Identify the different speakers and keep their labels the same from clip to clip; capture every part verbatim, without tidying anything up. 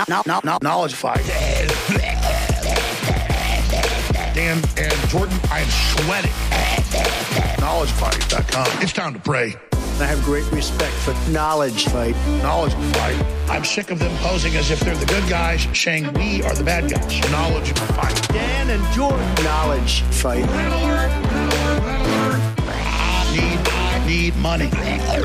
Speaker 1: no, no, no, knowledge fight. Dan and Jordan, I am sweating. knowledge fight dot com. It's time to pray.
Speaker 2: I have great respect for Knowledge Fight.
Speaker 1: Knowledge fight. I'm sick of them posing as if they're the good guys, saying we are the bad guys. Knowledge fight.
Speaker 2: Dan and Jordan. Knowledge Fight.
Speaker 1: Red alert! Red alert! Red alert! I need, I need money. Red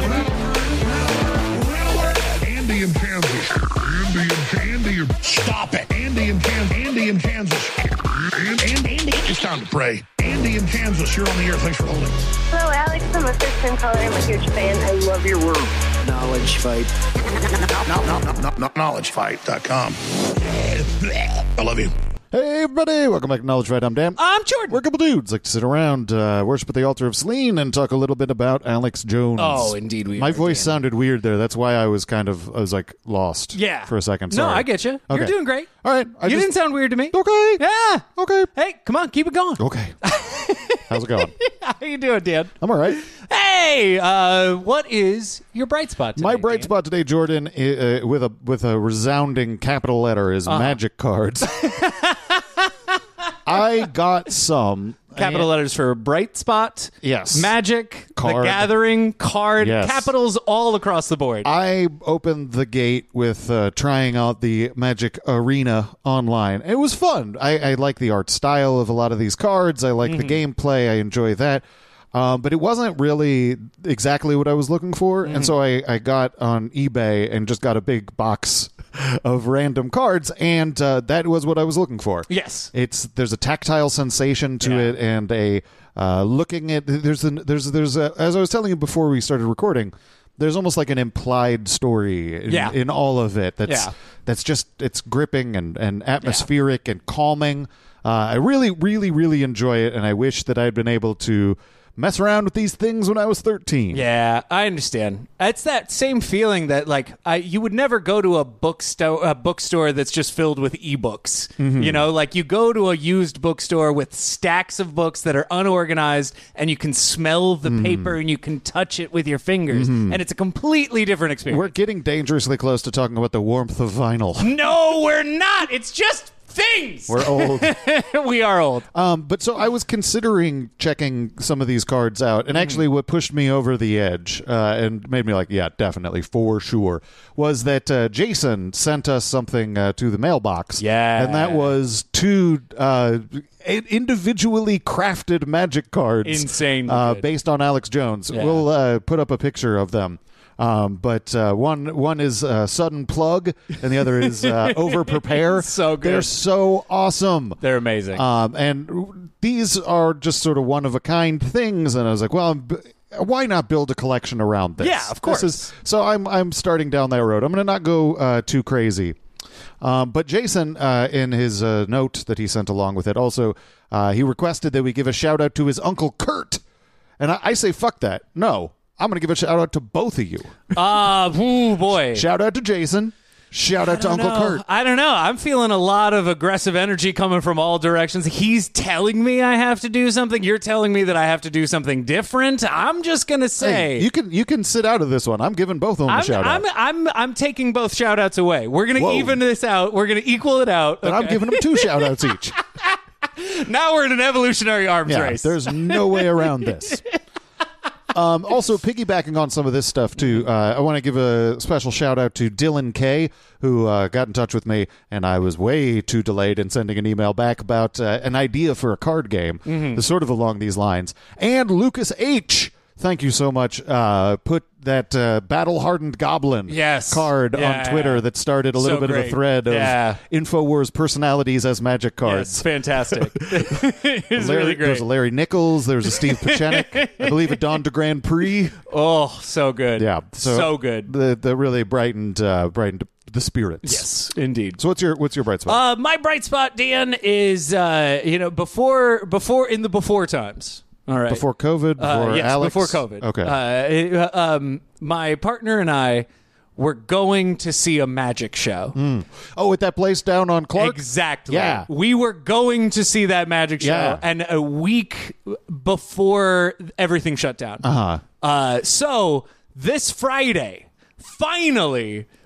Speaker 1: alert! Andy in Kansas. Andy in Andy in Stop it. Andy in Kansas. Andy in Kansas. And, and Andy. It's time to pray. Andy in Kansas, you're on the air. Thanks for holding.
Speaker 3: Hello, Alex. I'm a first-time caller. I'm a huge fan. I love your work.
Speaker 2: Knowledge Fight.
Speaker 1: No, no, no, no, no, knowledge fight dot com. I love you.
Speaker 4: Hey, everybody. Welcome back to Knowledge Fight. I'm Dan.
Speaker 5: I'm Jordan.
Speaker 4: We're a couple dudes like to sit around, uh, worship at the altar of Selene, and talk a little bit about Alex Jones.
Speaker 5: Oh, indeed we
Speaker 4: My
Speaker 5: are,
Speaker 4: voice
Speaker 5: Dan.
Speaker 4: sounded weird there. That's why I was kind of, I was like, lost
Speaker 5: Yeah.
Speaker 4: for a second.
Speaker 5: No,
Speaker 4: Sorry.
Speaker 5: I get you.
Speaker 4: Okay.
Speaker 5: You're doing great.
Speaker 4: All right. I
Speaker 5: you
Speaker 4: just,
Speaker 5: didn't sound weird to me.
Speaker 4: Okay.
Speaker 5: Yeah.
Speaker 4: Okay.
Speaker 5: Hey, come on, keep it going.
Speaker 4: Okay. How's it going?
Speaker 5: How you doing, Dan?
Speaker 4: I'm all right.
Speaker 5: Hey, uh, what is your bright spot today?
Speaker 4: My bright
Speaker 5: Dan?
Speaker 4: spot today, Jordan, uh, with a with a resounding capital letter, is
Speaker 5: Uh-huh.
Speaker 4: magic cards. I got some
Speaker 5: Capital letters for bright spot.
Speaker 4: Yes.
Speaker 5: Magic.
Speaker 4: Card.
Speaker 5: The Gathering. Card.
Speaker 4: Yes.
Speaker 5: Capitals all across the board.
Speaker 4: I opened the gate with uh, trying out the Magic Arena online. It was fun. I, I like the art style of a lot of these cards. I like
Speaker 5: Mm-hmm.
Speaker 4: the gameplay. I enjoy that. Um, but it wasn't really exactly what I was looking for.
Speaker 5: Mm-hmm.
Speaker 4: And so I, I got on eBay and just got a big box of random cards. And uh, that was what I was looking for.
Speaker 5: Yes.
Speaker 4: It's there's a tactile sensation to
Speaker 5: Yeah.
Speaker 4: it, and a uh, looking at there's an, there's there's a, as I was telling you before we started recording, there's almost like an implied story in,
Speaker 5: Yeah.
Speaker 4: in all of it. That's
Speaker 5: Yeah.
Speaker 4: that's just it's gripping and, and atmospheric and calming. Uh, I really really really enjoy it, and I wish that I'd been able to mess around with these things when I was thirteen.
Speaker 5: Yeah, I understand. It's that same feeling that, like, I you would never go to a bookstore a bookstore that's just filled with ebooks.
Speaker 4: Mm-hmm.
Speaker 5: You know, like you go to a used bookstore with stacks of books that are unorganized, and you can smell the
Speaker 4: Mm-hmm.
Speaker 5: paper and you can touch it with your fingers, and it's a completely different experience.
Speaker 4: We're getting dangerously close to talking about the warmth of vinyl.
Speaker 5: no, we're not. It's just things.
Speaker 4: We're old.
Speaker 5: we are old.
Speaker 4: Um, but so I was considering checking some of these cards out, and actually what pushed me over the edge uh, and made me like, yeah, definitely, for sure, was that uh, Jason sent us something uh, to the mailbox.
Speaker 5: Yeah.
Speaker 4: And that was two uh, individually crafted magic cards.
Speaker 5: Insanely
Speaker 4: uh,
Speaker 5: good.
Speaker 4: based on Alex Jones.
Speaker 5: Yeah.
Speaker 4: We'll uh, put up a picture of them. Um, but uh, one one is uh, sudden plug, and the other is uh, over prepare.
Speaker 5: So good.
Speaker 4: They're so awesome.
Speaker 5: They're amazing.
Speaker 4: Um, and these are just sort of one of a kind things. And I was like, well, b- why not build a collection around this?
Speaker 5: Yeah, of course.
Speaker 4: This is, so I'm I'm starting down that road. I'm going to not go uh, too crazy. Um, but Jason, uh, in his uh, note that he sent along with it, also uh, he requested that we give a shout out to his uncle Kurt. And I, I say, fuck that. No. I'm going to give a shout out to both of you.
Speaker 5: Ah, ooh, boy.
Speaker 4: Shout out to Jason. Shout out to
Speaker 5: I don't
Speaker 4: Uncle
Speaker 5: know.
Speaker 4: Kurt.
Speaker 5: I don't know. I'm feeling a lot of aggressive energy coming from all directions. He's telling me I have to do something. You're telling me that I have to do something different. I'm just going to say.
Speaker 4: Hey, you can you can sit out of this one. I'm giving both of them a
Speaker 5: I'm,
Speaker 4: shout
Speaker 5: I'm,
Speaker 4: out.
Speaker 5: I'm, I'm taking both shout outs away. We're going
Speaker 4: Whoa.
Speaker 5: to even this out. We're going to equal it out.
Speaker 4: And I'm
Speaker 5: Okay.
Speaker 4: giving them two shout outs each.
Speaker 5: Now we're in an evolutionary arms
Speaker 4: Yeah,
Speaker 5: race.
Speaker 4: there's no way around this. Um, also, piggybacking on some of this stuff, too, uh, I want to give a special shout-out to Dylan K., who uh, got in touch with me, and I was way too delayed in sending an email back about uh, an idea for a card game, mm-hmm. sort of along these lines. And Lucas H., thank you so much, uh, put that uh, battle-hardened goblin
Speaker 5: Yes.
Speaker 4: card
Speaker 5: Yeah.
Speaker 4: on Twitter that started a little
Speaker 5: So
Speaker 4: bit of a
Speaker 5: great.
Speaker 4: thread of
Speaker 5: Yeah.
Speaker 4: InfoWars personalities as magic
Speaker 5: Yes,
Speaker 4: cards.
Speaker 5: fantastic. it's
Speaker 4: Larry,
Speaker 5: really great.
Speaker 4: There's a Larry Nichols. There's a Steve Pachenik. I believe a Don de Grand Prix.
Speaker 5: Oh, so good.
Speaker 4: Yeah,
Speaker 5: So, good.
Speaker 4: The the really brightened uh, brightened the spirits.
Speaker 5: Yes, indeed.
Speaker 4: So what's your what's your bright spot?
Speaker 5: Uh, my bright spot, Dan, is uh, you know before before in the before times. All right,
Speaker 4: before COVID, before
Speaker 5: uh, yes,
Speaker 4: Alex?
Speaker 5: before COVID.
Speaker 4: Okay.
Speaker 5: Uh, it- uh, um, my partner and I were going to see a magic show.
Speaker 4: Oh, at that place down on Clark?
Speaker 5: Exactly.
Speaker 4: Yeah.
Speaker 5: We were going to see that magic show,
Speaker 4: Yeah.
Speaker 5: and a week before everything shut down.
Speaker 4: Uh-huh.
Speaker 5: Uh, so this Friday, finally,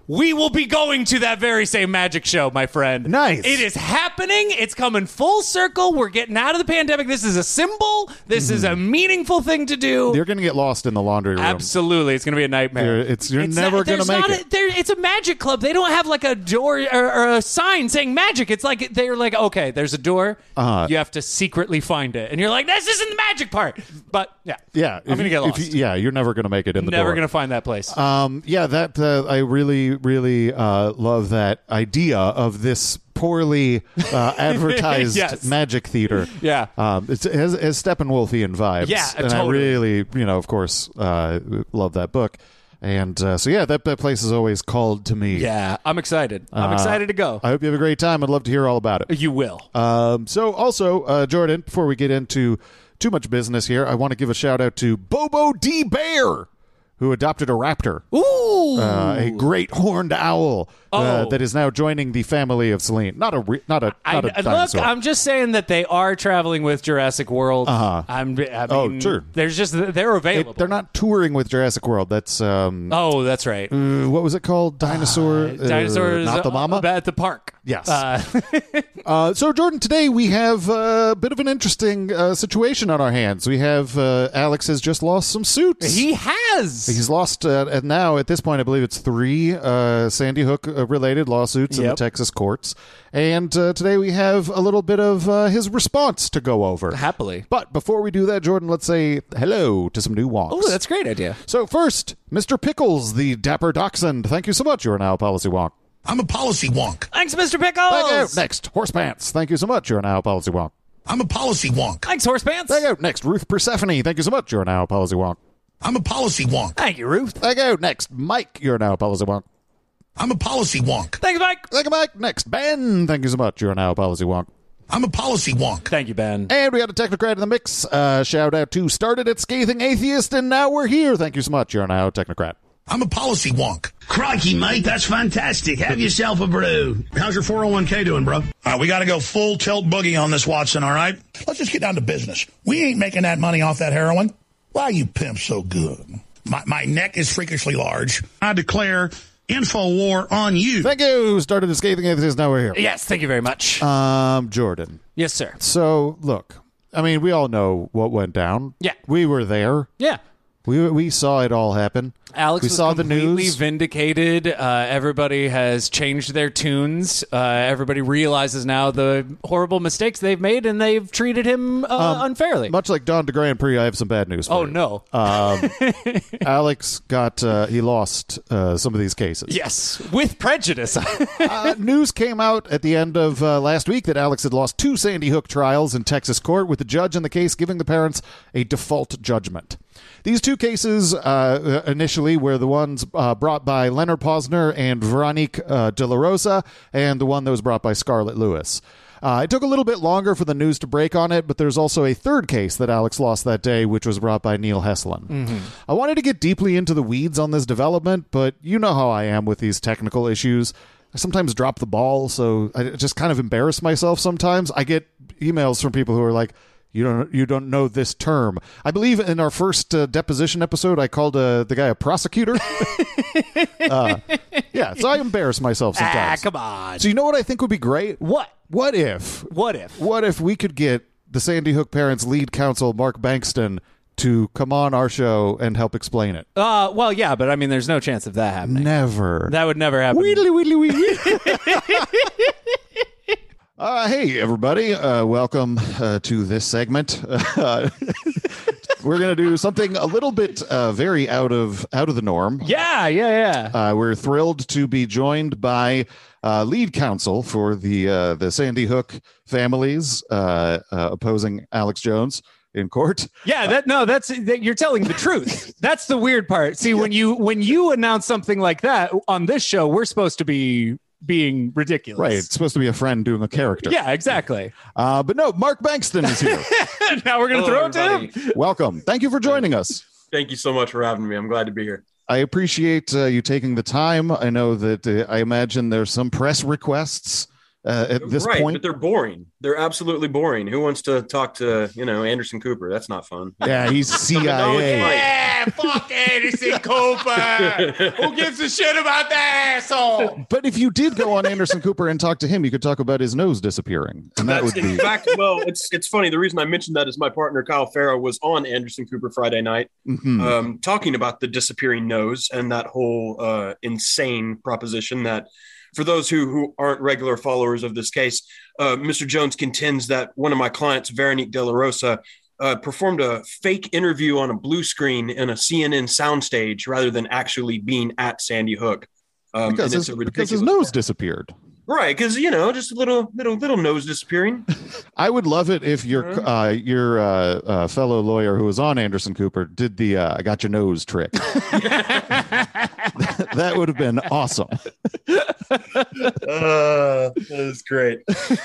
Speaker 5: we will be going to that very same magic show, my friend.
Speaker 4: Nice.
Speaker 5: It is happening. It's coming full circle. We're getting out of the pandemic. This is a symbol. This mm-hmm. is a meaningful thing to do.
Speaker 4: You're going to get lost in the laundry room.
Speaker 5: Absolutely. It's going to be a nightmare.
Speaker 4: You're, it's, you're
Speaker 5: it's
Speaker 4: never
Speaker 5: going to
Speaker 4: make
Speaker 5: a,
Speaker 4: it.
Speaker 5: It's a magic club. They don't have like a door or, or a sign saying magic. It's like they're like, okay, there's a door.
Speaker 4: Uh-huh.
Speaker 5: You have to secretly find it. And you're like, this isn't the magic part. But yeah.
Speaker 4: Yeah.
Speaker 5: I'm going to get lost.
Speaker 4: You, yeah, you're never going to make it in the
Speaker 5: never
Speaker 4: door.
Speaker 5: going to find that place.
Speaker 4: Um, yeah, that uh, I really, really uh, love that idea of this poorly uh, advertised
Speaker 5: yes.
Speaker 4: magic theater.
Speaker 5: Yeah.
Speaker 4: Um, it's, it has, it has Steppenwolfian vibes.
Speaker 5: Yeah,
Speaker 4: and
Speaker 5: totally.
Speaker 4: I really, you know, of course, uh, love that book. And uh, so, yeah, that, that place is always called to me.
Speaker 5: Yeah, I'm excited. I'm
Speaker 4: Uh,
Speaker 5: excited to go.
Speaker 4: I hope you have a great time. I'd love to hear all about it.
Speaker 5: You will.
Speaker 4: Um, so also, uh, Jordan, before we get into too much business here, I want to give a shout out to Bobo D. Bear, who adopted a raptor.
Speaker 5: Ooh.
Speaker 4: Uh, a great horned owl uh,
Speaker 5: Oh.
Speaker 4: that is now joining the family of Celine. Not a re- not a
Speaker 5: I,
Speaker 4: not a
Speaker 5: look,
Speaker 4: dinosaur.
Speaker 5: I'm just saying that they are traveling with Jurassic World.
Speaker 4: Uh-huh.
Speaker 5: I'm, I
Speaker 4: Oh,
Speaker 5: mean,
Speaker 4: sure.
Speaker 5: There's just they're available.
Speaker 4: It- they're not touring with Jurassic World. That's um,
Speaker 5: Oh, that's right.
Speaker 4: uh, what was it called? Dinosaur. uh,
Speaker 5: Dinosaurs
Speaker 4: not the mama.
Speaker 5: uh, at the park.
Speaker 4: Yes.
Speaker 5: Uh,
Speaker 4: Uh, so, Jordan, today we have uh, a bit of an interesting uh, situation on our hands. We have uh, Alex has just lost some suits.
Speaker 5: he has.
Speaker 4: He's lost, uh, and now at this point, I believe it's three uh, Sandy Hook uh, related lawsuits in the
Speaker 5: Yep.
Speaker 4: Texas courts. And uh, today we have a little bit of uh, his response to go over.
Speaker 5: Happily.
Speaker 4: But before we do that, Jordan, let's say hello to some new wonks.
Speaker 5: Oh, that's a great idea.
Speaker 4: So first, Mister Pickles, the dapper dachshund. Thank you so much. You're now a policy wonk.
Speaker 1: I'm a policy wonk.
Speaker 5: Thanks, Mister Pickles.
Speaker 4: Thank you. Next, Horse Pants. Thank you so much. You're now a policy wonk.
Speaker 1: I'm a policy wonk.
Speaker 5: Thanks, Horse Pants.
Speaker 4: Thank you. Next, Ruth Persephone. Thank you so much. You're now a policy wonk.
Speaker 1: I'm a policy wonk.
Speaker 5: Thank you, Ruth.
Speaker 4: Thank you. Next, Mike. You're now a policy wonk.
Speaker 1: I'm a policy wonk.
Speaker 5: Thanks, Mike.
Speaker 4: Thank you, Mike. Next, Ben. Thank you so much. You're now a policy wonk.
Speaker 1: I'm a policy wonk.
Speaker 5: Thank you, Ben.
Speaker 4: And we got a technocrat in the mix. Uh, shout out to Started at Scathing Atheist, and now we're here. Thank you so much. You're now a technocrat.
Speaker 1: I'm a policy wonk.
Speaker 6: Crikey, mate, that's fantastic. Have yourself a brew. How's your four oh one k doing, bro?
Speaker 1: All right, we got to go full tilt boogie on this, Watson, all right? Let's just get down to business. We ain't making that money off that heroin. Why you pimp so good? My, my neck is freakishly large. I declare info war on you.
Speaker 4: Thank you. Started at Scathing Atheist, now we're here.
Speaker 5: Yes, thank you very much.
Speaker 4: Um, Jordan.
Speaker 5: yes, sir.
Speaker 4: So, look, I mean, we all know what went down.
Speaker 5: Yeah.
Speaker 4: We were there.
Speaker 5: Yeah.
Speaker 4: We we saw it all happen.
Speaker 5: Alex
Speaker 4: we
Speaker 5: was
Speaker 4: saw the
Speaker 5: completely
Speaker 4: news.
Speaker 5: vindicated. Uh, everybody has changed their tunes. Uh, everybody realizes now the horrible mistakes they've made, and they've treated him uh, unfairly.
Speaker 4: Much like Don de Grand Prix, I have some bad news for
Speaker 5: oh,
Speaker 4: you.
Speaker 5: no.
Speaker 4: Um, Alex got, uh, he lost uh, some of these cases.
Speaker 5: yes, with prejudice.
Speaker 4: uh, news came out at the end of uh, last week that Alex had lost two Sandy Hook trials in Texas court, with the judge in the case giving the parents a default judgment. These two cases uh, initially were the ones uh, brought by Leonard Posner and Veronique uh, De La Rosa, and the one that was brought by Scarlett Lewis. Uh, it took a little bit longer for the news to break on it, but there's also a third case that Alex lost that day, which was brought by Neil Heslin. Mm-hmm. I wanted to get deeply into the weeds on this development, but you know how I am with these technical issues. I sometimes drop the ball, so I just kind of embarrass myself sometimes. I get emails from people who are like, You don't you don't know this term. I believe in our first uh, deposition episode, I called uh, the guy a prosecutor. uh, yeah, so I embarrass myself
Speaker 5: ah,
Speaker 4: sometimes.
Speaker 5: come on.
Speaker 4: So you know what I think would be great?
Speaker 5: What?
Speaker 4: What if?
Speaker 5: What if?
Speaker 4: What if we could get the Sandy Hook parents' lead counsel, Mark Bankston, to come on our show and help explain it?
Speaker 5: Uh, well, yeah, but I mean, there's no chance of that happening.
Speaker 4: Never.
Speaker 5: That would never happen.
Speaker 4: Wheedly, wheedly, wheedly. Uh, hey, everybody. Uh, welcome uh, to this segment. Uh, we're going to do something a little bit uh, very out of out of the norm.
Speaker 5: Yeah, yeah, yeah.
Speaker 4: Uh, we're thrilled to be joined by uh, lead counsel for the uh, the Sandy Hook families uh, uh, opposing Alex Jones in court.
Speaker 5: Yeah, that no, that's that, you're telling the truth. That's the weird part. See, when you when you announce something like that on this show, we're supposed to be being ridiculous.
Speaker 4: Right. It's supposed to be a friend doing a character.
Speaker 5: Yeah, exactly.
Speaker 4: Uh, but no, Mark Bankston is here.
Speaker 5: Now we're going to throw
Speaker 7: everybody.
Speaker 5: it to him.
Speaker 4: Welcome. Thank you for joining us.
Speaker 7: Thank you so much for having me. I'm glad to be here.
Speaker 4: I appreciate uh, you taking the time. I know that uh, I imagine there's some press requests uh, at this
Speaker 7: right,
Speaker 4: point.
Speaker 7: but they're boring. They're absolutely boring. Who wants to talk to, you know, Anderson Cooper? That's not fun.
Speaker 4: Yeah, he's C I A.
Speaker 5: Yeah, fuck Anderson Cooper. Who gives a shit about that asshole?
Speaker 4: But if you did go on Anderson Cooper and talk to him, you could talk about his nose disappearing, and that
Speaker 7: That's
Speaker 4: would
Speaker 7: in
Speaker 4: be
Speaker 7: fact, well, it's it's funny. The reason I mentioned that is my partner Kyle Farrow was on Anderson Cooper Friday night,
Speaker 4: Mhm.
Speaker 7: um, talking about the disappearing nose and that whole uh, insane proposition that, for those who who aren't regular followers of this case, uh, Mister Jones contends that one of my clients, Veronique De La Rosa, uh, performed a fake interview on a blue screen in a C N N soundstage rather than actually being at Sandy Hook. Um,
Speaker 4: because,
Speaker 7: and it's
Speaker 4: his,
Speaker 7: a
Speaker 4: because his
Speaker 7: ridiculous-
Speaker 4: nose disappeared.
Speaker 7: Right, because you know, just a little, little, little nose disappearing.
Speaker 4: I would love it if your uh, your uh, uh, fellow lawyer who was on Anderson Cooper did the uh, "I got your nose" trick. That would have been awesome.
Speaker 7: Uh, that is great.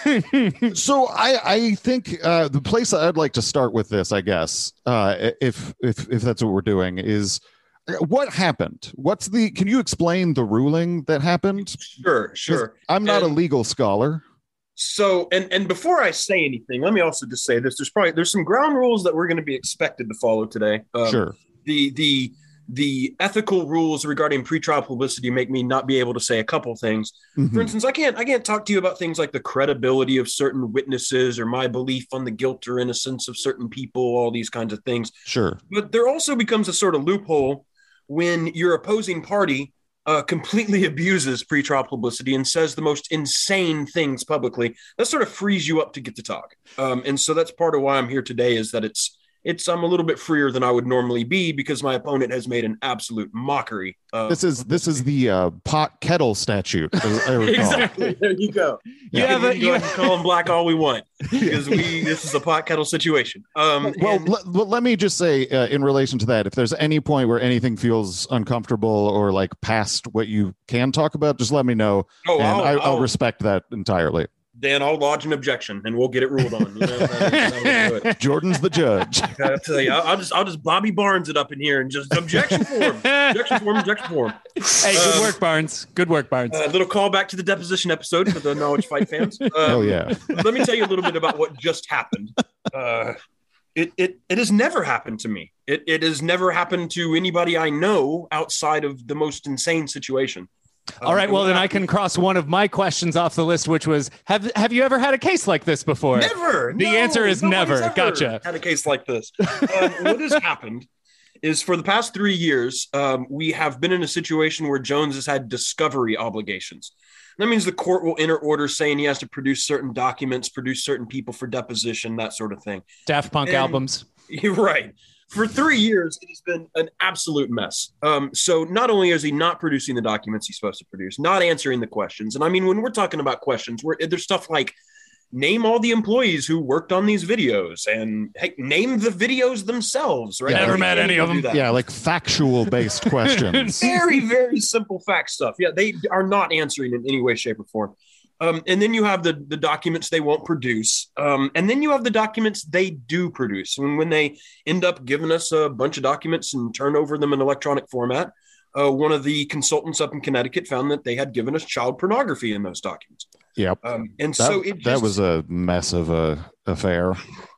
Speaker 4: So I I think uh, the place I'd like to start with this, I guess, uh, if if if that's what we're doing, is what happened. What's the? Can you explain the ruling that happened?
Speaker 7: Sure, sure.
Speaker 4: I'm not
Speaker 7: And-
Speaker 4: a legal scholar.
Speaker 7: So, and and before I say anything, let me also just say this: there's probably there's some ground rules that we're going to be expected to follow today. Um,
Speaker 4: Sure.
Speaker 7: The the the ethical rules regarding pretrial publicity make me not be able to say a couple things.
Speaker 4: Mhm.
Speaker 7: For instance, I can't I can't talk to you about things like the credibility of certain witnesses or my belief on the guilt or innocence of certain people, all these kinds of things.
Speaker 4: Sure.
Speaker 7: But there also becomes a sort of loophole when your opposing party uh, completely abuses pretrial publicity and says the most insane things publicly. That sort of frees you up to get to talk. Um, and so that's part of why I'm here today, is that it's it's I'm a little bit freer than I would normally be because my opponent has made an absolute mockery. Of
Speaker 4: This is this is the uh, pot kettle statute. As I recall.
Speaker 7: exactly. There you go.
Speaker 5: Yeah,
Speaker 7: we
Speaker 5: but
Speaker 7: can go
Speaker 5: you-
Speaker 7: ahead and call him black all we want because we this is a pot kettle situation. Um,
Speaker 4: Well,
Speaker 7: and-
Speaker 4: let, well, let me just say, uh, in relation to that, if there's any point where anything feels uncomfortable or like past what you can talk about, just let me know,
Speaker 7: Oh,
Speaker 4: and
Speaker 7: I'll-
Speaker 4: I, I'll
Speaker 7: I'll-
Speaker 4: respect that entirely.
Speaker 7: Dan, I'll lodge an objection and we'll get it ruled on. You know, that- that'll do it.
Speaker 4: Jordan's the judge.
Speaker 7: I'll tell you, I'll, I'll just I'll just Bobby Barnes it up in here and just objection form, objection form, objection form.
Speaker 5: Hey, good
Speaker 7: Um,
Speaker 5: work, Barnes. Good work, Barnes.
Speaker 7: A little callback to the deposition episode for the Knowledge Fight fans. Um,
Speaker 4: Oh yeah.
Speaker 7: Let me tell you a little bit about what just happened. Uh, it it it has never happened to me. It it has never happened to anybody I know outside of the most insane situation.
Speaker 5: All right,
Speaker 7: Um,
Speaker 5: well
Speaker 7: and
Speaker 5: then
Speaker 7: what
Speaker 5: I can cross one of my questions off the list, which was have have you ever had a case like this before?
Speaker 7: Never.
Speaker 5: The
Speaker 7: No,
Speaker 5: answer is
Speaker 7: nobody's
Speaker 5: never.
Speaker 7: ever
Speaker 5: Gotcha.
Speaker 7: Had a case like this. Um, what has happened is for the past three years, um, we have been in a situation where Jones has had discovery obligations. That means the court will enter orders saying he has to produce certain documents, produce certain people for deposition, that sort of thing.
Speaker 5: Daft Punk
Speaker 7: And-
Speaker 5: albums.
Speaker 7: You're right. For three years, it has been an absolute mess. Um, so not only is he not producing the documents he's supposed to produce, not answering the questions. And I mean, when we're talking about questions, we're, there's stuff like name all the employees who worked on these videos and hey, name the videos themselves. Right?
Speaker 4: Yeah,
Speaker 5: Never
Speaker 7: They
Speaker 5: met
Speaker 7: can't
Speaker 5: any of
Speaker 7: even do
Speaker 5: them.
Speaker 7: that.
Speaker 4: Yeah, like factual based questions.
Speaker 7: Very, very simple fact stuff. Yeah, they are not answering in any way, shape, or form. Um, and then you have the, the documents they won't produce. Um, and then you have the documents they do produce. When, when they end up giving us a bunch of documents and turn over them in electronic format, uh, one of the consultants up in Connecticut found that they had given us child pornography in those documents.
Speaker 4: Yep.
Speaker 7: Um, and
Speaker 4: That,
Speaker 7: so it just,
Speaker 4: that was a mess of a affair.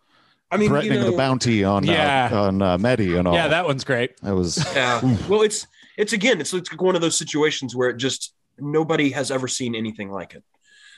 Speaker 7: I mean,
Speaker 4: Threatening
Speaker 7: you know,
Speaker 4: the bounty on
Speaker 5: Yeah.
Speaker 4: uh, on uh, Medi and all.
Speaker 5: Yeah, that one's great.
Speaker 4: that was
Speaker 7: Yeah. Well, it's, it's again, it's, it's one of those situations where it just, nobody has ever seen anything like it.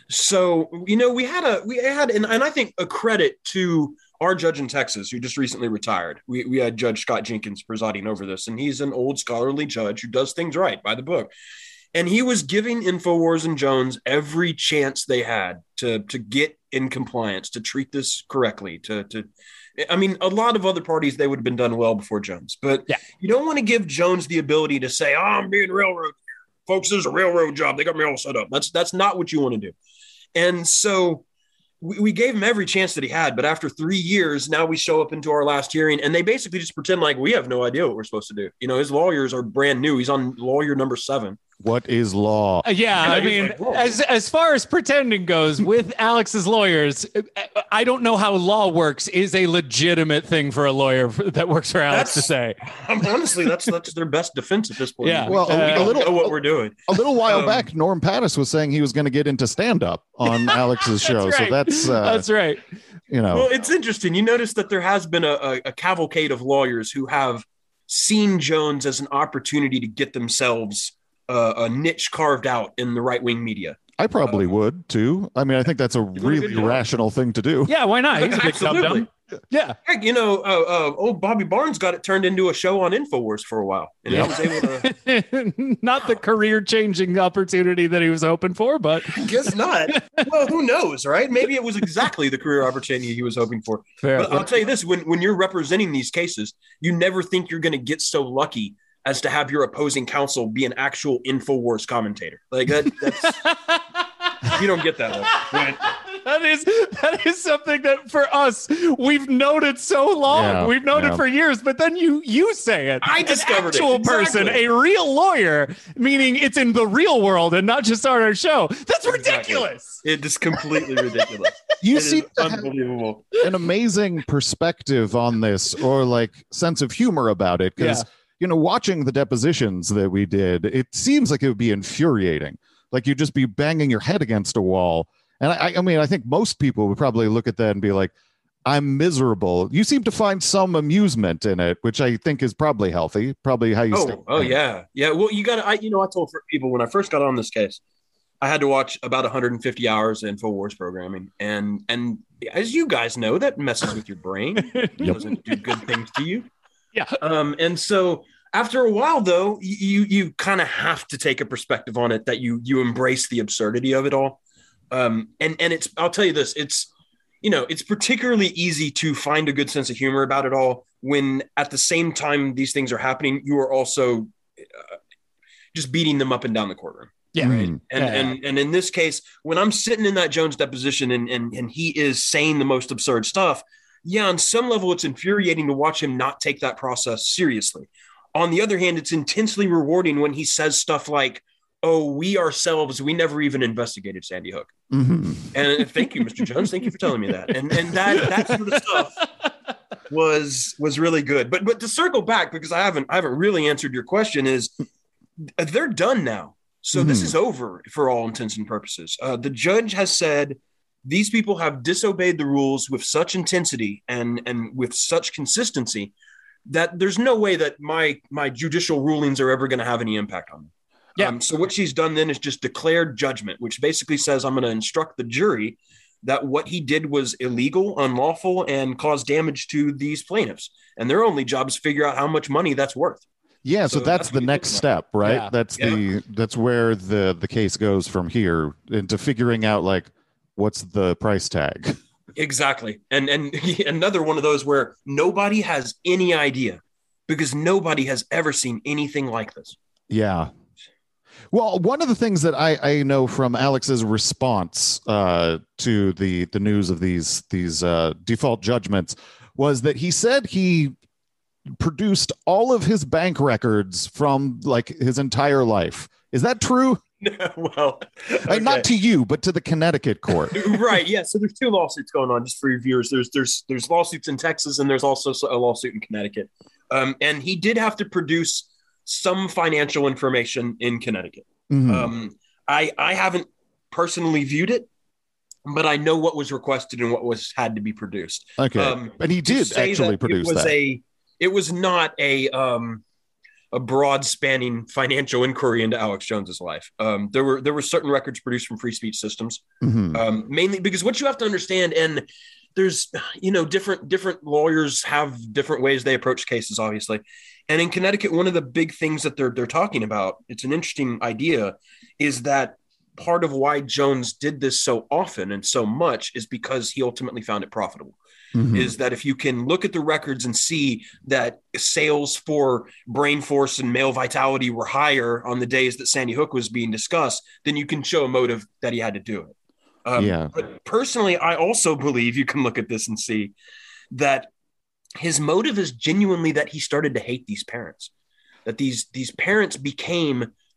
Speaker 7: So, you know, we had a, we had, and, and I think a credit to our judge in Texas, who just recently retired. We, we had Judge Scott Jenkins presiding over this, and he's an old scholarly judge who does things right by the book. And he was giving InfoWars and Jones every chance they had to, to get in compliance, to treat this correctly, to, to, I mean, a lot of other parties, they would have been done well before Jones, but
Speaker 5: Yeah.
Speaker 7: you don't want to give Jones the ability to say, oh, I'm being railroad. Folks, this is a railroad job. They got me all set up. That's, that's not what you want to do. And so we, we gave him every chance that he had, but after three years, now we show up into our last hearing and they basically just pretend like we have no idea what we're supposed to do. You know, his lawyers are brand new. He's on lawyer number seven.
Speaker 4: What is law?
Speaker 5: Uh, yeah, I mean,
Speaker 7: like, whoa.
Speaker 5: as as far as pretending goes, with Alex's lawyers, I don't know how law works is a legitimate thing for a lawyer that works for Alex
Speaker 7: That's-
Speaker 5: to say.
Speaker 7: I'm honestly, that's that's their best defense at this point.
Speaker 5: Yeah.
Speaker 7: we,
Speaker 4: Well,
Speaker 7: we
Speaker 4: a
Speaker 7: don't
Speaker 4: little-
Speaker 7: know what we're doing.
Speaker 4: A little while
Speaker 7: Um,
Speaker 4: back, Norm Pattis was saying he was going to get into stand-up on Alex's show.
Speaker 5: That's
Speaker 4: So
Speaker 5: right.
Speaker 4: that's, uh,
Speaker 5: That's right.
Speaker 4: you know.
Speaker 7: Well, it's interesting. You notice that there has been a, a, a cavalcade of lawyers who have seen Jones as an opportunity to get themselves uh, a niche carved out in the right-wing media.
Speaker 4: I probably would, too. I mean, I think that's a
Speaker 7: a
Speaker 4: really
Speaker 7: good job.
Speaker 4: rational thing to do.
Speaker 5: Yeah, why not? He's a big dumb
Speaker 7: Absolutely.
Speaker 5: dumb. Yeah.
Speaker 7: Heck, you know, uh, uh, old Bobby Barnes got it turned into a show on InfoWars for a while, and
Speaker 4: Yeah.
Speaker 7: he was able to.
Speaker 5: Not the career-changing opportunity that he was hoping for, but
Speaker 7: Guess not. Well, who knows, right? Maybe it was exactly the career opportunity he was hoping for.
Speaker 5: fair.
Speaker 7: But I'll tell you this: when when you're representing these cases, you never think you're going to get so lucky as to have your opposing counsel be an actual InfoWars commentator. Like that, that's you don't get that one. Right?
Speaker 5: That is that is something that for us we've noted so long.
Speaker 4: Yeah,
Speaker 5: we've known
Speaker 4: yeah.
Speaker 5: it for years, but then you you say it.
Speaker 7: I
Speaker 5: An
Speaker 7: discovered it,
Speaker 5: actual person,
Speaker 7: exactly.
Speaker 5: a real lawyer, meaning it's in the real world and not just on our show. That's ridiculous.
Speaker 7: It is completely ridiculous.
Speaker 4: You
Speaker 7: It is
Speaker 4: seem to have
Speaker 7: unbelievable.
Speaker 4: an amazing perspective on this, or like sense of humor about it, because
Speaker 5: Yeah.
Speaker 4: you know, watching the depositions that we did, it seems like it would be infuriating. Like you'd just be banging your head against a wall. And I, I mean, I think most people would probably look at that and be like, I'm miserable. You seem to find some amusement in it, which I think is probably healthy. Probably how you stay.
Speaker 7: Oh, oh yeah, yeah. Well, you got to. I, you know, I told people when I first got on this case, I had to watch about one hundred fifty hours of InfoWars programming, and and as you guys know, that messes with your brain. It doesn't do good things to you.
Speaker 5: Yeah.
Speaker 7: Um, and so after a while, though, you you kind of have to take a perspective on it that you you embrace the absurdity of it all. Um, and and it's I'll tell you this, it's you know it's particularly easy to find a good sense of humor about it all when at the same time these things are happening, you are also uh, just beating them up and down the courtroom.
Speaker 5: Yeah.
Speaker 4: Mm.
Speaker 7: And,
Speaker 5: Yeah.
Speaker 7: and and in this case, when I'm sitting in that Jones deposition and, and and he is saying the most absurd stuff, yeah, on some level, it's infuriating to watch him not take that process seriously. On the other hand, it's intensely rewarding when he says stuff like, oh, we ourselves, we never even investigated Sandy Hook.
Speaker 4: Mhm.
Speaker 7: And thank you, Mister Jones. Thank you for telling me that. And and that that sort of stuff was was really good. But but to circle back, because I haven't I haven't really answered your question, is they're done now. So this
Speaker 4: Mhm.
Speaker 7: is over for all intents and purposes. Uh, the judge has said these people have disobeyed the rules with such intensity and and with such consistency that there's no way that my my judicial rulings are ever going to have any impact on them.
Speaker 5: Yeah.
Speaker 7: Um, so what she's done then is just declared judgment, which basically says I'm going to instruct the jury that what he did was illegal, unlawful, and caused damage to these plaintiffs. And their only job is to figure out how much money that's worth.
Speaker 4: Yeah, so,
Speaker 7: So
Speaker 4: that's
Speaker 7: that's
Speaker 4: the
Speaker 7: what
Speaker 4: next
Speaker 7: he's
Speaker 4: step, right?
Speaker 5: Yeah.
Speaker 4: That's
Speaker 7: Yeah.
Speaker 4: the that's where the the case goes from here into figuring out like what's the price tag.
Speaker 7: Exactly. And and another one of those where nobody has any idea because nobody has ever seen anything like this.
Speaker 4: Yeah. Well, one of the things that I, I know from Alex's response uh, to the the news of these these uh, default judgments was that he said he produced all of his bank records from like his entire life. Is that true?
Speaker 7: Well,
Speaker 4: Like,
Speaker 7: okay.
Speaker 4: not to you, but to the Connecticut court.
Speaker 7: Right. Yeah. So there's two lawsuits going on just for your viewers. There's there's there's lawsuits in Texas and there's also a lawsuit in Connecticut. Um, and he did have to produce some financial information in Connecticut.
Speaker 4: Mhm.
Speaker 7: Um, I I haven't personally viewed it, but I know what was requested and what was had to be produced.
Speaker 4: Okay,
Speaker 7: um,
Speaker 4: and he
Speaker 7: To
Speaker 4: did
Speaker 7: say
Speaker 4: actually
Speaker 7: that
Speaker 4: produce
Speaker 7: it was
Speaker 4: that.
Speaker 7: a it was not a um a broad spanning financial inquiry into Alex Jones's life. Um, there were there were certain records produced from Free Speech Systems,
Speaker 4: Mhm.
Speaker 7: um, mainly because what you have to understand, and there's you know different different lawyers have different ways they approach cases, obviously. And in Connecticut, one of the big things that they're they're talking about, it's an interesting idea, is that part of why Jones did this so often and so much is because he ultimately found it profitable.
Speaker 4: Mhm.
Speaker 7: Is that if you can look at the records and see that sales for Brain Force and Male Vitality were higher on the days that Sandy Hook was being discussed, then you can show a motive that he had to do it. Um,
Speaker 4: Yeah.
Speaker 7: But personally, I also believe you can look at this and see that his motive is genuinely that he started to hate these parents, that these these parents became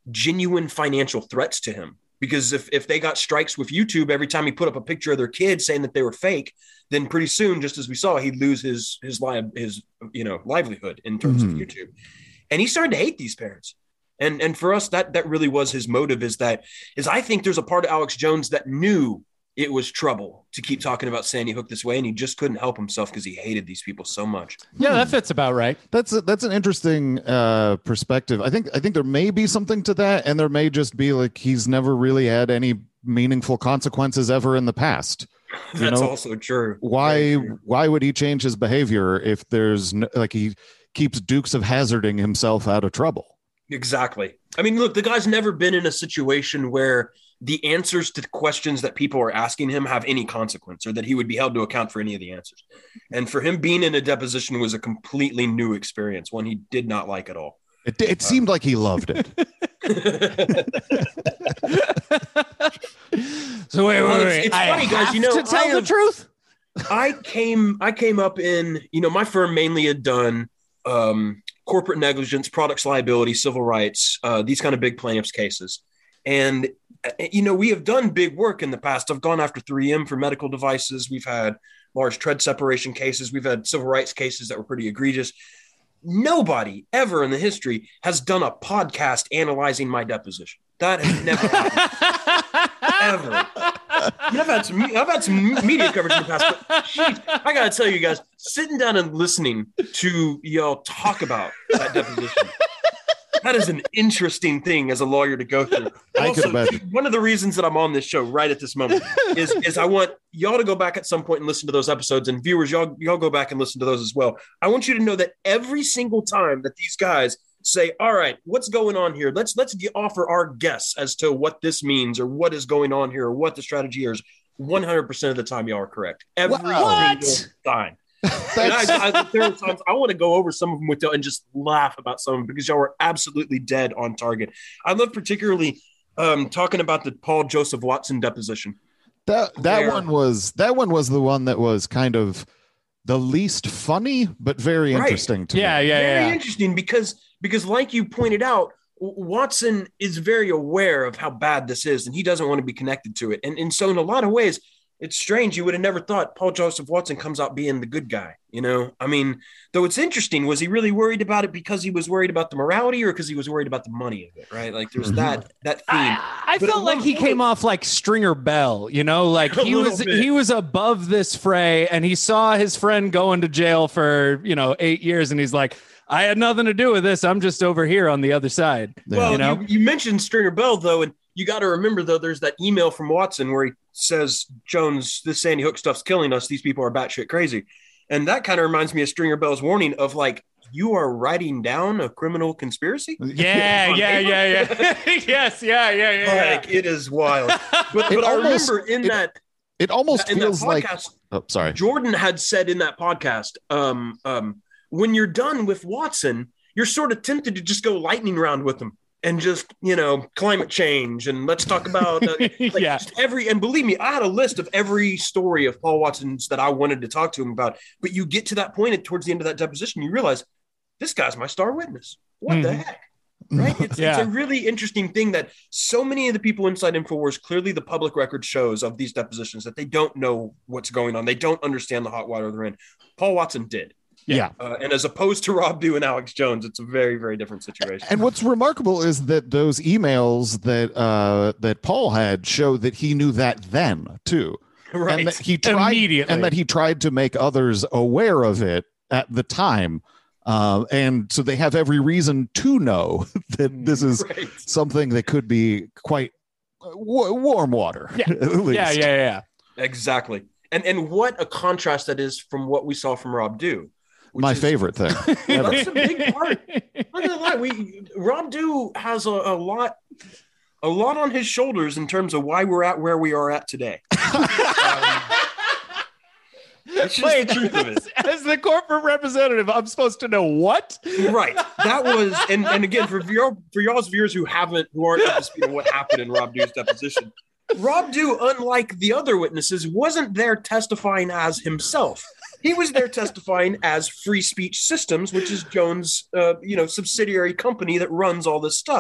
Speaker 7: genuine financial threats to him. Because if, if they got strikes with YouTube every time he put up a picture of their kids saying that they were fake, then pretty soon, just as we saw, he'd lose his his li- his you know livelihood in terms mm-hmm. of YouTube. And he started to hate these parents. And and for us, that that really was his motive. Is that is I think there's a part of Alex Jones that knew it was trouble to keep talking about Sandy Hook this way, and he just couldn't help himself because he hated these people so much.
Speaker 5: Yeah, that fits about right.
Speaker 4: That's a, that's an interesting uh, perspective. I think I think there may be something to that, and there may just be like he's never really had any meaningful consequences ever in the past. You
Speaker 7: That's
Speaker 4: know?
Speaker 7: also true.
Speaker 4: Why
Speaker 7: true.
Speaker 4: why would he change his behavior if there's no, like he keeps Dukes of Hazzarding himself out of trouble?
Speaker 7: Exactly. I mean, look, the guy's never been in a situation where the answers to the questions that people are asking him have any consequence, or that he would be held to account for any of the answers. And for him, being in a deposition was a completely new experience, one he did not like at all.
Speaker 4: It, it seemed uh, like he loved it.
Speaker 5: So wait, wait,
Speaker 7: well,
Speaker 5: wait.
Speaker 7: It's, it's
Speaker 5: I
Speaker 7: funny, guys. You know,
Speaker 5: to tell
Speaker 7: I
Speaker 5: the
Speaker 7: have,
Speaker 5: truth.
Speaker 7: I came, I came up in, you know, my firm mainly had done um, corporate negligence, products liability, civil rights, uh, these kind of big plaintiffs cases. And, you know, we have done big work in the past. I've gone after three M for medical devices. We've had large tread separation cases. We've had civil rights cases that were pretty egregious. Nobody ever in the history has done a podcast analyzing my deposition. That has never happened. Ever. I mean, I've had some, I've had some media coverage in the past, but geez, I got to tell you guys, sitting down and listening to y'all talk about that deposition, that is an interesting thing as a lawyer to go through.
Speaker 4: I
Speaker 7: Also,
Speaker 4: could imagine.
Speaker 7: One of the reasons that I'm on this show right at this moment is, is I want y'all to go back at some point and listen to those episodes, and viewers, y'all, y'all go back and listen to those as well. I want you to know that every single time that these guys say, all right, what's going on here? Let's let's get, offer our guess as to what this means or what is going on here or what the strategy is. one hundred percent of the time, y'all are correct. Every
Speaker 5: What?
Speaker 7: single time. And I, I, there are times I want to go over some of them with y'all and just laugh about some of them because y'all are absolutely dead on target. I love particularly um, talking about the Paul Joseph Watson deposition.
Speaker 4: That that
Speaker 7: Where-
Speaker 4: one was that one was the one that was kind of the least funny, but very
Speaker 7: Right.
Speaker 4: interesting to
Speaker 5: Yeah,
Speaker 4: me.
Speaker 5: yeah,
Speaker 7: Very
Speaker 5: yeah.
Speaker 7: interesting because because like you pointed out, W- Watson is very aware of how bad this is, and he doesn't want to be connected to it. And and so in a lot of ways, it's strange. You would have never thought Paul Joseph Watson comes out being the good guy. You know, I mean, though it's interesting, was he really worried about it because he was worried about the morality or because he was worried about the money of it? Right? Like there's
Speaker 4: Mhm.
Speaker 7: that that theme.
Speaker 5: I, I
Speaker 7: But
Speaker 5: felt
Speaker 7: at
Speaker 5: like
Speaker 7: one
Speaker 5: he
Speaker 7: point-
Speaker 5: came off like Stringer Bell, you know, like
Speaker 7: A
Speaker 5: he
Speaker 7: little
Speaker 5: was
Speaker 7: bit.
Speaker 5: he was above this fray, and he saw his friend going to jail for you know eight years, and he's like, I had nothing to do with this. I'm just over here on the other side.
Speaker 4: Yeah.
Speaker 7: Well,
Speaker 5: you know?
Speaker 7: you, you mentioned Stringer Bell, though, and you got to remember, though, there's that email from Watson where he says, Jones, this Sandy Hook stuff's killing us. These people are batshit crazy. And that kind of reminds me of Stringer Bell's warning of, like, you are writing down a criminal conspiracy?
Speaker 5: Yeah,
Speaker 7: On
Speaker 5: yeah,
Speaker 7: paper?
Speaker 5: yeah, yeah. Yes, yeah, yeah, yeah. yeah.
Speaker 7: Like, it is wild. But,
Speaker 4: It
Speaker 7: but I
Speaker 4: almost-
Speaker 7: remember in
Speaker 4: it-
Speaker 7: that,
Speaker 4: It almost
Speaker 7: in that
Speaker 4: feels like
Speaker 7: podcast,
Speaker 4: oh, sorry.
Speaker 7: Jordan had said in that podcast, um, um, when you're done with Watson, you're sort of tempted to just go lightning round with him and just, you know, climate change. And let's talk about uh, like
Speaker 5: Yeah.
Speaker 7: just every, and believe me, I had a list of every story of Paul Watson's that I wanted to talk to him about. But you get to that point at, towards the end of that deposition, you realize this guy's my star witness. What the
Speaker 5: Mhm.
Speaker 7: heck? Right? It's,
Speaker 5: Yeah.
Speaker 7: it's a really interesting thing that so many of the people inside InfoWars, clearly the public record shows of these depositions that they don't know what's going on. They don't understand the hot water they're in. Paul Watson did.
Speaker 4: Yeah.
Speaker 7: Uh, and as opposed to Rob Dew and Alex Jones, it's a very, very different situation.
Speaker 4: And what's remarkable is that those emails that uh, that Paul had show that he knew that then too,
Speaker 7: right.
Speaker 4: and that he tried
Speaker 5: Immediately.
Speaker 4: and that he tried to make others aware of it at the time, uh, and so they have every reason to know that this is
Speaker 7: Right.
Speaker 4: something that could be quite uh, wa- warm water.
Speaker 5: Yeah.
Speaker 4: at least.
Speaker 5: Yeah, yeah, yeah.
Speaker 7: Exactly. And and what a contrast that is from what we saw from Rob Dew. which
Speaker 4: My
Speaker 7: is-
Speaker 4: favorite thing. ever.
Speaker 7: That's a big part. I'm not gonna lie, we Rob Dew has a, a lot, a lot on his shoulders in terms of why we're at where we are at today. Um, it's just
Speaker 5: Wait,
Speaker 7: the truth of it.
Speaker 5: as the corporate representative, I'm supposed to know what?
Speaker 7: Right. That was, and, and again, for your for y'all's viewers who haven't, who aren't up to speed on what happened in Rob Dew's deposition, Rob Dew, unlike the other witnesses, wasn't there testifying as himself. He was there testifying as Free Speech Systems, which is Jones' uh, you know, subsidiary company that runs all this stuff.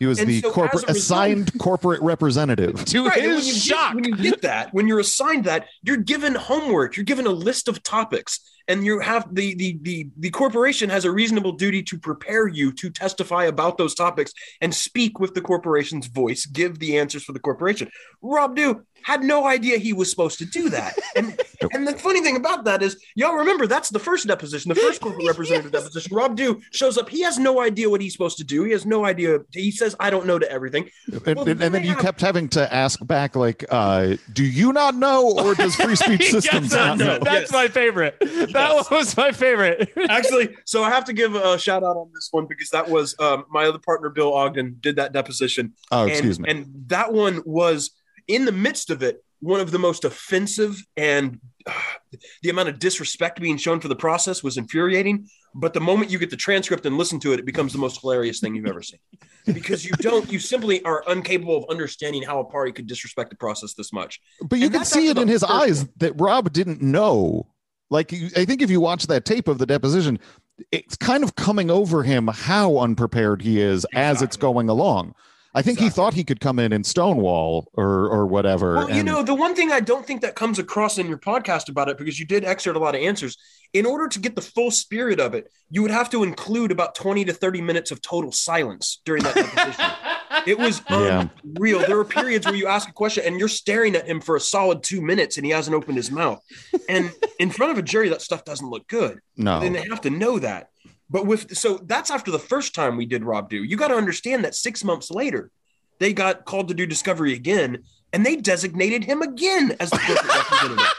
Speaker 4: He was
Speaker 7: And
Speaker 4: the
Speaker 7: so
Speaker 4: corporate
Speaker 7: as a
Speaker 4: assigned
Speaker 7: result-
Speaker 4: corporate representative.
Speaker 5: To
Speaker 7: Right, and when
Speaker 5: his
Speaker 7: you,
Speaker 5: shock.
Speaker 7: get, when you get that, when you're assigned that, you're given homework, you're given a list of topics, and you have the the the the corporation has a reasonable duty to prepare you to testify about those topics and speak with the corporation's voice, give the answers for the corporation. Rob Dew had no idea he was supposed to do that. And and the funny thing about that is, y'all remember that's the first deposition, the first corporate representative yes. deposition. Rob Dew shows up. He has no idea what he's supposed to do. He has no idea. He says, I don't know to everything.
Speaker 4: And, well, and, and then you have... kept having to ask back, like, uh, do you not know, or does Free Speech Systems not know?
Speaker 5: That's
Speaker 7: yes.
Speaker 5: my favorite. That yes. was my favorite.
Speaker 7: Actually, so I have to give a shout out on this one because that was um, my other partner, Bill Ogden, did that deposition.
Speaker 4: Oh,
Speaker 7: and,
Speaker 4: excuse me.
Speaker 7: And that one was, in the midst of it, one of the most offensive, and uh, the amount of disrespect being shown for the process was infuriating. But the moment you get the transcript and listen to it, it becomes the most hilarious thing you've ever seen. Because you don't, you simply are incapable of understanding how a party could disrespect the process this much.
Speaker 4: But you
Speaker 7: and
Speaker 4: can see it in his eyes that Rob didn't know. Like, I think if you watch that tape of the deposition, it's kind of coming over him how unprepared he is exactly. as it's going along. I think exactly. he thought he could come in and stonewall or or whatever.
Speaker 7: Well,
Speaker 4: and...
Speaker 7: you know, the one thing I don't think that comes across in your podcast about it, because you did excerpt a lot of answers, in order to get the full spirit of it, you would have to include about twenty to thirty minutes of total silence during that deposition. It was
Speaker 4: yeah.
Speaker 7: unreal. There were periods where you ask a question and you're staring at him for a solid two minutes and he hasn't opened his mouth. And in front of a jury, that stuff doesn't look good.
Speaker 4: No.
Speaker 7: And they have to know that. But with so that's after the first time we did Rob Dew. You got to understand that six months later, they got called to do discovery again, and they designated him again as the corporate representative.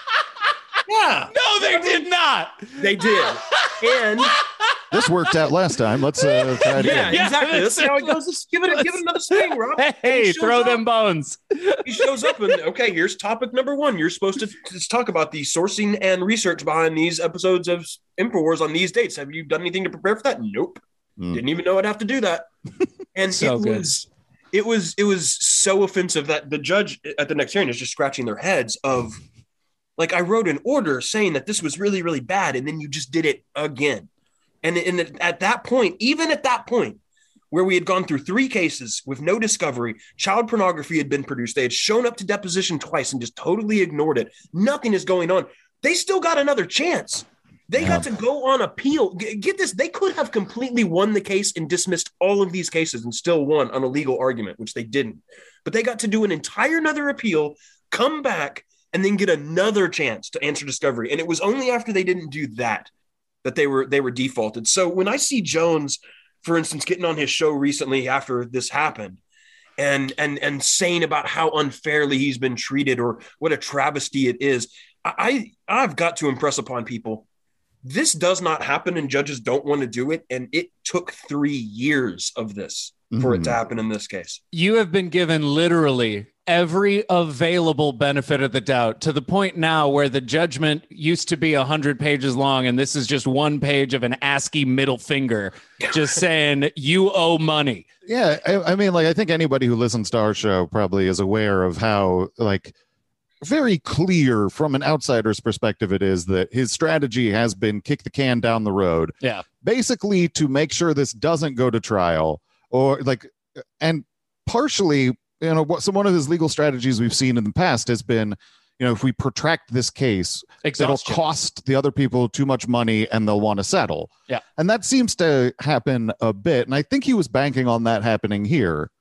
Speaker 7: Yeah.
Speaker 5: No, they did not.
Speaker 7: They did. And
Speaker 4: this worked out last time. Let's uh, try it
Speaker 7: yeah,
Speaker 4: again.
Speaker 7: exactly. That's how it goes. Let's give it, a, give it another swing, Rob.
Speaker 5: Hey, throw
Speaker 7: up.
Speaker 5: them bones.
Speaker 7: He shows up and, okay, here's topic number one. You're supposed to just talk about the sourcing and research behind these episodes of InfoWars on these dates. Have you done anything to prepare for that? Nope. Mm. Didn't even know I'd have to do that. And
Speaker 5: so
Speaker 7: it
Speaker 5: good.
Speaker 7: was it was it was so offensive that the judge at the next hearing is just scratching their heads of, like, I wrote an order saying that this was really, really bad, and then you just did it again. And, and at that point, even at that point, where we had gone through three cases with no discovery, child pornography had been produced, they had shown up to deposition twice and just totally ignored it. Nothing is going on. They still got another chance. They yeah. got to go on appeal. Get this, they could have completely won the case and dismissed all of these cases and still won on a legal argument, which they didn't. But they got to do an entire another appeal, come back, and then get another chance to answer discovery. And it was only after they didn't do that that they were they were defaulted. So when I see Jones, for instance, getting on his show recently after this happened and and and saying about how unfairly he's been treated or what a travesty it is, I, I've got to impress upon people, this does not happen and judges don't want to do it. And it took three years of this mm-hmm. for it to happen in this case.
Speaker 5: You have been given literally every available benefit of the doubt, to the point now where the judgment used to be one hundred pages long, and this is just one page of an ASCII middle finger just saying, you owe money.
Speaker 4: Yeah, I, I mean, like, I think anybody who listens to our show probably is aware of how, like, very clear from an outsider's perspective it is that his strategy has been kick the can down the road.
Speaker 5: Yeah.
Speaker 4: Basically to make sure this doesn't go to trial, or, like, and partially, you know, so one of his legal strategies we've seen in the past has been, you know, if we protract this case,
Speaker 5: Exhaustion.
Speaker 4: It'll cost the other people too much money and they'll want to settle.
Speaker 5: Yeah.
Speaker 4: And that seems to happen a bit. And I think he was banking on that happening here.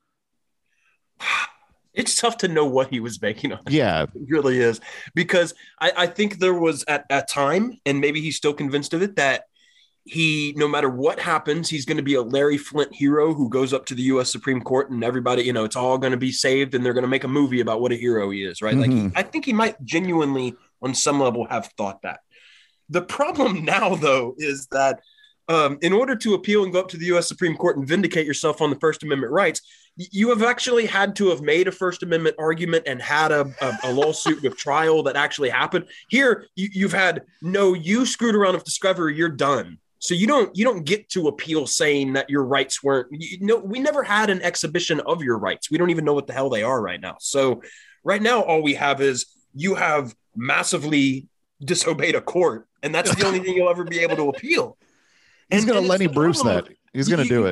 Speaker 7: It's tough to know what he was banking on.
Speaker 4: Yeah.
Speaker 7: It really is. Because I, I think there was at a time, and maybe he's still convinced of it, that he, no matter what happens, he's going to be a Larry Flint hero who goes up to the U S Supreme Court and everybody, you know, it's all going to be saved and they're going to make a movie about what a hero he is, right?
Speaker 4: Mm-hmm.
Speaker 7: Like, I think he might genuinely, on some level, have thought that. The problem now, though, is that um, in order to appeal and go up to the U S Supreme Court and vindicate yourself on the First Amendment rights, you have actually had to have made a First Amendment argument and had a, a, a lawsuit with trial that actually happened. Here, you, you've had, no, you screwed around with discovery, you're done. So you don't you don't get to appeal saying that your rights weren't. You know, we never had an exhibition of your rights. We don't even know what the hell they are right now. So right now, all we have is you have massively disobeyed a court, and that's the only thing you'll ever be able to appeal.
Speaker 4: He's
Speaker 7: And,
Speaker 4: going to
Speaker 7: and
Speaker 4: Lenny
Speaker 7: it's the
Speaker 4: Bruce
Speaker 7: problem.
Speaker 4: that. He's going to do it.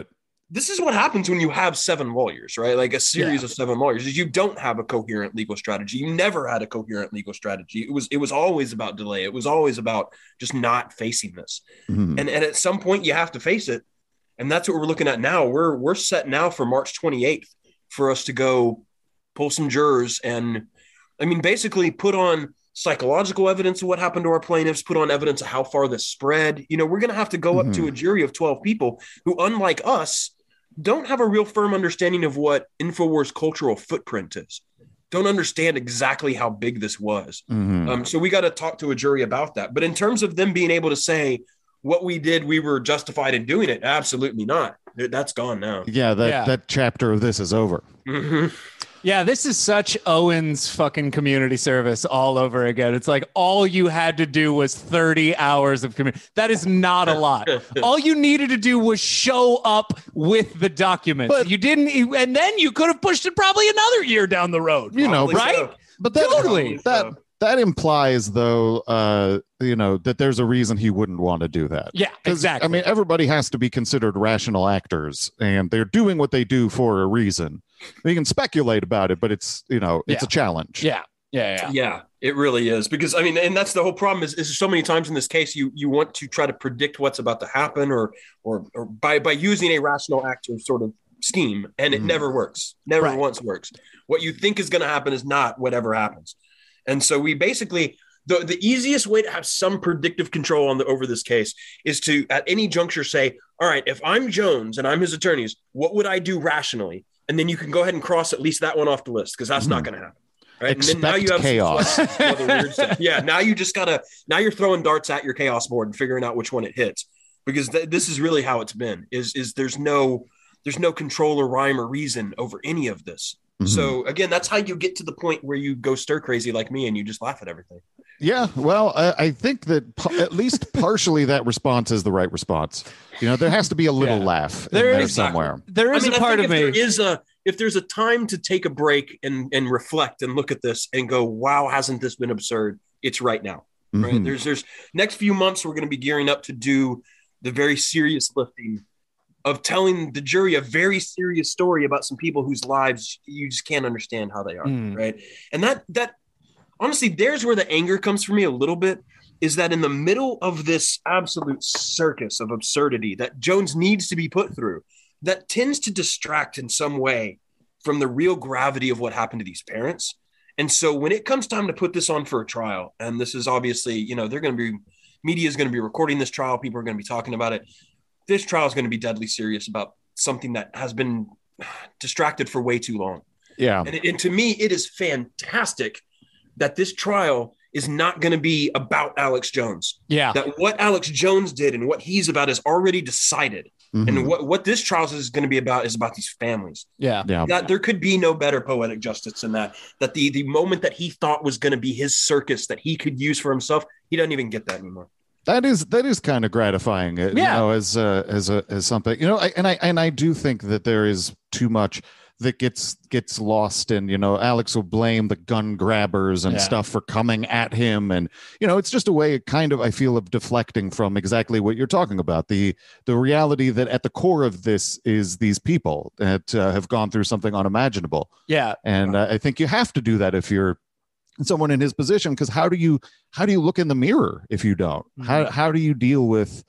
Speaker 7: this is what happens when you have seven lawyers, right? Like a series
Speaker 5: Yeah.
Speaker 7: of seven lawyers, is you don't have a coherent legal strategy. You never had a coherent legal strategy. It was it was always about delay. It was always about just not facing this.
Speaker 4: Mhm.
Speaker 7: And and at some point you have to face it. And that's what we're looking at now. We're we're set now for March twenty-eighth for us to go pull some jurors and, I mean, basically put on psychological evidence of what happened to our plaintiffs, put on evidence of how far this spread. You know, we're going to have to go
Speaker 4: Mhm.
Speaker 7: up to a jury of twelve people who, unlike us, don't have a real firm understanding of what InfoWars' cultural footprint is. Don't understand exactly how big this was.
Speaker 4: Mhm.
Speaker 7: Um, so we got to talk to a jury about that. But in terms of them being able to say what we did, we were justified in doing it, absolutely not. That's gone now.
Speaker 4: Yeah, that
Speaker 5: Yeah.
Speaker 4: that chapter of this is over.
Speaker 7: Mhm.
Speaker 5: Yeah, this is such Owen's fucking community service all over again. It's like all you had to do was thirty hours of community. That is not a lot. All you needed to do was show up with the documents.
Speaker 4: But-
Speaker 5: you didn't, e, and then you could have pushed it probably another year down the road.
Speaker 4: You know,
Speaker 7: Probably
Speaker 5: right?
Speaker 7: so.
Speaker 4: But that
Speaker 5: Totally.
Speaker 4: that that implies, though, uh, you know, that there's a reason he wouldn't want to do that.
Speaker 5: Yeah,
Speaker 4: 'Cause,
Speaker 5: exactly.
Speaker 4: I mean, everybody has to be considered rational actors, and they're doing what they do for a reason. We can speculate about it, but it's you know, it's
Speaker 5: Yeah.
Speaker 4: a challenge.
Speaker 5: yeah, yeah, yeah.
Speaker 7: Yeah, it really is. Because I mean, and that's the whole problem is, is so many times in this case, you you want to try to predict what's about to happen or or or by by using a rational actor sort of scheme, and it
Speaker 4: Mhm.
Speaker 7: never works. Never
Speaker 5: Right.
Speaker 7: once works. What you think is going to happen is not whatever happens. And so we basically the the easiest way to have some predictive control on the over this case is to at any juncture say, all right, if I'm Jones and I'm his attorneys, what would I do rationally? And then you can go ahead and cross at least that one off the list because that's not
Speaker 4: Mhm.
Speaker 7: going to happen. Right.
Speaker 4: Expect
Speaker 7: and then now you have some
Speaker 4: chaos.
Speaker 7: flex- some other weird stuff. Yeah. Now you just gotta. Now you're throwing darts at your chaos board and figuring out which one it hits because th- this is really how it's been. Is is there's no there's no control or rhyme or reason over any of this.
Speaker 4: Mhm.
Speaker 7: So again, that's how you get to the point where you go stir crazy like me and you just laugh at everything.
Speaker 4: Yeah, well, I, I think that pa- at least partially that response is the right response. You know, there has to be a little
Speaker 5: Yeah.
Speaker 4: laugh in
Speaker 5: There
Speaker 4: there
Speaker 5: is-
Speaker 4: somewhere.
Speaker 5: There is
Speaker 7: I mean,
Speaker 5: a
Speaker 7: I
Speaker 5: part
Speaker 7: think
Speaker 5: of
Speaker 7: if
Speaker 5: me.
Speaker 7: there is a if there's a time to take a break and and reflect and look at this and go, wow, hasn't this been absurd? It's right now. Right.
Speaker 4: Mhm.
Speaker 7: There's there's next few months we're going to be gearing up to do the very serious lifting of telling the jury a very serious story about some people whose lives you just can't understand how they are.
Speaker 5: Mm.
Speaker 7: Right. And that that honestly, there's where the anger comes for me a little bit, is that in the middle of this absolute circus of absurdity that Jones needs to be put through, that tends to distract in some way from the real gravity of what happened to these parents. And so when it comes time to put this on for a trial, and this is obviously, you know, they're going to be, media is going to be recording this trial. People are going to be talking about it. This trial is going to be deadly serious about something that has been distracted for way too long.
Speaker 4: Yeah.
Speaker 7: And, and to me, it is fantastic that this trial is not going to be about Alex Jones.
Speaker 5: Yeah.
Speaker 7: That what Alex Jones did and what he's about is already decided.
Speaker 4: Mhm.
Speaker 7: And what, what this trial is going to be about is about these families.
Speaker 5: Yeah.
Speaker 4: Yeah.
Speaker 7: That there could be no better poetic justice than that. That the the moment that he thought was going to be his circus that he could use for himself, he doesn't even get that anymore.
Speaker 4: That is that is kind of gratifying, uh, you
Speaker 5: Yeah.
Speaker 4: know, as uh, as a as something, you know, I, and I and I do think that there is too much that gets gets lost in, you know, Alex will blame the gun grabbers and
Speaker 5: Yeah.
Speaker 4: stuff for coming at him, and you know, it's just a way, kind of, I feel, of deflecting from exactly what you're talking about, the the reality that at the core of this is these people that uh, have gone through something unimaginable,
Speaker 5: Yeah.
Speaker 4: and uh, I think you have to do that if you're someone in his position, because how do you how do you look in the mirror if you don't? How
Speaker 5: Mm-hmm.
Speaker 4: how do you deal with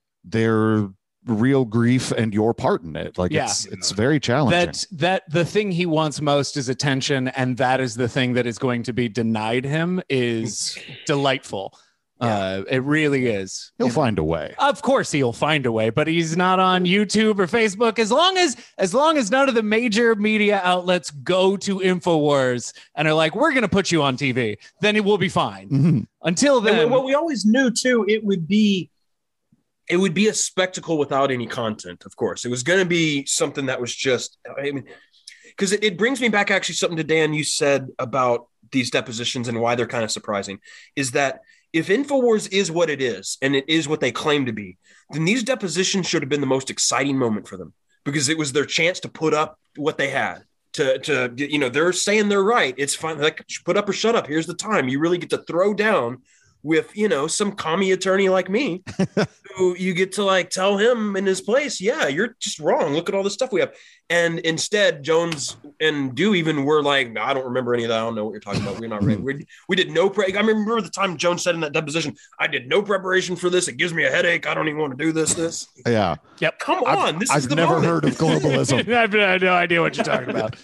Speaker 4: their real grief and your part in it? Like
Speaker 5: Yeah.
Speaker 4: it's it's very challenging.
Speaker 5: That that the thing he wants most is attention, and that is the thing that is going to be denied him is delightful. Uh, it really is.
Speaker 4: He'll
Speaker 5: You know?
Speaker 4: find a way.
Speaker 5: Of course he'll find a way, but he's not on YouTube or Facebook. As long as as long as none of the major media outlets go to InfoWars and are like, we're gonna put you on T V, then it will be fine.
Speaker 4: Mhm.
Speaker 5: Until
Speaker 7: And
Speaker 5: then,
Speaker 7: what we always knew too, it would be it would be a spectacle without any content. Of course, it was going to be something that was just, I mean, because it, it brings me back actually something to Dan you said about these depositions and why they're kind of surprising, is that if InfoWars is what it is and it is what they claim to be, then these depositions should have been the most exciting moment for them, because it was their chance to put up what they had. To, to you know, they're saying they're right. It's fine. Like, put up or shut up. Here's the time. You really get to throw down with, you know, some commie attorney like me you you get to like tell him in his place, yeah, you're just wrong. Look at all the stuff we have. And instead, Jones and Dew even were like, no, I don't remember any of that. I don't know what you're talking about. We're not ready. We we did no pre. I remember the time Jones said in that deposition, I did no preparation for this. It gives me a headache. I don't even want to do this. This.
Speaker 4: Yeah.
Speaker 5: Yep.
Speaker 7: Come on.
Speaker 4: I've,
Speaker 7: this
Speaker 4: I've
Speaker 7: is the
Speaker 4: never
Speaker 7: moment.
Speaker 4: heard of globalism.
Speaker 5: I have no idea what you're talking about.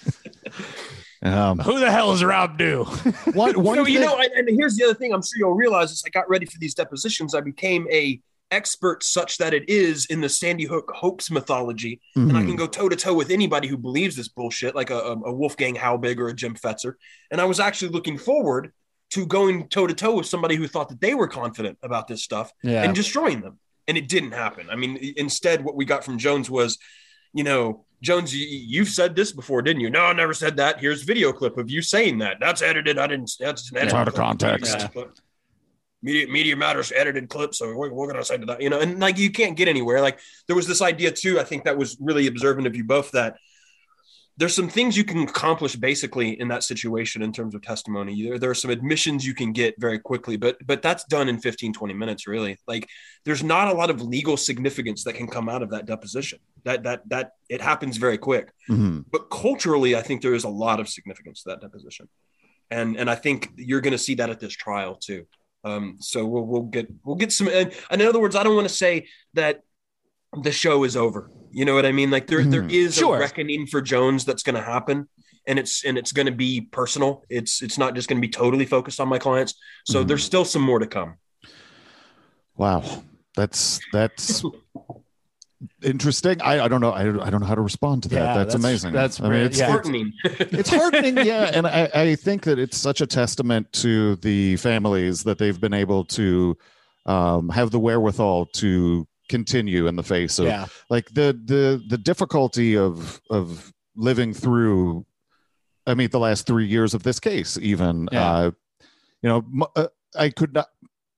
Speaker 4: Um,
Speaker 5: Who the hell is Rob Dew?
Speaker 4: one, one
Speaker 7: So,
Speaker 4: thing,
Speaker 7: you know, and, and here's the other thing I'm sure you'll realize as I got ready for these depositions, I became a expert such that it is in the Sandy Hook hoax mythology.
Speaker 4: Mm-hmm.
Speaker 7: And I can go toe to toe with anybody who believes this bullshit, like a, a Wolfgang Halbig or a Jim Fetzer. And I was actually looking forward to going toe to toe with somebody who thought that they were confident about this stuff
Speaker 5: Yeah.
Speaker 7: and destroying them. And it didn't happen. I mean, instead, what we got from Jones was, you know, Jones, you, you've said this before, didn't you? No, I never said that. Here's a video clip of you saying that. That's edited. I didn't. That's an edited
Speaker 4: out of
Speaker 7: clip.
Speaker 4: context.
Speaker 7: Yeah. Media, Media Matters edited clip. So what, what can I say to that? You know, and like you can't get anywhere. Like there was this idea too. I think that was really observant of you both that there's some things you can accomplish basically in that situation in terms of testimony. There, there are some admissions you can get very quickly, but but that's done in fifteen, twenty minutes, really. Like there's not a lot of legal significance that can come out of that deposition. That that that it happens very quick.
Speaker 4: Mhm.
Speaker 7: But culturally, I think there is a lot of significance to that deposition. And and I think you're going to see that at this trial too. Um, so we'll we'll get we'll get some. And in other words, I don't want to say that the show is over. You know what I mean? Like there
Speaker 4: Mhm.
Speaker 7: there is
Speaker 5: Sure.
Speaker 7: a reckoning for Jones that's going to happen, and it's and it's going to be personal. It's it's not just going to be totally focused on my clients. So
Speaker 4: Mhm.
Speaker 7: there's still some more to come.
Speaker 4: Wow, that's that's interesting. I, I don't know. I, I don't know how to respond to that.
Speaker 5: Yeah,
Speaker 4: that's,
Speaker 5: that's-
Speaker 4: amazing.
Speaker 5: that's
Speaker 4: I mean,
Speaker 5: great.
Speaker 4: it's,
Speaker 5: Yeah.
Speaker 4: it's
Speaker 7: Heartening.
Speaker 4: it's heartening, yeah. And I, I think that it's such a testament to the families that they've been able to um, have the wherewithal to continue in the face of
Speaker 5: Yeah.
Speaker 4: like the the the difficulty of of living through. I mean, the last three years of this case, even
Speaker 5: Yeah.
Speaker 4: uh, you know, m- uh, I could not.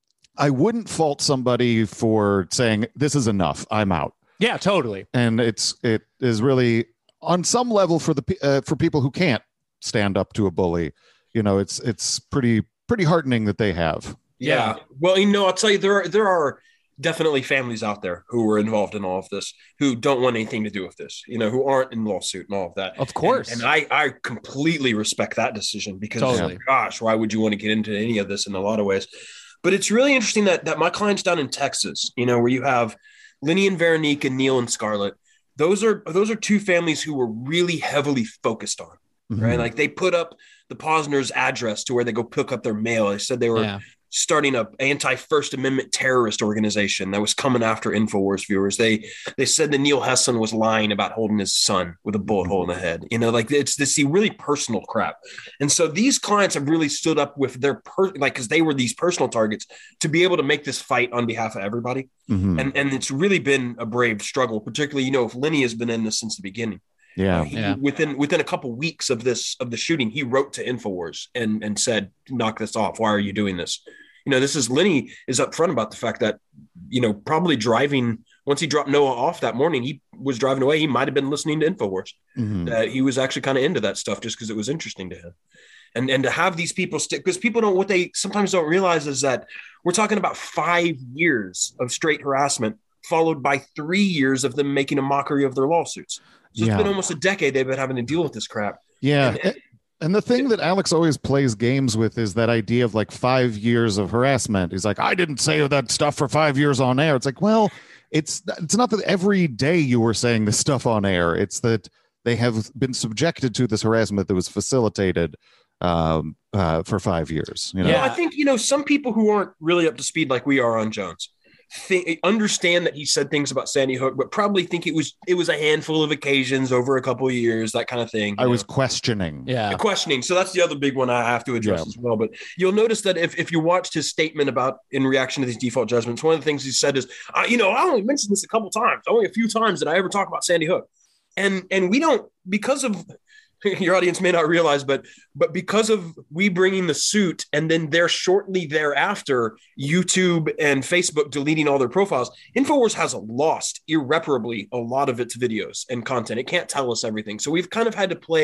Speaker 4: I wouldn't fault somebody for saying this is enough. I'm out.
Speaker 5: Yeah, totally.
Speaker 4: And it's it is really on some level for the pe- uh, for people who can't stand up to a bully. You know, it's it's pretty pretty heartening that they have.
Speaker 7: Yeah. Well, you know, I'll tell you, there are there are definitely families out there who were involved in all of this who don't want anything to do with this, you know, who aren't in lawsuit and all of that.
Speaker 5: Of course.
Speaker 7: And, and I, I completely respect that decision because,
Speaker 5: Totally.
Speaker 7: gosh, why would you want to get into any of this in a lot of ways? But it's really interesting that that my clients down in Texas, you know, where you have Lenny and Veronique and Neil and Scarlett, those are those are two families who were really heavily focused on, right?
Speaker 4: Mhm.
Speaker 7: Like they put up the Posner's address to where they go pick up their mail. They said they were
Speaker 5: Yeah.
Speaker 7: starting a anti-First Amendment terrorist organization that was coming after InfoWars viewers. They they said that Neil Hesson was lying about holding his son with a bullet hole in the head. You know, like it's this really personal crap. And so these clients have really stood up with their per like because they were these personal targets to be able to make this fight on behalf of everybody.
Speaker 4: Mhm.
Speaker 7: And and it's really been a brave struggle, particularly, you know, if Lenny has been in this since the beginning.
Speaker 4: yeah.
Speaker 7: Uh, he-
Speaker 5: Yeah.
Speaker 7: Within within a couple weeks of this of the shooting, he wrote to InfoWars and and said, "Knock this off. Why are you doing this?" You know, this is Lenny is upfront about the fact that, you know, probably driving once he dropped Noah off that morning, he was driving away. He might have been listening to InfoWars.
Speaker 4: Mhm.
Speaker 7: Uh, he was actually kind of into that stuff just because it was interesting to him. And and to have these people stick because people don't what they sometimes don't realize is that we're talking about five years of straight harassment followed by three years of them making a mockery of their lawsuits. So
Speaker 4: Yeah.
Speaker 7: it's been almost a decade they've been having to deal with this crap.
Speaker 4: Yeah.
Speaker 7: And-
Speaker 4: And the thing that Alex always plays games with is that idea of like five years of harassment. He's like, I didn't say that stuff for five years on air. It's like, well, it's it's not that every day you were saying this stuff on air. It's that they have been subjected to this harassment that was facilitated um, uh, for five years. You know?
Speaker 5: Yeah.
Speaker 7: Well, I think, you know, some people who aren't really up to speed like we are on Jones think, understand that he said things about Sandy Hook, but probably think it was it was a handful of occasions over a couple of years, that kind of thing.
Speaker 4: I
Speaker 7: you
Speaker 4: was
Speaker 7: know.
Speaker 4: questioning.
Speaker 5: Yeah.
Speaker 7: questioning. So that's the other big one I have to address
Speaker 4: Yeah.
Speaker 7: as well. But you'll notice that if, if you watched his statement about in reaction to these default judgments, one of the things he said is, uh, you know, I only mentioned this a couple times, only a few times did I ever talk about Sandy Hook. And and we don't, because of your audience may not realize, but but because of we bringing the suit and then there shortly thereafter, YouTube and Facebook deleting all their profiles, InfoWars has lost irreparably a lot of its videos and content. It can't tell us everything. So we've kind of had to play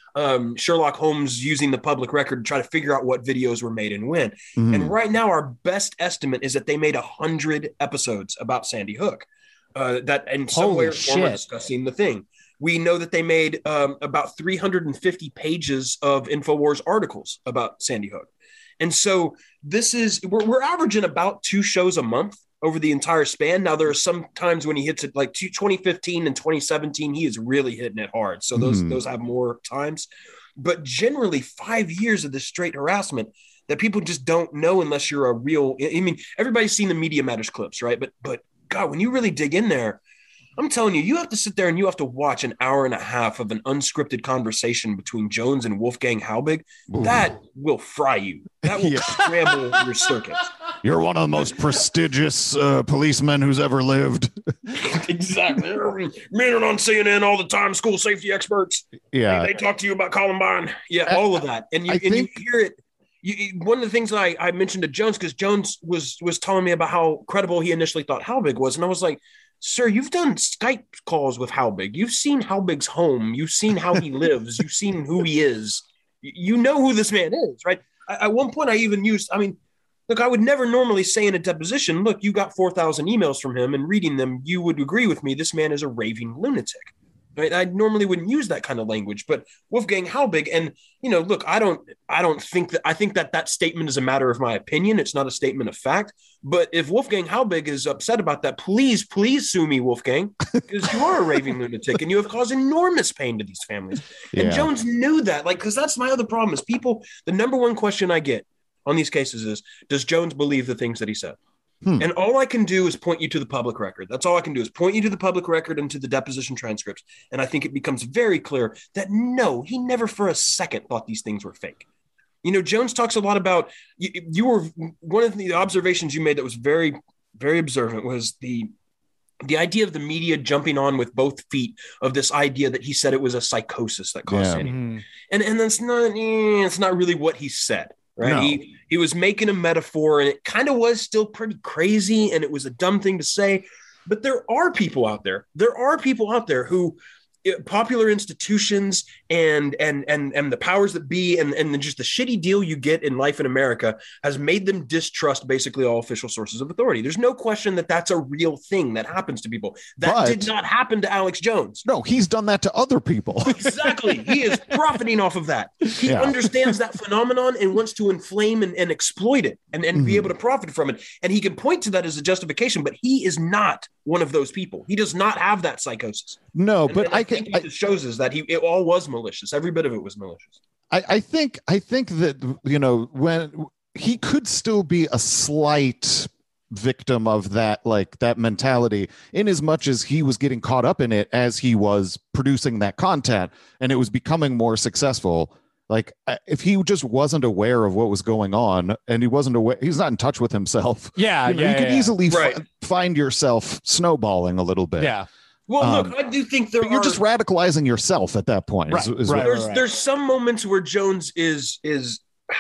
Speaker 7: um, Sherlock Holmes using the public record to try to figure out what videos were made and when.
Speaker 4: Mm.
Speaker 7: And right now, our best estimate is that they made a hundred episodes about Sandy Hook. Uh, that in some
Speaker 5: Holy
Speaker 7: way or form are
Speaker 5: shit.
Speaker 7: discussing the thing. We know that they made um, about three hundred fifty pages of InfoWars articles about Sandy Hook. And so this is, we're, we're averaging about two shows a month over the entire span. Now, there are some times when he hits it like twenty fifteen and twenty seventeen, he is really hitting it hard. So those,
Speaker 4: Mm.
Speaker 7: those have more times. But generally, five years of this straight harassment that people just don't know unless you're a real, I mean, everybody's seen the Media Matters clips, right? But, but God, when you really dig in there, I'm telling you, you have to sit there and you have to watch an hour and a half of an unscripted conversation between Jones and Wolfgang Halbig.
Speaker 4: Ooh.
Speaker 7: That will fry you. That will
Speaker 4: Yeah.
Speaker 7: scramble your circuits.
Speaker 4: You're one of the most prestigious uh, policemen who's ever lived.
Speaker 7: Exactly. Men are on C N N all the time, school safety experts.
Speaker 4: Yeah.
Speaker 7: They, they talk to you about Columbine. Yeah,
Speaker 4: I-
Speaker 7: all of that. And you,
Speaker 4: I
Speaker 7: and
Speaker 4: think-
Speaker 7: you hear it. You, you- one of the things that I, I mentioned to Jones, because Jones was was telling me about how credible he initially thought Halbig was. And I was like, sir, you've done Skype calls with Halbig. You've seen Halbig's home. You've seen how he lives. You've seen who he is. You, you know who this man is, right? I, at one point, I even used, I mean, look, I would never normally say in a deposition, look, you got four thousand emails from him, and reading them, you would agree with me, this man is a raving lunatic. Right? I normally wouldn't use that kind of language, but Wolfgang Halbig, and you know, look, I don't, I don't think that, I think that that statement is a matter of my opinion. It's not a statement of fact. But if Wolfgang Halbig is upset about that, please, please sue me, Wolfgang, because you are a raving lunatic and you have caused enormous pain to these families.
Speaker 4: Yeah.
Speaker 7: And Jones knew that, like, because that's my other problem is people. The number one question I get on these cases is, does Jones believe the things that he said?
Speaker 4: Hmm.
Speaker 7: And all I can do is point you to the public record. That's all I can do is point you to the public record and to the deposition transcripts. And I think it becomes very clear that no, he never for a second thought these things were fake. You know, Jones talks a lot about, you, you were, one of the observations you made that was very, very observant was the, the idea of the media jumping on with both feet of this idea that he said it was a psychosis that caused
Speaker 4: Yeah.
Speaker 7: Sandy.
Speaker 5: Mhm.
Speaker 7: And, and that's not, eh, it's not really what he said. Right.
Speaker 4: No.
Speaker 7: He, he was making a metaphor and it kind of was still pretty crazy and it was a dumb thing to say. But there are people out there. There are people out there who eh, popular institutions and and and and the powers that be and, and just the shitty deal you get in life in America has made them distrust basically all official sources of authority. There's no question that that's a real thing that happens to people. That
Speaker 4: But-
Speaker 7: did not happen to Alex Jones.
Speaker 4: No, he's done that to other people.
Speaker 7: Exactly. He is profiting off of that. He
Speaker 4: Yeah.
Speaker 7: understands that phenomenon and wants to inflame and, and exploit it and, and be
Speaker 4: Mhm.
Speaker 7: able to profit from it. And he can point to that as a justification, but he is not one of those people. He does not have that psychosis.
Speaker 4: No,
Speaker 7: And
Speaker 4: but
Speaker 7: what
Speaker 4: I
Speaker 7: think
Speaker 4: can. I,
Speaker 7: it shows us that he it all was malicious. Every bit of it was malicious.
Speaker 4: I, I think I think that you know when he could still be a slight victim of that like that mentality in as much as he was getting caught up in it as he was producing that content and it was becoming more successful. Like I- if he just wasn't aware of what was going on and he wasn't aware, he's not in touch with himself.
Speaker 5: Yeah,
Speaker 4: You know,
Speaker 5: yeah,
Speaker 4: you could
Speaker 5: yeah,
Speaker 4: easily fi-
Speaker 7: Right.
Speaker 4: find yourself snowballing a little bit.
Speaker 5: yeah.
Speaker 7: Well,
Speaker 4: Um,
Speaker 7: look, I do think there
Speaker 4: But you're
Speaker 7: are
Speaker 4: just radicalizing yourself at that point. is-
Speaker 5: Right,
Speaker 4: is
Speaker 5: right,
Speaker 4: what-
Speaker 7: there's there's some moments where Jones is is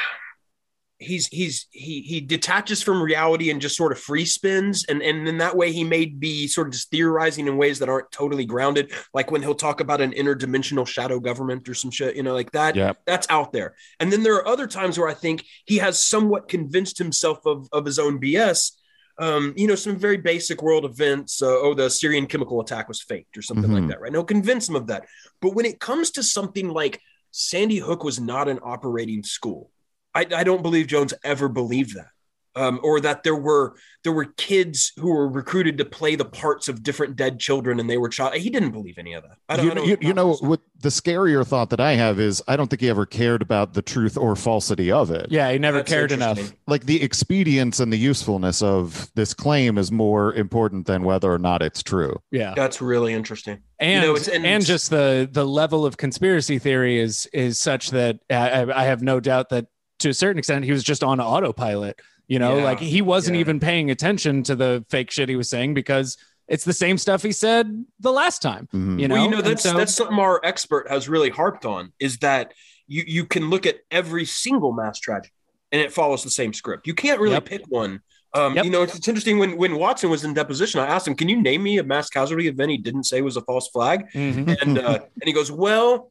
Speaker 7: he's he's he he detaches from reality and just sort of free spins and and in that way he may be sort of just theorizing in ways that aren't totally grounded, like when he'll talk about an interdimensional shadow government or some shit, you know, like that.
Speaker 4: Yeah.
Speaker 7: That's out there. And then there are other times where I think he has somewhat convinced himself of of his own B S. Um, you know, some very basic world events. Uh, oh, the Syrian chemical attack was faked or something
Speaker 4: Mhm.
Speaker 7: like that, right? And he'll convince him of that. But when it comes to something like Sandy Hook was not an operating school, I, I don't believe Jones ever believed that. Um, or that there were there were kids who were recruited to play the parts of different dead children and they were child. He didn't believe any of that. I don't,
Speaker 4: you,
Speaker 7: I don't
Speaker 4: you, you know what the scarier thought that I have is I don't think he ever cared about the truth or falsity of it.
Speaker 5: Yeah, he never
Speaker 7: That's
Speaker 5: cared enough.
Speaker 7: interesting.
Speaker 4: Like the expedience and the usefulness of this claim is more important than whether or not it's true.
Speaker 5: Yeah.
Speaker 7: That's really interesting.
Speaker 5: And,
Speaker 7: You know, it's- and
Speaker 5: and
Speaker 7: it's-
Speaker 5: just the the level of conspiracy theory is is such that I, I have no doubt that to a certain extent he was just on autopilot. You know,
Speaker 7: Yeah,
Speaker 5: like he wasn't
Speaker 7: yeah.
Speaker 5: even paying attention to the fake shit he was saying because it's the same stuff he said the last time.
Speaker 4: Mhm.
Speaker 5: You know,
Speaker 7: Well, you know
Speaker 5: And
Speaker 7: that's
Speaker 5: so-
Speaker 7: that's something our expert has really harped on is that you you can look at every single mass tragedy and it follows the same script. You can't really
Speaker 5: Yep.
Speaker 7: pick one. Um,
Speaker 5: Yep.
Speaker 7: You know, it's, it's interesting when when Watson was in deposition, I asked him, "Can you name me a mass casualty event he didn't say was a false flag?"
Speaker 5: Mhm.
Speaker 7: And uh, and he goes, "Well,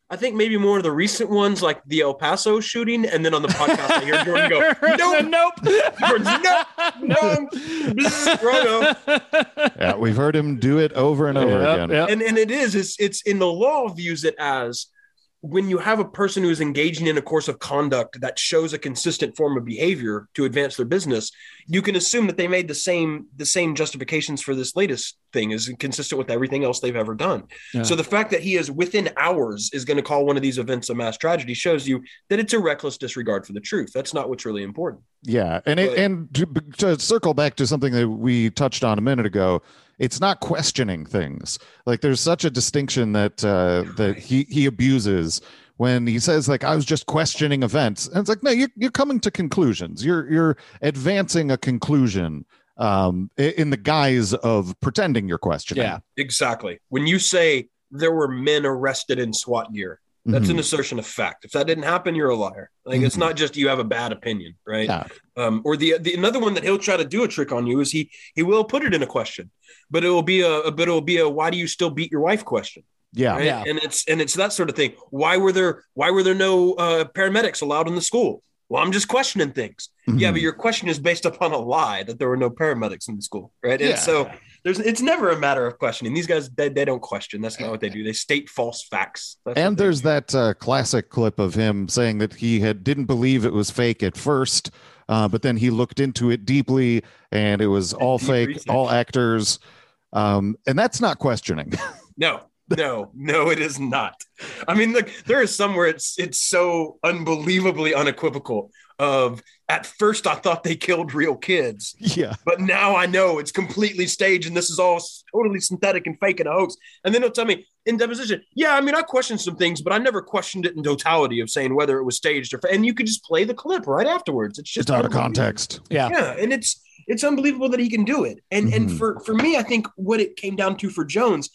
Speaker 7: I think maybe more of the recent ones, like the El Paso shooting, and then on the podcast, I hear Jordan go, "Nope,
Speaker 5: nope,
Speaker 7: Jordan's, nope, nope, wrong."
Speaker 4: Yeah, we've heard him do it over and over
Speaker 5: Yep,
Speaker 4: again.
Speaker 5: yep.
Speaker 7: And and it is, it's, it's in the law views it as when you have a person who is engaging in a course of conduct that shows a consistent form of behavior to advance their business, you can assume that they made the same the same justifications for this latest thing is consistent with everything else they've ever done.
Speaker 5: Yeah.
Speaker 7: So the fact that he is within hours is going to call one of these events a mass tragedy shows you that it's a reckless disregard for the truth. That's not what's really important.
Speaker 4: Yeah, and it,
Speaker 7: But-
Speaker 4: and to, to circle back to something that we touched on a minute ago, it's not questioning things. Like there's such a distinction that uh, that he he abuses when he says like I was just questioning events, and it's like no, you're you're coming to conclusions. You're you're advancing a conclusion um, i- in the guise of pretending you're questioning.
Speaker 5: Yeah.
Speaker 7: Exactly. When you say there were men arrested in SWAT gear, that's
Speaker 4: Mhm.
Speaker 7: an assertion of fact. If that didn't happen, you're a liar. Like it's
Speaker 4: Mhm.
Speaker 7: not just you have a bad opinion, right?
Speaker 4: Yeah.
Speaker 7: Um, or the, the another one that he'll try to do a trick on you is he he will put it in a question, but it will be a, a but it will be a why do you still beat your wife question,
Speaker 4: Yeah.
Speaker 7: right?
Speaker 5: Yeah.
Speaker 7: And it's and it's that sort of thing. Why were there why were there no uh, paramedics allowed in the school? Well, I'm just questioning things. Yeah,
Speaker 4: Mhm.
Speaker 7: but your question is based upon a lie that there were no paramedics in the school, right?
Speaker 4: Yeah.
Speaker 7: And so there's it's never a matter of questioning. These guys they, they don't question. That's not what they do. They state false facts. That's
Speaker 4: And
Speaker 7: what they
Speaker 4: there's
Speaker 7: do.
Speaker 4: that uh, classic clip of him saying that he had didn't believe it was fake at first, uh, but then he looked into it deeply, and it was all
Speaker 7: deep
Speaker 4: fake,
Speaker 7: research.
Speaker 4: all actors, um, and that's not questioning.
Speaker 7: No, no, no, it is not. I mean, look, there is some where it's it's so unbelievably unequivocal. Of at first, I thought they killed real kids,
Speaker 4: Yeah,
Speaker 7: but now I know it's completely staged and this is all totally synthetic and fake and a hoax. And then he'll tell me in deposition, yeah, I mean, I questioned some things, but I never questioned it in totality of saying whether it was staged or. And you could just play the clip right afterwards. It's just
Speaker 4: it's out of
Speaker 7: unbelievable.
Speaker 4: context.
Speaker 5: Yeah.
Speaker 7: Yeah, and it's it's unbelievable that he can do it. And and
Speaker 4: Mhm.
Speaker 7: for for me, I think what it came down to for Jones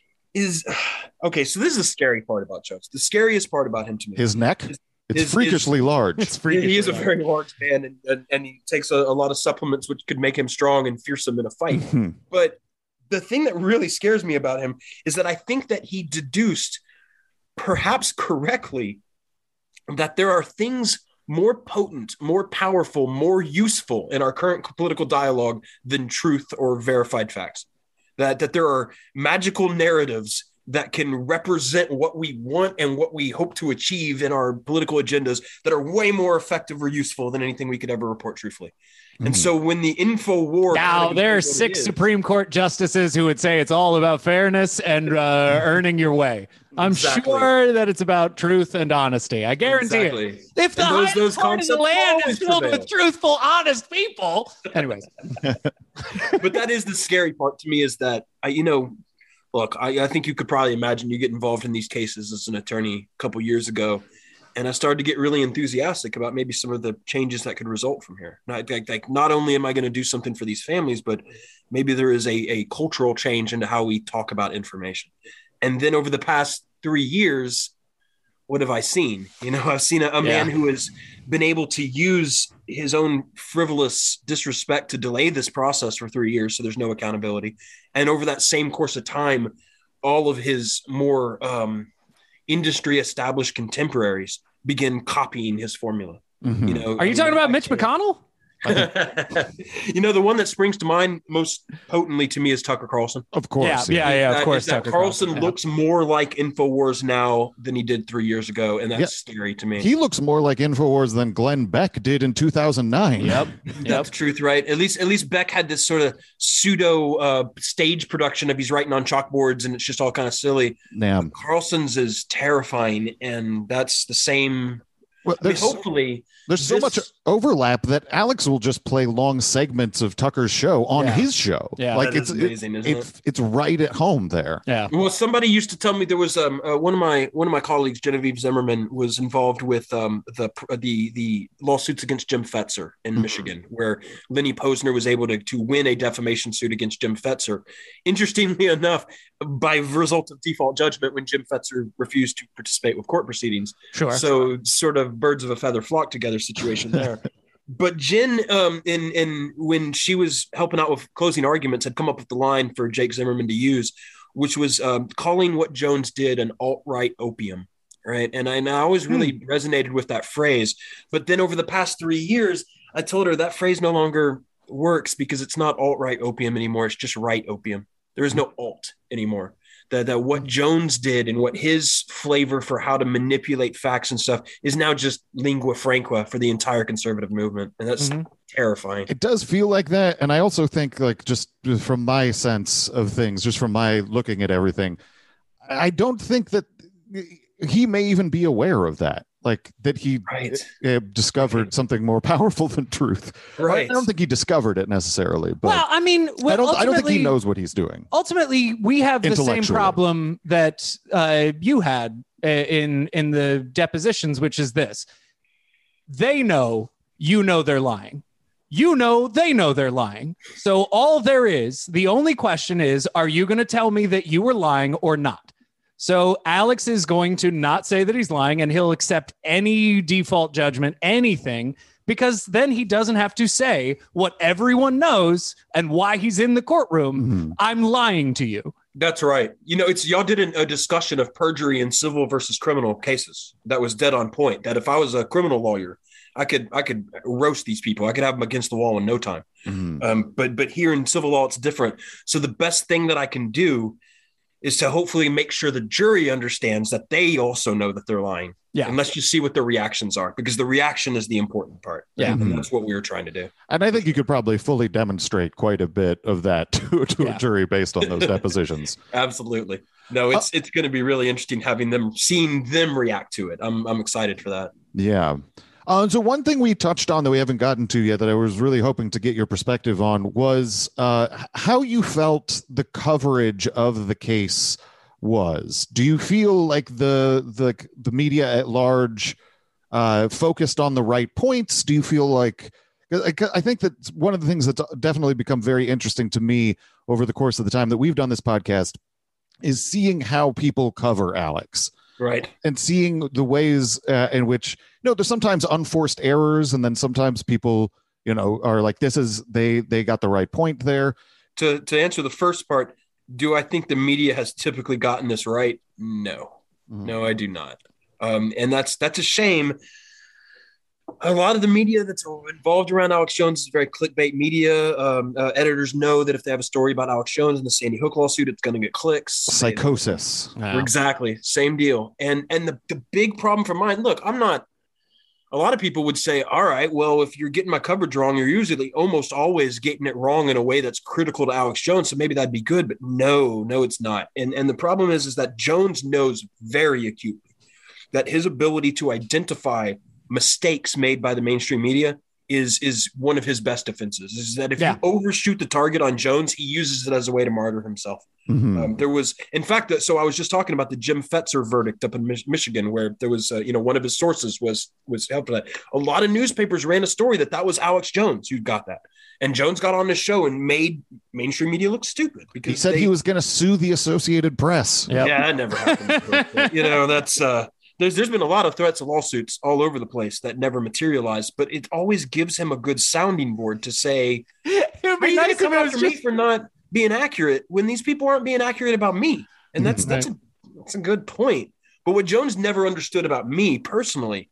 Speaker 7: is okay. So this is the scary part about Jones. The scariest part about him to me.
Speaker 4: His neck, it's
Speaker 7: his-
Speaker 4: freakishly large.
Speaker 5: It's
Speaker 7: He-
Speaker 5: freaky.
Speaker 7: he is a very large man, and, and, and he takes a, a lot of supplements which could make him strong and fearsome in a fight.
Speaker 4: Mhm.
Speaker 7: But the thing that really scares me about him is that I think that he deduced, perhaps correctly, that there are things more potent, more powerful, more useful in our current political dialogue than truth or verified facts. That, that there are magical narratives that can represent what we want and what we hope to achieve in our political agendas that are way more effective or useful than anything we could ever report truthfully. And
Speaker 4: Mhm.
Speaker 7: so when the info war
Speaker 5: Now,
Speaker 7: kind of
Speaker 5: there are
Speaker 7: becomes what it
Speaker 5: six
Speaker 7: is-
Speaker 5: Supreme Court justices who would say it's all about fairness and uh, earning your way. I'm
Speaker 7: Exactly.
Speaker 5: sure that it's about truth and honesty. I guarantee
Speaker 7: Exactly.
Speaker 5: it. If the
Speaker 7: And those-
Speaker 5: highest
Speaker 7: those
Speaker 5: part of the
Speaker 7: concepts
Speaker 5: land is
Speaker 7: always
Speaker 5: filled
Speaker 7: prevail.
Speaker 5: with truthful, honest people. Anyways,
Speaker 7: But that is the scary part to me is that I, you know, look, I, I think you could probably imagine you get involved in these cases as an attorney a couple years ago. And I started to get really enthusiastic about maybe some of the changes that could result from here. Not, like, like not only am I going to do something for these families, but maybe there is a, a cultural change into how we talk about information. And then over the past three years, what have I seen? You know, I've seen a, a man
Speaker 5: Yeah.
Speaker 7: who has been able to use his own frivolous disrespect to delay this process for three years. So there's no accountability. And over that same course of time, all of his more um, industry established contemporaries begin copying his formula.
Speaker 4: Mhm.
Speaker 7: You know,
Speaker 5: are you talking about Mitch McConnell?
Speaker 7: you know, the one that springs to mind most potently to me is Tucker Carlson.
Speaker 4: Of course.
Speaker 5: Yeah, yeah, yeah. Of
Speaker 7: That-
Speaker 5: course,
Speaker 7: is that
Speaker 5: Tucker
Speaker 7: Carlson
Speaker 5: Carlson, yeah.
Speaker 7: looks more like InfoWars now than he did three years ago, and that's
Speaker 4: Yeah.
Speaker 7: scary to me.
Speaker 4: He looks more like InfoWars than Glenn Beck did in two thousand nine.
Speaker 5: Yep.
Speaker 7: That's
Speaker 5: Yep.
Speaker 7: truth, right? At least, at least Beck had this sort of pseudo uh, stage production of he's writing on chalkboards, and it's just all kind of silly.
Speaker 4: Damn.
Speaker 7: Carlson's is terrifying, and that's the same.
Speaker 4: Well,
Speaker 7: I mean,
Speaker 4: there's,
Speaker 7: hopefully,
Speaker 4: there's so
Speaker 7: this-
Speaker 4: much overlap that Alex will just play long segments of Tucker's show on
Speaker 5: Yeah.
Speaker 4: his show.
Speaker 5: Yeah.
Speaker 4: like
Speaker 7: That
Speaker 4: it's
Speaker 7: is amazing,
Speaker 4: it-
Speaker 7: isn't
Speaker 4: it's it's right at home there.
Speaker 5: Yeah.
Speaker 7: Well, somebody used to tell me there was um uh, one of my one of my colleagues, Genevieve Zimmerman, was involved with um the uh, the the lawsuits against Jim Fetzer in
Speaker 4: Mhm.
Speaker 7: Michigan, where Lenny Posner was able to to win a defamation suit against Jim Fetzer. Interestingly enough, by result of default judgment, when Jim Fetzer refused to participate with court proceedings.
Speaker 5: Sure.
Speaker 7: So sort of birds of a feather flock together situation there. But Jen, um, in in when she was helping out with closing arguments, had come up with the line for Jake Zimmerman to use, which was um, calling what Jones did an alt-right opium. right? And I, and I always really hmm. resonated with that phrase. But then over the past three years, I told her that phrase no longer works because it's not alt-right opium anymore. It's just right opium. There is no alt anymore. That, that what Jones did and what his flavor for how to manipulate facts and stuff is now just lingua franca for the entire conservative movement. And that's mm-hmm. terrifying.
Speaker 4: It does feel like that. And I also think, like, just from my sense of things, just from my looking at everything, I don't think that he may even be aware of that. Like that he
Speaker 7: right.
Speaker 4: uh, discovered right. something more powerful than truth.
Speaker 7: Right.
Speaker 4: I don't think he discovered it necessarily. But
Speaker 5: well, I mean, well,
Speaker 4: I don't. I don't think he knows what he's doing.
Speaker 5: Ultimately, we have the same problem that uh, you had uh, in in the depositions, which is this: they know, you know, they're lying. You know, they know they're lying. So all there is, the only question is, are you going to tell me that you were lying or not? So Alex is going to not say that he's lying, and he'll accept any default judgment, anything, because then he doesn't have to say what everyone knows and why he's in the courtroom. Mm-hmm. I'm lying to you.
Speaker 7: That's right. You know, it's y'all did an, a discussion of perjury in civil versus criminal cases that was dead on point. That if I was a criminal lawyer, I could I could roast these people. I could have them against the wall in no time. Mm-hmm. Um, but but here in civil law, it's different. So the best thing that I can do is to hopefully make sure the jury understands that they also know that they're lying.
Speaker 5: Yeah.
Speaker 7: And let's just see what their reactions are, because the reaction is the important part.
Speaker 5: Yeah.
Speaker 7: And mm-hmm. that's what we were trying to do.
Speaker 4: And I think you could probably fully demonstrate quite a bit of that to, to yeah. a jury based on those depositions.
Speaker 7: Absolutely. No, it's uh, it's going to be really interesting having them, seeing them react to it. I'm I'm excited for that.
Speaker 4: Yeah. Uh, so one thing we touched on that we haven't gotten to yet that I was really hoping to get your perspective on was uh, how you felt the coverage of the case was. Do you feel like the the the media at large uh, focused on the right points? Do you feel like I think that one of the things that's definitely become very interesting to me over the course of the time that we've done this podcast is seeing how people cover Alex.
Speaker 7: Right.
Speaker 4: And seeing the ways uh, in which, you know, there's sometimes unforced errors, and then sometimes people, you know, are like, this is, they they got the right point there.
Speaker 7: To to answer the first part, do I think the media has typically gotten this right? No. Mm-hmm. No, I do not. Um, and that's that's a shame. A lot of the media that's involved around Alex Jones is very clickbait media. Um, uh, editors know that if they have a story about Alex Jones and the Sandy Hook lawsuit, it's going to get clicks.
Speaker 4: Psychosis.
Speaker 7: Wow. Exactly. Same deal. And and the, the big problem for mine, look, I'm not, a lot of people would say, all right, well, if you're getting my coverage wrong, you're usually almost always getting it wrong in a way that's critical to Alex Jones. So maybe that'd be good, but no, no, it's not. And, and the problem is, is that Jones knows very acutely that his ability to identify mistakes made by the mainstream media is is one of his best defenses. Is that if yeah. you overshoot the target on Jones, he uses it as a way to martyr himself. Mm-hmm. Um, there was, in fact, that so I was just talking about the Jim Fetzer verdict up in Mich- Michigan, where there was, uh, you know, one of his sources was was helped for that. A lot of newspapers ran a story that that was Alex Jones who got that, and Jones got on the show and made mainstream media look stupid because
Speaker 4: he said they, he was going to sue the Associated Press.
Speaker 7: Yep. Yeah, that never happened. You know, that's. Uh, There's there's been a lot of threats of lawsuits all over the place that never materialized, but it always gives him a good sounding board to say,
Speaker 5: it would be
Speaker 7: nice
Speaker 5: nice
Speaker 7: come after just... me for not being accurate when these people aren't being accurate about me. And that's that's a that's a good point. But what Jones never understood about me personally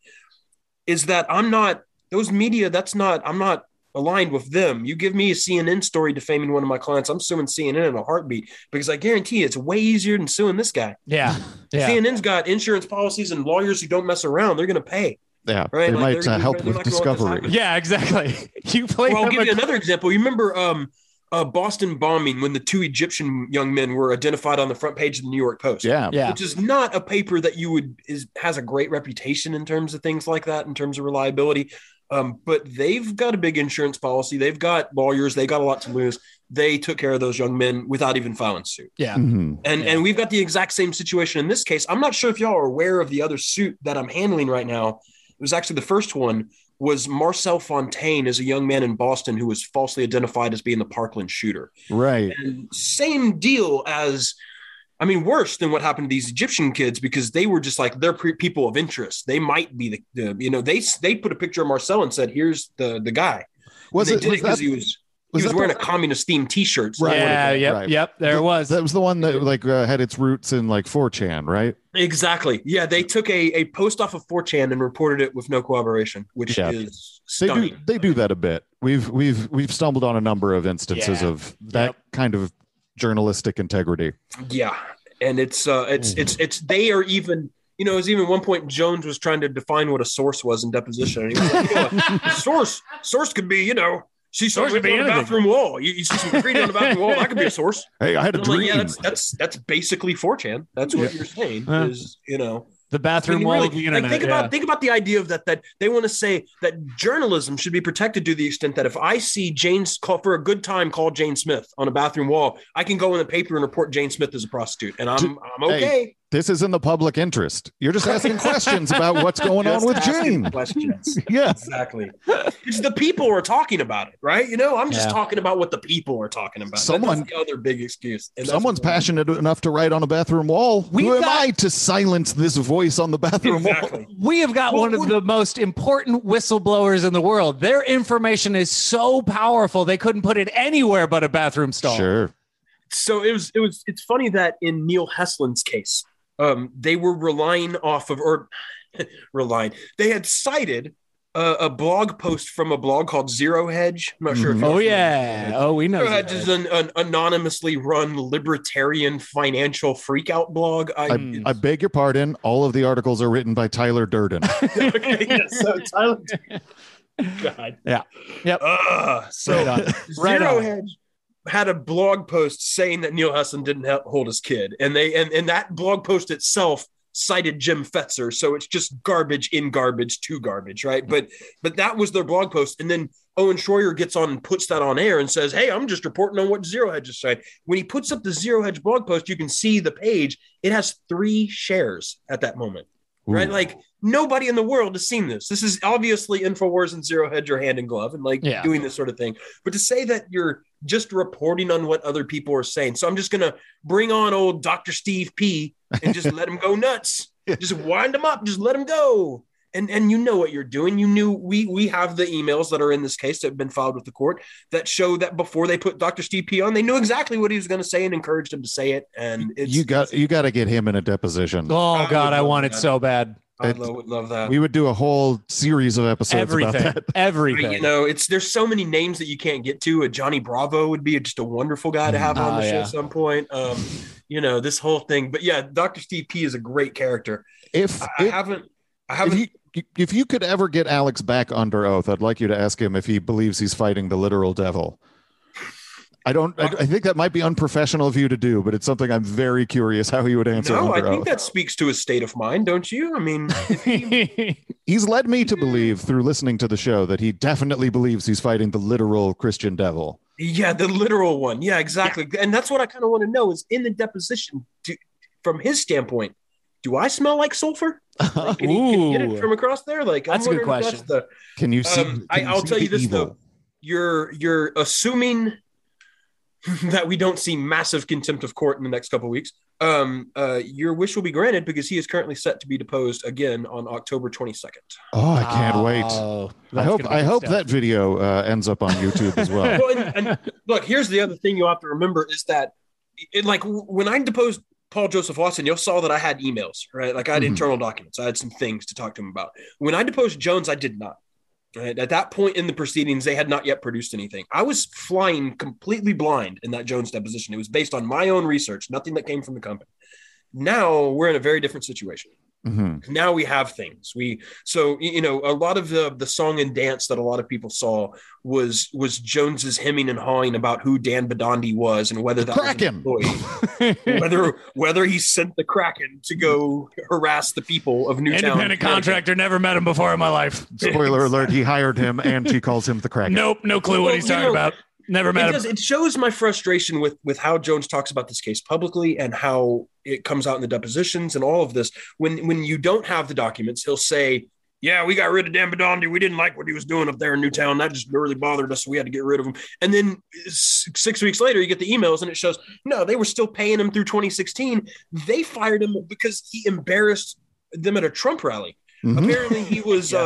Speaker 7: is that I'm not those media, that's not I'm not aligned with them. You give me a C N N story defaming one of my clients, I'm suing C N N in a heartbeat, because I guarantee you it's way easier than suing this guy.
Speaker 5: Yeah. yeah.
Speaker 7: C N N's got insurance policies and lawyers who don't mess around. They're going to pay.
Speaker 4: Yeah. Right. They like might uh, help with discovery.
Speaker 5: Yeah, exactly. You play.
Speaker 7: Well, I'll give you another example. You remember um, uh, Boston bombing when the two Egyptian young men were identified on the front page of the New York Post.
Speaker 4: Yeah.
Speaker 5: yeah.
Speaker 7: Which is not a paper that you would is has a great reputation in terms of things like that, in terms of reliability. Um, but they've got a big insurance policy. They've got lawyers. They got a lot to lose. They took care of those young men without even filing suit.
Speaker 5: Yeah.
Speaker 4: Mm-hmm.
Speaker 7: And
Speaker 5: yeah.
Speaker 7: and we've got the exact same situation in this case. I'm not sure if y'all are aware of the other suit that I'm handling right now. It was actually the first one was Marcel Fontaine is a young man in Boston who was falsely identified as being the Parkland shooter.
Speaker 4: Right.
Speaker 7: And same deal as, I mean, worse than what happened to these Egyptian kids, because they were just like, they're pre- people of interest. They might be the, the, you know, they they put a picture of Marcel and said, here's the the guy.
Speaker 4: Was
Speaker 7: they
Speaker 4: it
Speaker 7: did
Speaker 4: was
Speaker 7: it because
Speaker 4: that,
Speaker 7: he was Was he was wearing
Speaker 4: the,
Speaker 7: a communist themed T-shirt. So
Speaker 4: right.
Speaker 5: Yeah, yep,
Speaker 4: right.
Speaker 5: yep. There it was.
Speaker 4: That was the one that like uh, had its roots in like four chan, right?
Speaker 7: Exactly. Yeah, they took a, a post off of four chan and reported it with no corroboration, which
Speaker 4: yeah.
Speaker 7: is
Speaker 4: they
Speaker 7: stunning.
Speaker 4: do they do that a bit. We've we've we've stumbled on a number of instances
Speaker 5: Yeah.
Speaker 4: of that
Speaker 5: Yep.
Speaker 4: kind of journalistic integrity.
Speaker 7: Yeah, and it's uh, it's it's it's they are even. You know, it was even one point Jones was trying to define what a source was in deposition. And he was like, you know, a source source could be, you know, see
Speaker 5: Source
Speaker 7: something
Speaker 5: could be
Speaker 7: on the
Speaker 5: anything.
Speaker 7: bathroom wall. You, you see some graffiti on the bathroom wall. That could be a source.
Speaker 4: Hey, I had a
Speaker 7: And I'm like,
Speaker 4: dream.
Speaker 7: yeah, that's that's that's basically four chan. That's what you're saying.
Speaker 5: Yeah.
Speaker 7: Is you know.
Speaker 5: The bathroom
Speaker 7: I mean,
Speaker 5: wall
Speaker 7: really,
Speaker 5: of the
Speaker 7: like,
Speaker 5: internet.
Speaker 7: think
Speaker 5: yeah.
Speaker 7: about think about the idea of that that they want to say that journalism should be protected to the extent that if I see Jane's call for a good time, call Jane Smith on a bathroom wall, I can go in the paper and report Jane Smith as a prostitute, and I'm I'm okay.
Speaker 4: Hey, this is in the public interest. You're just asking questions about what's going
Speaker 7: Just
Speaker 4: on with
Speaker 7: asking
Speaker 4: Jane.
Speaker 7: questions.
Speaker 4: Yeah.
Speaker 7: Exactly. It's the people are talking about it, right? You know, I'm just
Speaker 5: Yeah.
Speaker 7: talking about what the people are talking about.
Speaker 4: Someone-
Speaker 7: That's the other big excuse. And that's
Speaker 4: Someone's
Speaker 7: what-
Speaker 4: passionate enough to write on a bathroom wall.
Speaker 5: We've
Speaker 4: Who am
Speaker 5: got-
Speaker 4: I to silence this voice on the bathroom wall?
Speaker 7: Exactly.
Speaker 5: We have got
Speaker 7: Well,
Speaker 5: one of
Speaker 7: what-
Speaker 5: the most important whistleblowers in the world. Their information is so powerful they couldn't put it anywhere but a bathroom stall.
Speaker 4: Sure.
Speaker 7: So it was. It was. It's funny that in Neil Heslin's case, um, they were relying off of or relying. They had cited a, a blog post from a blog called Zero Hedge. I'm not sure if
Speaker 4: Mhm.
Speaker 7: you're
Speaker 5: Oh
Speaker 7: familiar
Speaker 5: yeah.
Speaker 7: with it.
Speaker 5: Oh, we know.
Speaker 7: Zero Hedge is an, an anonymously run libertarian financial freakout blog. I,
Speaker 5: Mm.
Speaker 4: I beg your pardon. All of the articles are written by Tyler Durden.
Speaker 7: okay, yeah, so Tyler. God.
Speaker 5: Yeah. Yep.
Speaker 7: Uh, so
Speaker 5: Right on. Right
Speaker 7: Zero
Speaker 5: on.
Speaker 7: Hedge had a blog post saying that Neil Heslin didn't help hold his kid, and they and, and that blog post itself cited Jim Fetzer. So it's just garbage in garbage to garbage, right? But but that was their blog post, and then Owen Schroyer gets on and puts that on air and says, "Hey, I'm just reporting on what Zero Hedge is saying." When he puts up the Zero Hedge blog post, you can see the page. It has three shares at that moment. Right,
Speaker 4: Ooh.
Speaker 7: like nobody in the world has seen this. This is obviously InfoWars and Zero Hedge are hand in glove and like
Speaker 5: Yeah.
Speaker 7: doing this sort of thing. But to say that you're just reporting on what other people are saying, so I'm just gonna bring on old Doctor Steve P and just let him go nuts. Just wind him up. Just let him go. And and you know what you're doing. You knew we we have the emails that are in this case that have been filed with the court that show that before they put Doctor Steve P on, they knew exactly what he was going to say and encouraged him to say it. And it's,
Speaker 4: you got you got to get him in a deposition.
Speaker 5: Oh
Speaker 7: I
Speaker 5: God,
Speaker 7: would
Speaker 5: I
Speaker 7: love
Speaker 5: want it
Speaker 7: that.
Speaker 5: so bad.
Speaker 7: I lo- would love that.
Speaker 4: We would do a whole series of episodes
Speaker 5: Everything.
Speaker 4: about that.
Speaker 5: Everything.
Speaker 7: You know, it's there's so many names that you can't get to. A Johnny Bravo would be just a wonderful guy to have on
Speaker 5: Oh,
Speaker 7: the show
Speaker 5: yeah.
Speaker 7: at some point. Um, you know, this whole thing. But yeah, Doctor Steve P is a great character.
Speaker 4: If
Speaker 7: I, I
Speaker 4: if,
Speaker 7: haven't, I
Speaker 4: if
Speaker 7: haven't.
Speaker 4: you if you could ever get Alex back under oath, I'd like you to ask him if he believes he's fighting the literal devil. I don't. I, I think that might be unprofessional of you to do, but it's something I'm very curious how he would answer
Speaker 7: no, I
Speaker 4: under
Speaker 7: think
Speaker 4: oath.
Speaker 7: that speaks to his state of mind, don't you? I mean, if he,
Speaker 4: He's led me to believe through listening to the show that he definitely believes he's fighting the literal Christian devil.
Speaker 7: yeah, the literal one. Yeah, exactly. And that's what I kind of want to know is in the deposition, do, from his standpoint, do I smell like sulfur? Like, can, he, can he get
Speaker 5: Ooh.
Speaker 7: it from across there? Like, I'm
Speaker 5: That's a good
Speaker 7: wondering if
Speaker 5: question.
Speaker 7: That's the,
Speaker 4: Can you see?
Speaker 7: Um, I,
Speaker 4: can
Speaker 7: I'll
Speaker 4: see
Speaker 7: tell you
Speaker 4: the
Speaker 7: this
Speaker 4: evil?
Speaker 7: though, you're you're assuming that we don't see massive contempt of court in the next couple of weeks. Um, uh, your wish will be granted because he is currently set to be deposed again on October twenty-second.
Speaker 4: Oh, I can't wait.
Speaker 5: Oh,
Speaker 4: I
Speaker 5: that's
Speaker 4: hope
Speaker 5: gonna be
Speaker 4: I
Speaker 5: good
Speaker 4: hope
Speaker 5: stuff.
Speaker 4: that video uh, ends up on YouTube as well.
Speaker 7: Well, and, and look, here's the other thing you'll have to remember is that, it, like, w- when I deposed Paul Joseph Watson, you saw that I had emails, right? Like, I had
Speaker 4: Mhm.
Speaker 7: internal documents. I had some things to talk to him about. When I deposed Jones, I did not. Right? At that point in the proceedings, they had not yet produced anything. I was flying completely blind in that Jones deposition. It was based on my own research, nothing that came from the company. Now we're in a very different situation.
Speaker 4: Mhm.
Speaker 7: Now we have things. We so y- you know a lot of the the song and dance that a lot of people saw was was Jones's hemming and hawing about who Dan Badandi was and whether that
Speaker 4: Kraken.
Speaker 7: was an employee, whether whether he sent the Kraken to go harass the people of Newtown.
Speaker 5: Independent
Speaker 7: Connecticut.
Speaker 5: contractor, never met him before in my life.
Speaker 4: Spoiler alert: he hired him, and she calls him the Kraken.
Speaker 5: Nope, no clue
Speaker 7: Well,
Speaker 5: what he's
Speaker 7: you
Speaker 5: talking
Speaker 7: know,
Speaker 5: about. Never
Speaker 7: It,
Speaker 5: met
Speaker 7: does,
Speaker 5: him.
Speaker 7: it shows my frustration with with how Jones talks about this case publicly and how it comes out in the depositions and all of this. When when you don't have the documents, he'll say, "Yeah, we got rid of Dan Badandi. We didn't like what he was doing up there in Newtown. That just really bothered us. So we had to get rid of him." And then s- six weeks later, you get the emails and it shows, no, they were still paying him through twenty sixteen. They fired him because he embarrassed them at a Trump rally.
Speaker 4: Mhm.
Speaker 7: Apparently, he was
Speaker 5: Yeah.
Speaker 7: um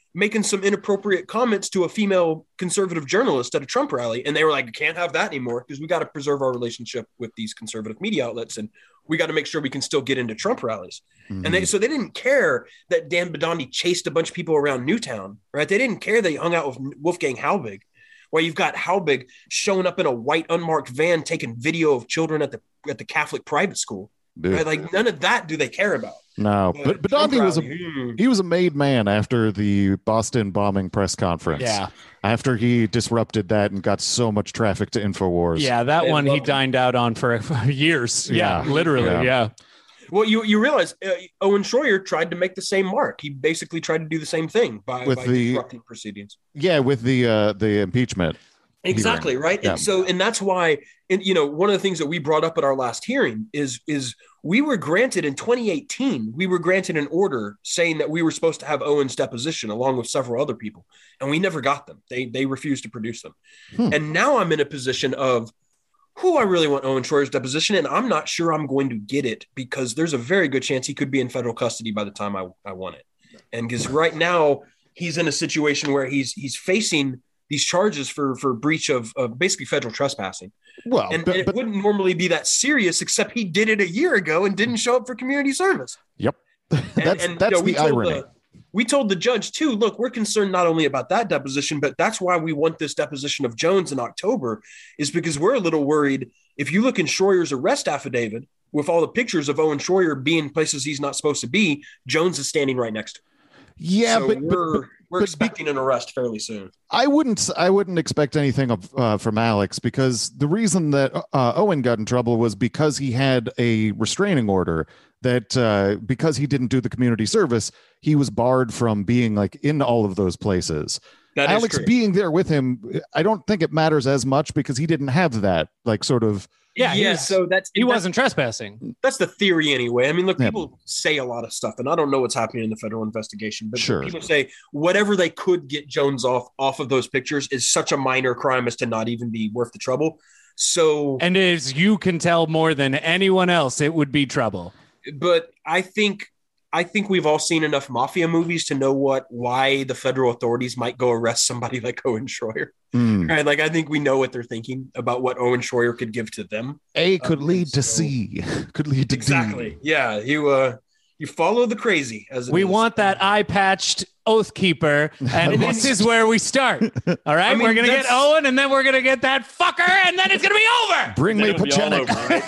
Speaker 7: making some inappropriate comments to a female conservative journalist at a Trump rally. And they were like, we can't have that anymore because we got to preserve our relationship with these conservative media outlets. And we got to make sure we can still get into Trump rallies. Mm-hmm. And they, so they didn't care that Dan Bidandi chased a bunch of people around Newtown, right? They didn't care that he hung out with Wolfgang Halbig, where you've got Halbig showing up in a white unmarked van, taking video of children at the, at the Catholic private school. Right? Like none of that do they care about.
Speaker 4: No, but but Bidandi was a he was a made man after the Boston bombing press conference.
Speaker 5: Yeah,
Speaker 4: after he disrupted that and got so much traffic to Infowars.
Speaker 5: Yeah, that
Speaker 7: They
Speaker 5: one he
Speaker 7: loved
Speaker 5: dined out on for years. Yeah,
Speaker 4: Yeah.
Speaker 5: literally.
Speaker 4: Yeah.
Speaker 5: Yeah.
Speaker 7: Well, you you realize uh, Owen Schroyer tried to make the same mark. He basically tried to do the same thing by,
Speaker 4: With
Speaker 7: by
Speaker 4: the-
Speaker 7: disrupting proceedings.
Speaker 4: Yeah, with the uh, the impeachment.
Speaker 7: Exactly,
Speaker 4: hearing.
Speaker 7: right?
Speaker 4: Yeah.
Speaker 7: And so, and that's why, and you know, one of the things that we brought up at our last hearing is is we were granted in twenty eighteen, we were granted an order saying that we were supposed to have Owen's deposition along with several other people, and we never got them. They they refused to produce them.
Speaker 4: Hmm.
Speaker 7: And now I'm in a position of, who I really want Owen Schroyer's deposition, and I'm not sure I'm going to get it because there's a very good chance he could be in federal custody by the time I, I want it. And because right now he's in a situation where he's he's facing these charges for for breach of, of basically federal trespassing.
Speaker 4: Well,
Speaker 7: And,
Speaker 4: but,
Speaker 7: and it
Speaker 4: but-
Speaker 7: wouldn't normally be that serious, except he did it a year ago and didn't show up for community service.
Speaker 4: yep,
Speaker 7: And,
Speaker 4: that's
Speaker 7: and, you
Speaker 4: that's
Speaker 7: know, we
Speaker 4: the
Speaker 7: told
Speaker 4: irony.
Speaker 7: the- we told the judge too, look, we're concerned not only about that deposition, but that's why we want this deposition of Jones in October, is because we're a little worried. If you look in Schroyer's arrest affidavit with all the pictures of Owen Schroyer being places he's not supposed to be, Jones is standing right next to him.
Speaker 4: yeah,
Speaker 7: So
Speaker 4: but, but,
Speaker 7: we're,
Speaker 4: but
Speaker 7: we're
Speaker 4: but-
Speaker 7: expecting an arrest fairly soon.
Speaker 4: I wouldn't I wouldn't expect anything of, uh, from Alex, because the reason that uh, Owen got in trouble was because he had a restraining order that uh, because he didn't do the community service, he was barred from being like in all of those places.
Speaker 7: That is
Speaker 4: Alex
Speaker 7: correct.
Speaker 4: being there with him, I don't think it matters as much because he didn't have that like sort of.
Speaker 5: Yeah, he
Speaker 7: yeah.
Speaker 5: was-
Speaker 7: So that's
Speaker 5: He
Speaker 7: that's-
Speaker 5: wasn't trespassing.
Speaker 7: That's the theory anyway. I mean, look,
Speaker 4: Yeah.
Speaker 7: people say a lot of stuff, and I don't know what's happening in the federal investigation, but
Speaker 4: Sure.
Speaker 7: people say whatever they could get Jones off off of those pictures is such a minor crime as to not even be worth the trouble. So,
Speaker 5: And as you can tell more than anyone else, it would be trouble.
Speaker 7: but I think I think we've all seen enough mafia movies to know what why the federal authorities might go arrest somebody like Owen Schroyer.
Speaker 4: Mm.
Speaker 7: Right? Like I think we know what they're thinking about what Owen Schroyer could give to them.
Speaker 4: A could
Speaker 7: Um,
Speaker 4: lead to
Speaker 7: so-
Speaker 4: C, could lead to D.
Speaker 7: Exactly. Yeah. You uh you follow the crazy as it
Speaker 5: We
Speaker 7: is.
Speaker 5: want that eye patched oath keeper, and this is where we start. All right,
Speaker 7: I mean,
Speaker 5: we're gonna get
Speaker 7: that's-
Speaker 5: Owen, and then we're gonna get that fucker, and then it's gonna be over.
Speaker 4: Bring me
Speaker 7: It'll be all
Speaker 4: Pachenik.
Speaker 7: over,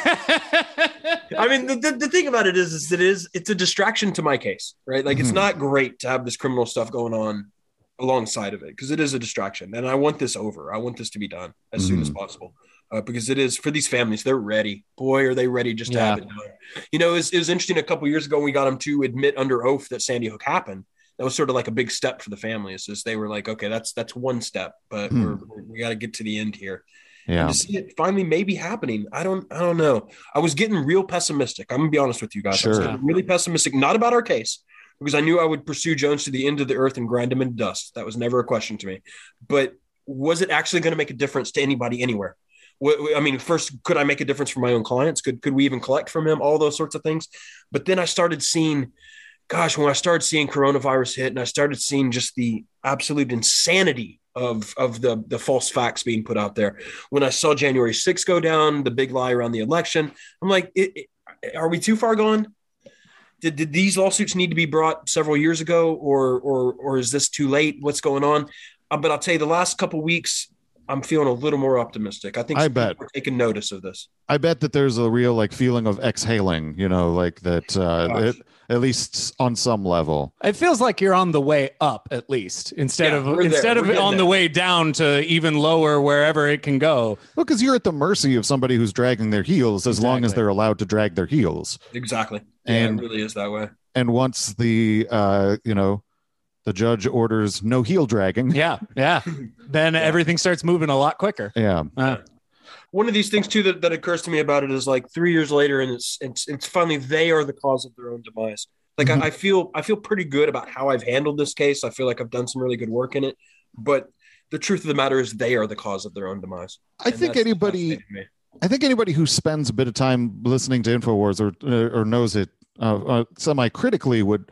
Speaker 7: right? I mean, the, the, the thing about it is, is that it is it's a distraction to my case, right? Like it's
Speaker 4: Mhm.
Speaker 7: not great to have this criminal stuff going on alongside of it because it is a distraction, and I want this over. I want this to be done as soon as possible uh, because it is for these families. They're ready. Boy, are they ready just to
Speaker 5: Yeah.
Speaker 7: have it done. You know, it was, it was interesting. A couple years ago, when we got them to admit under oath that Sandy Hook happened. That was sort of like a big step for the families. Is they were like, okay, that's that's one step, but
Speaker 4: Hmm.
Speaker 7: we're, we're, we got to get to the end here.
Speaker 4: Yeah.
Speaker 7: And to see it finally maybe happening, I don't, I don't know. I was getting real pessimistic. I'm gonna be honest with you guys. I was
Speaker 4: Sure.
Speaker 7: getting really pessimistic, not about our case, because I knew I would pursue Jones to the end of the earth and grind him into dust. That was never a question to me. But was it actually going to make a difference to anybody anywhere? What, I mean, first, could I make a difference for my own clients? Could could we even collect from him? All those sorts of things. But then I started seeing, gosh, when I started seeing coronavirus hit, and I started seeing just the absolute insanity of of the the false facts being put out there. When I saw January sixth go down, the big lie around the election, I'm like, it, it, are we too far gone? Did, did these lawsuits need to be brought several years ago, or or or is this too late? What's going on? Uh, but I'll tell you, the last couple of weeks, I'm feeling a little more optimistic. I think
Speaker 4: I
Speaker 7: some
Speaker 4: bet.
Speaker 7: people are taking notice of this.
Speaker 4: I bet that there's a real like feeling of exhaling, you know, like that uh,
Speaker 7: Gosh.
Speaker 4: it, at least on some level.
Speaker 5: It feels like you're on the way up, at least, instead
Speaker 7: Yeah,
Speaker 5: of
Speaker 7: we're there.
Speaker 5: instead
Speaker 7: We're
Speaker 5: of
Speaker 7: getting
Speaker 5: on the
Speaker 7: there.
Speaker 5: way down to even lower wherever it can go.
Speaker 4: Well, because you're at the mercy of somebody who's dragging their heels as long as
Speaker 5: Exactly.
Speaker 4: they're allowed to drag their heels.
Speaker 7: Exactly.
Speaker 4: And-
Speaker 7: yeah, it really is that way.
Speaker 4: And once the uh, you know, the judge orders no heel dragging.
Speaker 5: Yeah, yeah. Then everything starts moving a lot quicker.
Speaker 4: Yeah.
Speaker 5: Uh,
Speaker 7: One of these things too that, that occurs to me about it is like three years later, and it's it's it's finally they are the cause of their own demise. Like
Speaker 4: Mhm.
Speaker 7: I, I feel I feel pretty good about how I've handled this case. I feel like I've done some really good work in it. But the truth of the matter is they are the cause of their own demise.
Speaker 4: I
Speaker 7: And
Speaker 4: think
Speaker 7: that's
Speaker 4: anybody
Speaker 7: fascinating to me.
Speaker 4: I think anybody who spends a bit of time listening to InfoWars or or knows it uh, uh, semi critically would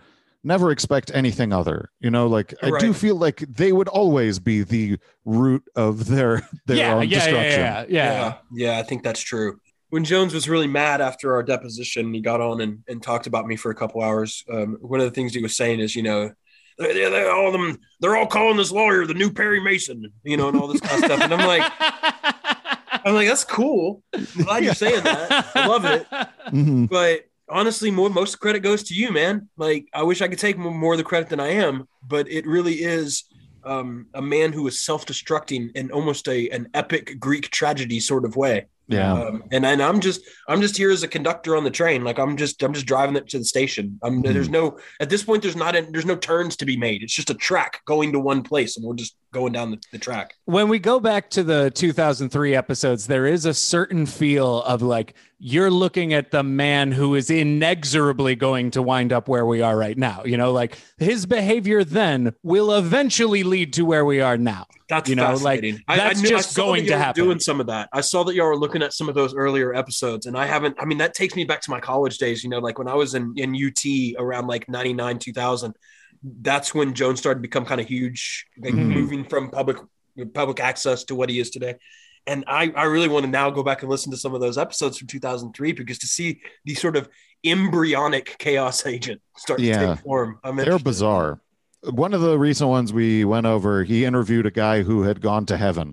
Speaker 4: never expect anything other. You know, like I
Speaker 7: Right.
Speaker 4: do feel like they would always be the root of their their
Speaker 5: yeah,
Speaker 4: own
Speaker 5: yeah,
Speaker 4: destruction.
Speaker 5: yeah, yeah, yeah.
Speaker 7: Yeah, yeah, I think that's true. When Jones was really mad after our deposition, he got on and, and talked about me for a couple hours. Um, one of the things he was saying is, you know, they're, they're, they're all them, they're all calling this lawyer the new Perry Mason, you know, and all this kind of stuff. And I'm like, I'm like, that's cool. I'm glad you're saying that. I love it.
Speaker 4: Mhm.
Speaker 7: But honestly, more most of the credit goes to you, man. Like, I wish I could take more, more of the credit than I am, but it really is um, a man who is self-destructing in almost a an epic Greek tragedy sort of way.
Speaker 4: Yeah.
Speaker 7: Um, and and I'm just I'm just here as a conductor on the train. Like I'm just I'm just driving it to the station. I'm,
Speaker 4: Mhm.
Speaker 7: There's no at this point. There's not a, there's no turns to be made. It's just a track going to one place, and we're just going down the, the track.
Speaker 5: When we go back to the two thousand three episodes, there is a certain feel of like you're looking at the man who is inexorably going to wind up where we are right now. You know, like his behavior then will eventually lead to where we are now.
Speaker 7: That's
Speaker 5: You know, like,
Speaker 7: fascinating.
Speaker 5: that's
Speaker 7: knew-
Speaker 5: just
Speaker 7: saw
Speaker 5: going
Speaker 7: that y'all
Speaker 5: to
Speaker 7: were
Speaker 5: happen.
Speaker 7: Doing some of that. I saw that y'all were looking at some of those earlier episodes, and I haven't. I mean, that takes me back to my college days. You know, like when I was in in U T around like ninety-nine, two thousand. That's when Jones started to become kind of huge, like
Speaker 4: Mhm.
Speaker 7: moving from public public access to what he is today. And I, I really want to now go back and listen to some of those episodes from two thousand three because to see the sort of embryonic chaos agent start
Speaker 4: Yeah.
Speaker 7: to take form. I'm
Speaker 4: They're
Speaker 7: interested.
Speaker 4: bizarre. One of the recent ones we went over, he interviewed a guy who had gone to heaven,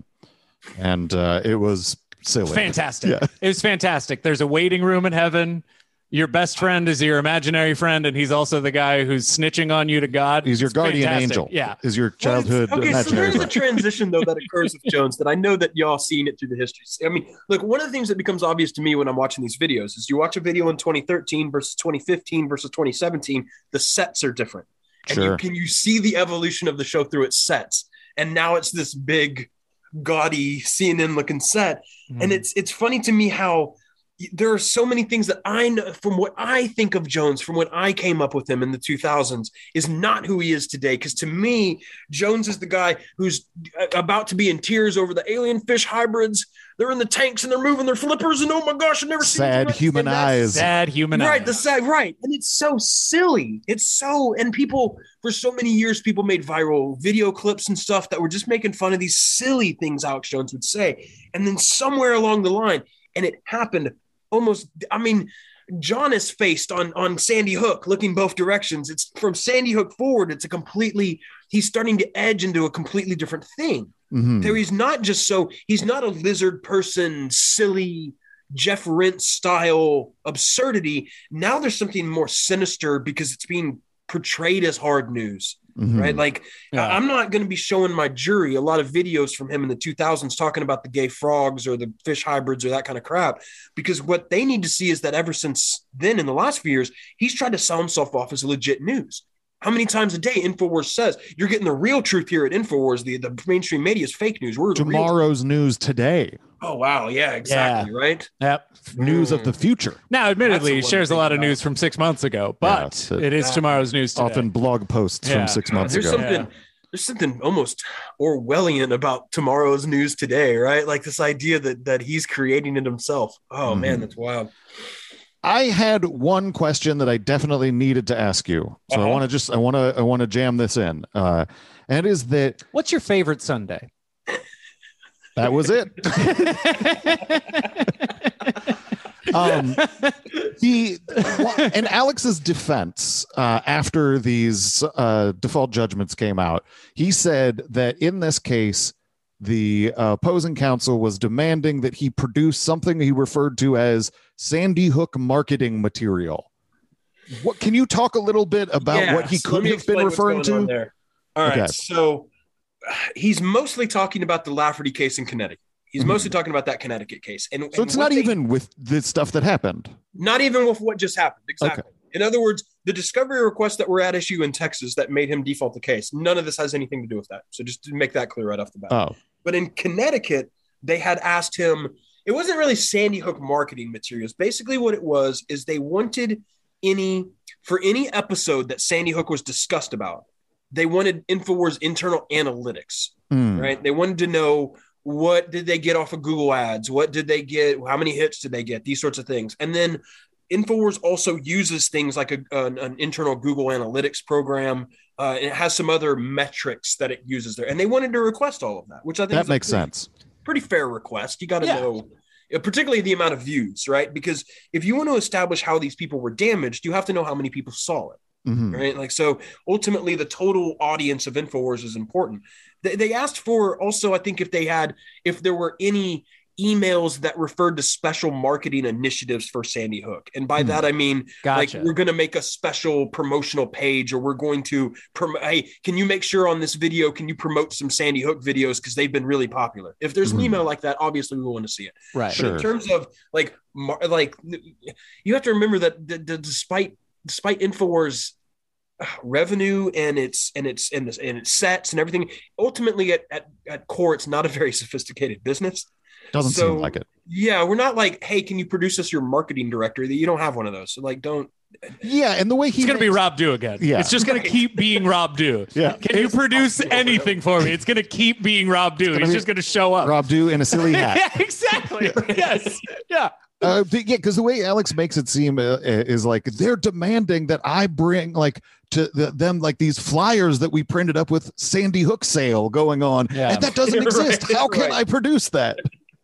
Speaker 4: and uh, it was silly.
Speaker 5: Fantastic.
Speaker 4: Yeah.
Speaker 5: It was fantastic. There's a waiting room in heaven. Your best friend is your imaginary friend, and he's also the guy who's snitching on you to God.
Speaker 4: He's your
Speaker 5: It's
Speaker 4: guardian
Speaker 5: fantastic.
Speaker 4: angel.
Speaker 5: Yeah.
Speaker 4: Is your
Speaker 7: Well, it's-
Speaker 4: childhood
Speaker 7: okay, so
Speaker 4: imaginary
Speaker 7: there's a
Speaker 4: friend.
Speaker 7: transition though that occurs with Jones that I know that y'all seen it through the history. I mean, look, one of the things that becomes obvious to me when I'm watching these videos is you watch a video in twenty thirteen versus twenty fifteen versus twenty seventeen, the sets are different. And
Speaker 4: Sure.
Speaker 7: you can you see the evolution of the show through its sets. And now it's this big, gaudy C N N looking set.
Speaker 5: Mm-hmm.
Speaker 7: And it's it's funny to me how there are so many things that I know from what I think of Jones, from when I came up with him in the two thousands, is not who he is today. Because to me, Jones is the guy who's about to be in tears over the alien fish hybrids. They're in the tanks and they're moving their flippers, and oh my gosh, I've never seen
Speaker 4: Sad
Speaker 7: anything
Speaker 4: human
Speaker 7: like that.
Speaker 4: eyes.
Speaker 5: Sad human
Speaker 7: Right,
Speaker 5: eyes.
Speaker 7: the sad, right. And it's so silly. It's so, and people, for so many years, people made viral video clips and stuff that were just making fun of these silly things Alex Jones would say. And then somewhere along the line, and it happened almost, I mean, John is faced on, on Sandy Hook, looking both directions. It's from Sandy Hook forward. It's a completely, he's starting to edge into a completely different thing.
Speaker 4: Mhm.
Speaker 7: There he's not just so, he's not a lizard person, silly Jeff Rent style absurdity. Now there's something more sinister because it's being portrayed as hard news,
Speaker 4: Mhm.
Speaker 7: right? Like
Speaker 5: Yeah.
Speaker 7: I- I'm not going to be showing my jury a lot of videos from him in the two thousands talking about the gay frogs or the fish hybrids or that kind of crap, because what they need to see is that ever since then, in the last few years, he's tried to sell himself off as legit news. How many times a day InfoWars says you're getting the real truth here at InfoWars? The, the mainstream media is fake news. We're the real truth.
Speaker 4: Tomorrow's news today.
Speaker 7: Oh, wow. Yeah, exactly. Right.
Speaker 5: Yep.
Speaker 4: News of the future.
Speaker 5: Now, admittedly, he
Speaker 7: That's the one
Speaker 5: shares a
Speaker 7: thing
Speaker 5: lot of
Speaker 7: about-
Speaker 5: news from six months ago, but
Speaker 4: Yeah,
Speaker 5: it is tomorrow's news today.
Speaker 4: Often blog posts
Speaker 5: Yeah.
Speaker 4: from six months
Speaker 7: There's
Speaker 4: ago.
Speaker 7: something.
Speaker 5: Yeah.
Speaker 7: There's something almost Orwellian about tomorrow's news today, right? Like this idea that that he's creating it himself. Oh
Speaker 4: Mhm.
Speaker 7: man, that's wild.
Speaker 4: I had one question that I definitely needed to ask you. So I
Speaker 7: Uh-huh.
Speaker 4: want to just I want to I want to jam this in. Uh, and it is that
Speaker 5: What's your favorite Sunday?
Speaker 4: that was it. um, he in Alex's defense uh, after these uh, default judgments came out, he said that in this case, the uh, opposing counsel was demanding that he produce something he referred to as Sandy Hook marketing material. What can you talk a little bit about
Speaker 7: Yeah,
Speaker 4: what he
Speaker 7: so let
Speaker 4: could
Speaker 7: me
Speaker 4: have been
Speaker 7: explain what's
Speaker 4: referring
Speaker 7: going on
Speaker 4: to?
Speaker 7: there. All right,
Speaker 4: Okay.
Speaker 7: so he's mostly talking about the Lafferty case in Connecticut. He's
Speaker 4: Mhm.
Speaker 7: mostly talking about that Connecticut case, and
Speaker 4: So
Speaker 7: and
Speaker 4: it's
Speaker 7: what
Speaker 4: not
Speaker 7: they-
Speaker 4: even with the stuff that happened.
Speaker 7: not even with what just happened. Exactly. In other words, the discovery requests that were at issue in Texas that made him default the case. None of this has anything to do with that. So just to make that clear right off the bat.
Speaker 4: Oh,
Speaker 7: But in Connecticut, they had asked him, it wasn't really Sandy Hook marketing materials. Basically, what it was is they wanted any, for any episode that Sandy Hook was discussed about, they wanted InfoWars internal analytics,
Speaker 4: Hmm.
Speaker 7: right? They wanted to know what did they get off of Google ads? What did they get? How many hits did they get? These sorts of things. And then InfoWars also uses things like a, an, an internal Google Analytics program. Uh, it has some other metrics that it uses there, and they wanted to request all of that, which I think
Speaker 4: That
Speaker 7: is a
Speaker 4: makes
Speaker 7: pretty,
Speaker 4: sense.
Speaker 7: pretty fair request. You got to
Speaker 5: Yeah.
Speaker 7: know, uh, particularly the amount of views, right? Because if you want to establish how these people were damaged, you have to know how many people saw it.
Speaker 4: Mhm.
Speaker 7: Right. Like, so ultimately the total audience of InfoWars is important. They, they asked for also, I think if they had, if there were any emails that referred to special marketing initiatives for Sandy Hook. And by
Speaker 4: Hmm.
Speaker 7: that, I mean,
Speaker 5: Gotcha.
Speaker 7: like, we're going to make a special promotional page, or we're going to, prom- hey, can you make sure on this video, can you promote some Sandy Hook videos? Because they've been really popular. If there's an
Speaker 4: Mhm.
Speaker 7: email like that, obviously we want to see it.
Speaker 5: Right.
Speaker 4: Sure.
Speaker 7: But in terms of like, mar- like you have to remember that d- d- despite, despite InfoWars revenue and its and its and its and its sets and everything, ultimately at, at at core it's not a very sophisticated business.
Speaker 4: Doesn't
Speaker 7: So,
Speaker 4: seem like it.
Speaker 7: Yeah, we're not like, hey, can you produce us your marketing director? That you don't have one of those. So like, don't.
Speaker 4: Yeah, and the way he
Speaker 5: It's going to be
Speaker 4: makes-
Speaker 5: Rob Dew again.
Speaker 4: Yeah.
Speaker 5: It's just going to keep being Rob Dew.
Speaker 4: Yeah.
Speaker 5: Can you produce anything for me? It's going to keep being Rob Dew. He's
Speaker 4: be
Speaker 5: just going to show up.
Speaker 4: Rob Dew in a silly hat.
Speaker 5: Yeah, exactly. Yes. Yeah.
Speaker 4: Uh, th- yeah, because the way Alex makes it seem uh, is like they're demanding that I bring like to the, them like these flyers that we printed up with Sandy Hook sale going on,
Speaker 5: Yeah.
Speaker 4: and that doesn't exist.
Speaker 7: Right,
Speaker 4: How can
Speaker 7: right.
Speaker 4: I produce that?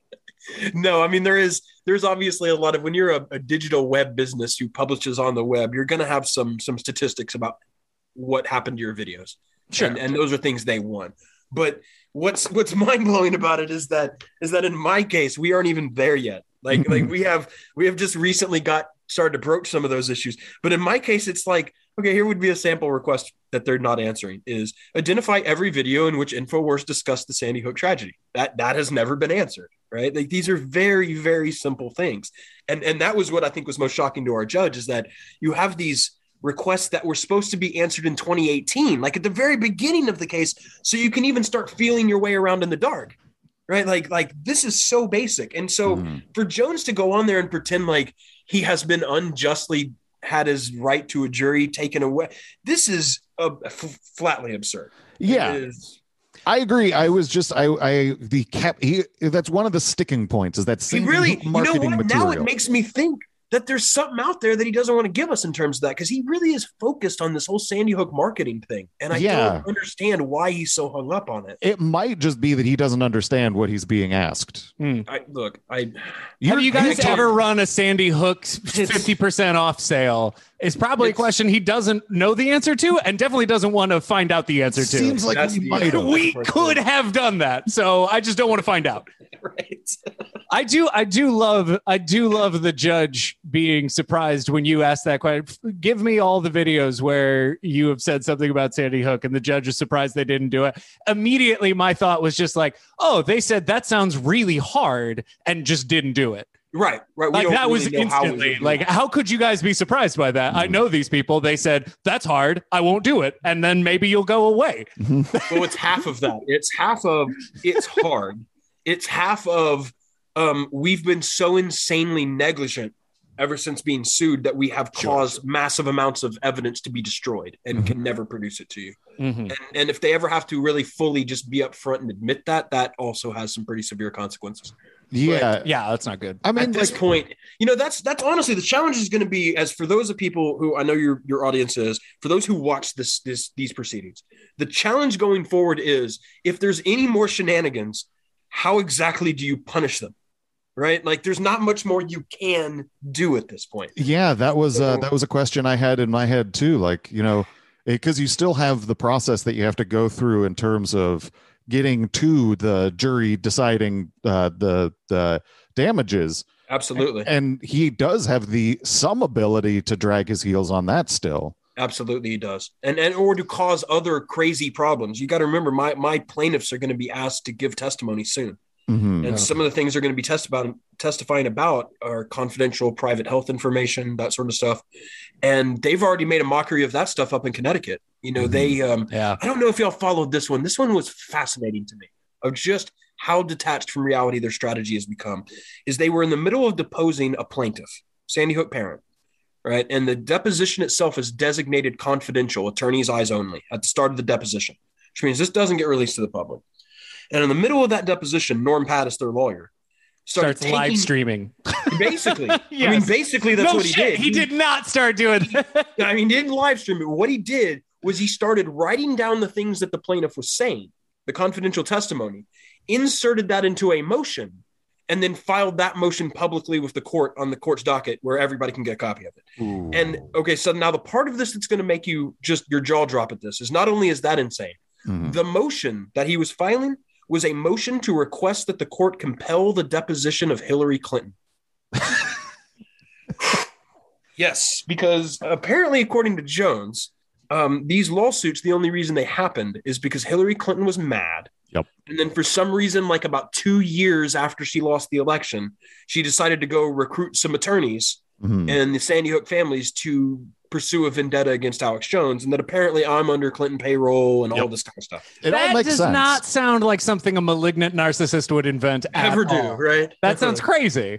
Speaker 7: No, I mean, there is there's obviously a lot of, when you're a, a digital web business who publishes on the web, you're going to have some some statistics about what happened to your videos.
Speaker 5: Sure.
Speaker 7: And, and those are things they want. But what's what's mind blowing about it is that is that in my case, we aren't even there yet. Like like we have we have just recently got started to broach some of those issues. But in my case, it's like, okay, here would be a sample request that they're not answering: is identify every video in which InfoWars discussed the Sandy Hook tragedy. That that has never been answered, right? Like, these are very, very simple things. And and that was what I think was most shocking to our judge, is that you have these requests that were supposed to be answered in twenty eighteen, like at the very beginning of the case, so you can even start feeling your way around in the dark. Right. Like, like this is so basic. And so
Speaker 4: Mhm.
Speaker 7: for Jones to go on there and pretend like he has been unjustly had his right to a jury taken away, this is uh, f- flatly absurd.
Speaker 4: Yeah.
Speaker 7: It is.
Speaker 4: I agree. I was just I I the cap. He that's one of the sticking points is that
Speaker 7: He
Speaker 4: Sandy
Speaker 7: really,
Speaker 4: Hook
Speaker 7: you know
Speaker 4: marketing
Speaker 7: what?
Speaker 4: material.
Speaker 7: Now it makes me think that there's something out there that he doesn't want to give us in terms of that, because he really is focused on this whole Sandy Hook marketing thing. And I
Speaker 4: Yeah.
Speaker 7: don't understand why he's so hung up on it.
Speaker 4: It might just be that he doesn't understand what he's being asked.
Speaker 7: I look, I
Speaker 5: Have
Speaker 4: You're-
Speaker 5: you guys
Speaker 7: I can't-
Speaker 5: ever run a Sandy Hook fifty percent off sale? It's probably a
Speaker 7: It's-
Speaker 5: question he doesn't know the answer to, and definitely doesn't want to find out the answer to.
Speaker 4: Seems like
Speaker 7: That's
Speaker 4: we
Speaker 7: the-
Speaker 4: might have.
Speaker 5: we could have done that, so I just don't want to find out.
Speaker 7: right.
Speaker 5: I do, I do love, I do love the judge being surprised when you ask that question. Give me all the videos where you have said something about Sandy Hook, and the judge is surprised they didn't do it. Immediately, my thought was just like, "Oh, they said that sounds really hard," and just didn't do it.
Speaker 7: Right, right. We
Speaker 5: Like
Speaker 7: don't
Speaker 5: that was
Speaker 7: really know how we would
Speaker 5: instantly
Speaker 7: do
Speaker 5: like,
Speaker 7: that.
Speaker 5: how could you guys be surprised by that? I know these people. They said that's hard. I won't do it, and then maybe you'll go away.
Speaker 7: Well, it's half of that. It's half of it's hard. It's half of um, we've been so insanely negligent ever since being sued that we have caused massive amounts of evidence to be destroyed and can never produce it to you. And, and if they ever have to really fully just be upfront and admit that, that also has some pretty severe consequences.
Speaker 4: Yeah.
Speaker 5: Yeah, that's not good.
Speaker 4: I mean,
Speaker 7: At this
Speaker 4: like,
Speaker 7: point, you know, that's that's honestly the challenge is going to be, as for those of people who I know your your audience is, for those who watch this this these proceedings, the challenge going forward is, if there's any more shenanigans, how exactly do you punish them? Right? Like, there's not much more you can do at this point.
Speaker 4: yeah, that was uh, that was a question I had in my head too. Like, you know, because you still have the process that you have to go through in terms of getting to the jury deciding uh, the the damages,
Speaker 7: Absolutely.
Speaker 4: and he does have the some ability to drag his heels on that still.
Speaker 7: Absolutely, he does, and and or to cause other crazy problems. You got to remember, my my plaintiffs are going to be asked to give testimony soon,
Speaker 4: Mhm.
Speaker 7: and some of the things they're going to be test about, testifying about are confidential, private health information, that sort of stuff. And they've already made a mockery of that stuff up in Connecticut. You know, they. Um,
Speaker 5: Yeah.
Speaker 7: I don't know if y'all followed this one. This one was fascinating to me, of just how detached from reality their strategy has become. Is they were in the middle of deposing a plaintiff, Sandy Hook parent. Right. And the deposition itself is designated confidential, attorney's eyes only, at the start of the deposition, which means this doesn't get released to the public. And in the middle of that deposition, Norm Pattis, their lawyer, started
Speaker 5: Starts live
Speaker 7: taking-
Speaker 5: streaming.
Speaker 7: Basically, I mean,
Speaker 5: Yes.
Speaker 7: basically that's
Speaker 5: no
Speaker 7: what he
Speaker 5: shit,
Speaker 7: did.
Speaker 5: He did not start doing that.
Speaker 7: I mean, he didn't live stream it. What he did was he started writing down the things that the plaintiff was saying, the confidential testimony, inserted that into a motion, and then filed that motion publicly with the court on the court's docket where everybody can get a copy of it.
Speaker 4: Ooh.
Speaker 7: And okay, so now the part of this that's going to make you just your jaw drop at this is not only is that insane,
Speaker 4: Mhm.
Speaker 7: the motion that he was filing was a motion to request that the court compel the deposition of Hillary Clinton. Yes, because apparently, according to Jones, um, these lawsuits, the only reason they happened is because Hillary Clinton was mad.
Speaker 4: Yep.
Speaker 7: And then for some reason, like about two years after she lost the election, she decided to go recruit some attorneys
Speaker 4: Mhm.
Speaker 7: and the Sandy Hook families to pursue a vendetta against Alex Jones, and that apparently I'm under Clinton payroll and all
Speaker 4: Yep.
Speaker 7: this kind of stuff.
Speaker 4: It all
Speaker 5: That
Speaker 4: makes
Speaker 5: does
Speaker 4: sense.
Speaker 5: not sound like something a malignant narcissist would invent. at
Speaker 7: Ever do,
Speaker 5: all.
Speaker 7: right?
Speaker 5: That sounds crazy.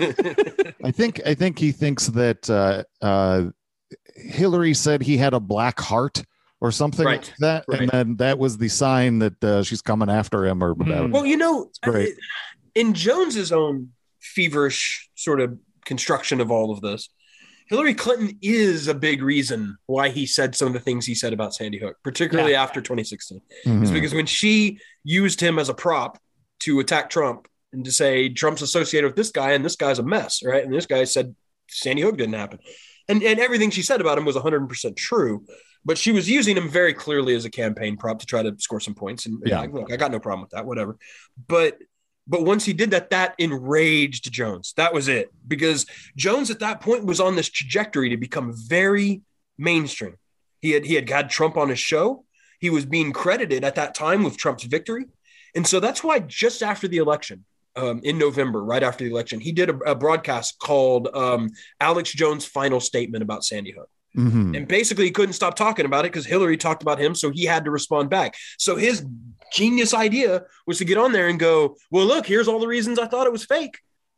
Speaker 4: I think I think he thinks that uh, uh, Hillary said he had a black heart or something
Speaker 7: Right,
Speaker 4: like that, and
Speaker 7: right.
Speaker 4: then that was the sign that uh, she's coming after him or whatever.
Speaker 7: Well, you know,
Speaker 4: great.
Speaker 7: in Jones's own feverish sort of construction of all of this, Hillary Clinton is a big reason why he said some of the things he said about Sandy Hook, particularly after twenty sixteen.
Speaker 4: Mhm.
Speaker 7: Is because when she used him as a prop to attack Trump and to say Trump's associated with this guy and this guy's a mess, right? And this guy said Sandy Hook didn't happen. And, and everything she said about him was one hundred percent true, but she was using him very clearly as a campaign prop to try to score some points. And
Speaker 4: Yeah.
Speaker 7: yeah, look, I got no problem with that, whatever. But But once he did that, that enraged Jones. That was it. Because Jones at that point was on this trajectory to become very mainstream. He had he had had Trump on his show. He was being credited at that time with Trump's victory. And so that's why just after the election, um, in November, right after the election, he did a, a broadcast called um, Alex Jones' Final Statement about Sandy Hook.
Speaker 4: Mhm.
Speaker 7: And basically he couldn't stop talking about it because Hillary talked about him. So he had to respond back. So his genius idea was to get on there and go, well, look, here's all the reasons I thought it was fake.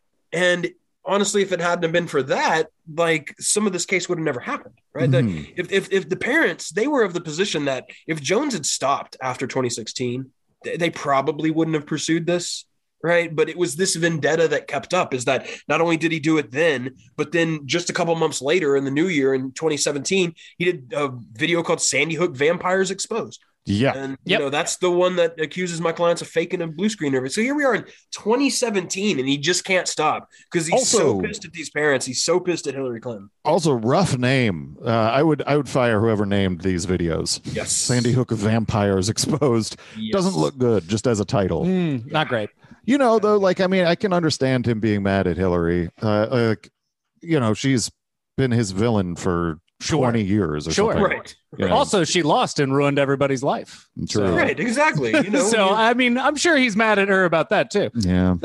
Speaker 7: And honestly, if it hadn't have been for that, like some of this case would have never happened. Right. That
Speaker 4: Mhm.
Speaker 7: if, if, if the parents, they were of the position that if Jones had stopped after twenty sixteen, they, they probably wouldn't have pursued this. Right. But it was this vendetta that kept up, is that not only did he do it then, but then just a couple months later in the new year in twenty seventeen, he did a video called Sandy Hook Vampires Exposed.
Speaker 4: Yeah.
Speaker 7: And,
Speaker 5: Yep.
Speaker 7: you know, that's the one that accuses my clients of faking a blue screen over. So here we are in twenty seventeen, and he just can't stop because he's so
Speaker 4: Also-
Speaker 7: pissed at these parents. He's so pissed at Hillary Clinton.
Speaker 4: Also, rough name. Uh, I would I would fire whoever named these videos.
Speaker 7: Yes.
Speaker 4: Sandy Hook Vampires Exposed
Speaker 7: Yes.
Speaker 4: doesn't look good just as a title.
Speaker 5: Mm, not great.
Speaker 4: You know, though, like I mean, I can understand him being mad at Hillary. Uh, like, you know, she's been his villain for
Speaker 5: Sure.
Speaker 4: twenty years or
Speaker 5: Sure.
Speaker 4: something.
Speaker 7: Right.
Speaker 4: You know,
Speaker 5: Also, she lost and ruined everybody's life.
Speaker 4: True.
Speaker 5: So-
Speaker 7: Right. Exactly. You know,
Speaker 5: so,
Speaker 7: you-
Speaker 5: I mean, I'm sure he's mad at her about that too.
Speaker 4: Yeah.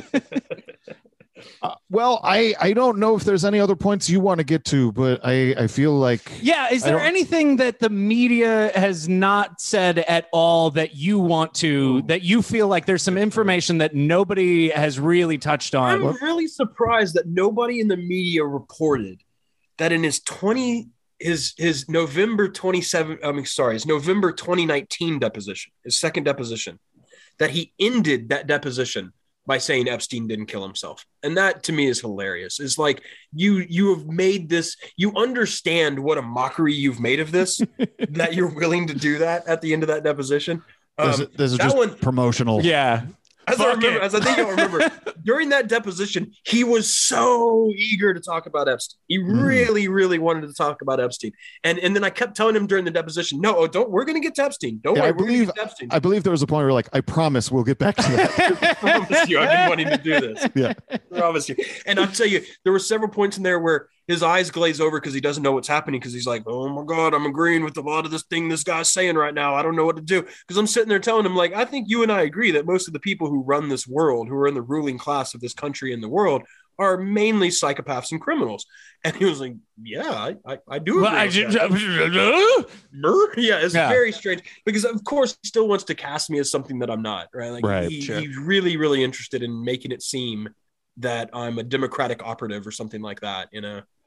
Speaker 4: Uh, well, I I don't know if there's any other points you want to get to, but I I feel like
Speaker 5: Yeah. Is
Speaker 4: I
Speaker 5: there
Speaker 4: don't-
Speaker 5: anything that the media has not said at all that you want to, that you feel like there's some information that nobody has really touched
Speaker 7: I'm
Speaker 5: on?
Speaker 7: really surprised that nobody in the media reported that in his twenty his his November twenty-seven I mean sorry his November twenty nineteen deposition, his second deposition, that he ended that deposition by saying Epstein didn't kill himself. And that to me is hilarious. It's like you you have made this, you understand what a mockery you've made of this, that you're willing to do that at the end of that deposition.
Speaker 4: this,
Speaker 7: Um,
Speaker 4: this is
Speaker 7: that
Speaker 4: just
Speaker 7: one-
Speaker 4: promotional.
Speaker 5: Yeah.
Speaker 7: As I
Speaker 5: Fuck
Speaker 7: remember,
Speaker 5: it.
Speaker 7: as I think you'll remember, during that deposition, he was so eager to talk about Epstein. He really, really wanted to talk about Epstein. And and then I kept telling him during the deposition, no, oh, don't, we're going to get to Epstein. Don't
Speaker 4: Yeah,
Speaker 7: worry,
Speaker 4: I
Speaker 7: we're going
Speaker 4: believe
Speaker 7: to get to Epstein.
Speaker 4: I believe there was a point where like, I promise we'll get back to that.
Speaker 7: I promise you, I've been wanting to do this.
Speaker 4: Yeah.
Speaker 7: I promise you. And I'll tell you, there were several points in there where his eyes glaze over because he doesn't know what's happening, because he's like, oh my God, I'm agreeing with a lot of this thing this guy's saying right now. I don't know what to do. Because I'm sitting there telling him, like, I think you and I agree that most of the people who run this world, who are in the ruling class of this country and the world, are mainly psychopaths and criminals. And he was like, yeah, I, I, I do agree.
Speaker 5: Well, I
Speaker 7: with
Speaker 5: ju-
Speaker 7: that. Brr? Yeah, it's
Speaker 5: Yeah.
Speaker 7: very strange because, of course, he still wants to cast me as something that I'm not, right? Like,
Speaker 4: Right,
Speaker 7: he,
Speaker 5: sure.
Speaker 7: he's really, really interested in making it seem that I'm a Democratic operative or something like that, you know?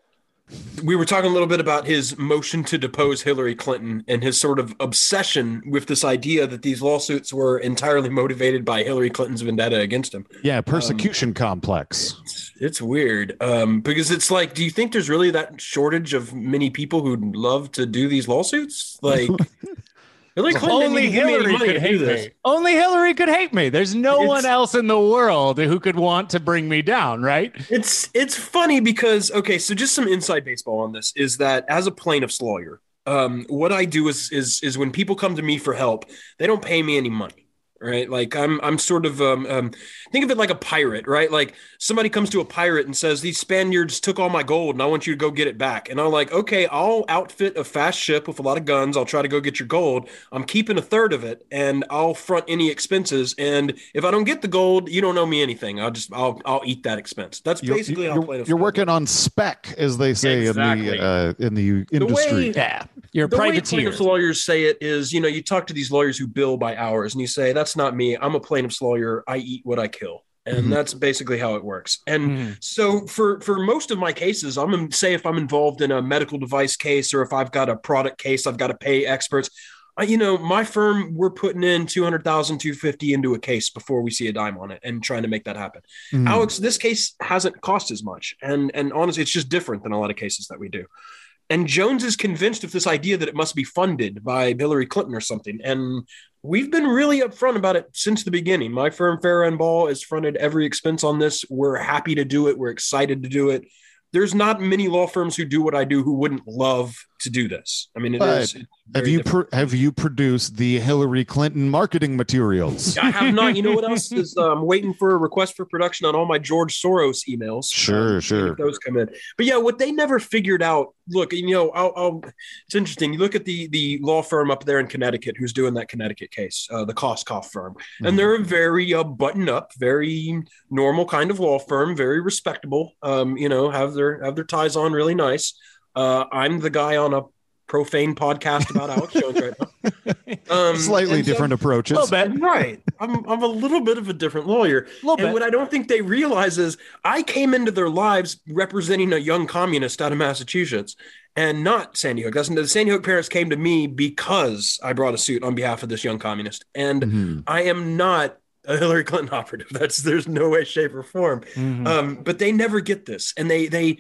Speaker 7: we were talking a little bit about his motion to depose Hillary Clinton and his sort of obsession with this idea that these lawsuits were entirely motivated by Hillary Clinton's vendetta against him.
Speaker 4: Yeah, persecution um, complex.
Speaker 7: It's, it's weird um, because it's like, do you think there's really that shortage of many people who'd love to do these lawsuits? Like, Hillary Clinton
Speaker 5: only Hillary could hate me. Only Hillary could hate me. There's no
Speaker 7: It's-
Speaker 5: one else in the world who could want to bring me down, right?
Speaker 7: It's it's funny because, okay, so just some inside baseball on this is that as a plaintiff's lawyer, um, what I do is is is when people come to me for help, they don't pay me any money, right? Like I'm I'm sort of um, um, think of it like a pirate, right? Like somebody comes to a pirate and says, "These Spaniards took all my gold, and I want you to go get it back." And I'm like, "Okay, I'll outfit a fast ship with a lot of guns. I'll try to go get your gold. I'm keeping a third of it, and I'll front any expenses. And if I don't get the gold, you don't owe me anything. I'll just I'll I'll eat that expense." That's
Speaker 4: You're,
Speaker 7: basically how
Speaker 4: you're,
Speaker 7: plaintiffs
Speaker 4: you're
Speaker 7: go.
Speaker 4: working on spec, as they say
Speaker 7: Exactly.
Speaker 4: in the uh, in the industry.
Speaker 7: way-
Speaker 5: Yeah. You're a
Speaker 7: The way
Speaker 5: privateer.
Speaker 7: plaintiffs lawyers say it is, you know, you talk to these lawyers who bill by hours and you say, "That's not me. I'm a plaintiff's lawyer. I eat what I kill." And
Speaker 4: Mhm.
Speaker 7: that's basically how it works. And
Speaker 5: Mhm.
Speaker 7: so for, for most of my cases, I'm gonna say if I'm involved in a medical device case or if I've got a product case, I've got to pay experts. I, you know, my firm, we're putting in two hundred thousand, two hundred fifty into a case before we see a dime on it and trying to make that happen.
Speaker 4: Mhm.
Speaker 7: Alex, this case hasn't cost as much. And, and honestly, it's just different than a lot of cases that we do. And Jones is convinced of this idea that it must be funded by Hillary Clinton or something. And we've been really upfront about it since the beginning. My firm, Farrah and Ball, has fronted every expense on this. We're happy to do it. We're excited to do it. There's not many law firms who do what I do who wouldn't love to do this. I mean, it
Speaker 4: But
Speaker 7: is. it's
Speaker 4: Have
Speaker 7: very
Speaker 4: you
Speaker 7: different.
Speaker 4: pr- have you produced the Hillary Clinton marketing materials?
Speaker 7: I have not. You know what else is? I'm um, waiting for a request for production on all my George Soros emails.
Speaker 4: Sure,
Speaker 7: Um,
Speaker 4: sure.
Speaker 7: if those come in. But yeah, what they never figured out. Look, you know, I'll, I'll, it's interesting. You look at the the law firm up there in Connecticut who's doing that Connecticut case, uh, the Koskoff firm,
Speaker 4: Mm-hmm.
Speaker 7: and they're a very uh, button up, very normal kind of law firm, very respectable. Um, you know, have their have their ties on really nice. Uh, I'm the guy on a profane podcast about Alex Jones right now. Um,
Speaker 4: Slightly
Speaker 7: and so-
Speaker 4: different approaches.
Speaker 5: A little bit.
Speaker 7: Right. I'm, I'm a little bit of a different lawyer.
Speaker 5: Little
Speaker 7: and
Speaker 5: bit.
Speaker 7: what I don't think they realize is I came into their lives representing a young communist out of Massachusetts and not Sandy Hook. That's, the Sandy Hook parents came to me because I brought a suit on behalf of this young communist. And
Speaker 4: Mhm.
Speaker 7: I am not a Hillary Clinton operative. That's there's no way, shape, or form.
Speaker 5: Mhm.
Speaker 7: Um, but they never get this. And they they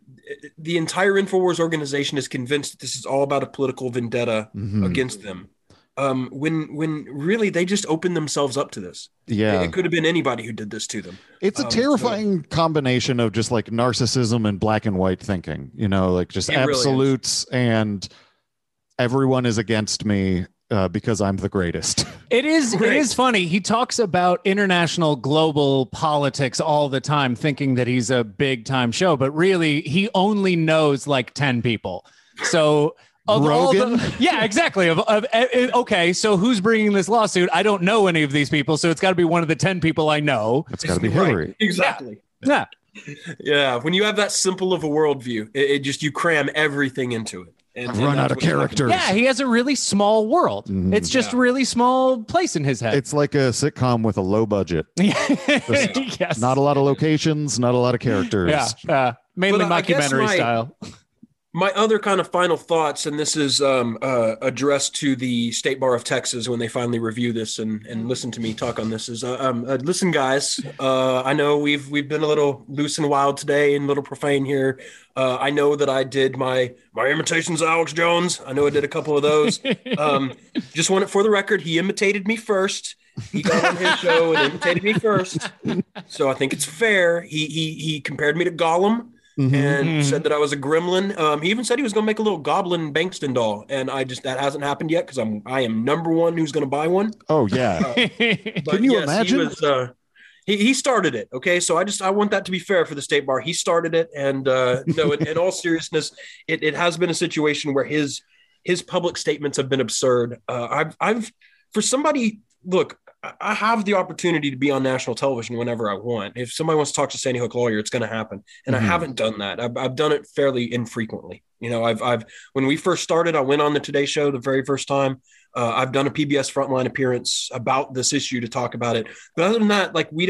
Speaker 7: the entire InfoWars organization is convinced that this is all about a political vendetta
Speaker 4: Mhm.
Speaker 7: against them. Um, when when really they just opened themselves up to this.
Speaker 4: Yeah.
Speaker 7: It could have been anybody who did this to them.
Speaker 4: It's a
Speaker 7: Um,
Speaker 4: terrifying combination of just like narcissism and black and white thinking, you know, like just
Speaker 7: It really is.
Speaker 4: absolutes and everyone is against me uh, because I'm the greatest.
Speaker 5: It is it
Speaker 7: Right.
Speaker 5: is funny. He talks about international global politics all the time, thinking that he's a big time show, but really he only knows like ten people. So of all
Speaker 4: Rogan?
Speaker 5: the, yeah, exactly. Of, of eh, okay, so who's bringing this lawsuit? I don't know any of these people, so it's got to be one of the ten people I know.
Speaker 4: It's got to be
Speaker 7: Right.
Speaker 4: Hillary.
Speaker 7: Exactly.
Speaker 5: Yeah.
Speaker 7: Yeah. When you have that simple of a worldview, it, it just you cram everything into it. And,
Speaker 4: I've
Speaker 7: and
Speaker 4: run
Speaker 7: that's
Speaker 4: out of
Speaker 7: what's happening.
Speaker 4: characters.
Speaker 5: Yeah, he has a really small world.
Speaker 4: Mhm.
Speaker 5: It's just
Speaker 7: Yeah.
Speaker 5: a really small place in his head.
Speaker 4: It's like a sitcom with a low budget.
Speaker 5: yes.
Speaker 4: Not a lot of locations, not a lot of characters.
Speaker 5: Yeah, uh, mainly
Speaker 7: But I guess
Speaker 5: mockumentary
Speaker 7: my-
Speaker 5: style.
Speaker 7: My other kind of final thoughts, and this is um, uh, addressed to the State Bar of Texas when they finally review this and, and listen to me talk on this, is uh, um, uh, listen, guys. Uh, I know we've we've been a little loose and wild today and a little profane here. Uh, I know that I did my my imitations of Alex Jones. I know I did a couple of those. Um, just want it for the record. He imitated me first. He got on his show and imitated me first. So I think it's fair. He he he compared me to Gollum.
Speaker 4: Mhm.
Speaker 7: And
Speaker 5: Mhm.
Speaker 7: said that I was a gremlin. Um, he even said he was going to make a little goblin Bankston doll, and I just that hasn't happened yet because I'm I am number one who's going to buy one.
Speaker 4: Oh yeah.
Speaker 7: But
Speaker 4: Can you
Speaker 7: yes,
Speaker 4: imagine?
Speaker 7: He, was, uh, he he started it. Okay, so I just I want that to be fair for the State Bar. He started it, and uh, no, in, in all seriousness, it, it has been a situation where his his public statements have been absurd. Uh, I've I've for somebody look. I have the opportunity to be on national television whenever I want. If somebody wants to talk to Sandy Hook lawyer, it's going to happen. And
Speaker 4: Mhm.
Speaker 7: I haven't done that. I've, I've done it fairly infrequently. You know, I've, I've, when we first started, I went on the Today Show the very first time. Uh, I've done a P B S Frontline appearance about this issue to talk about it. But other than that, like we don't,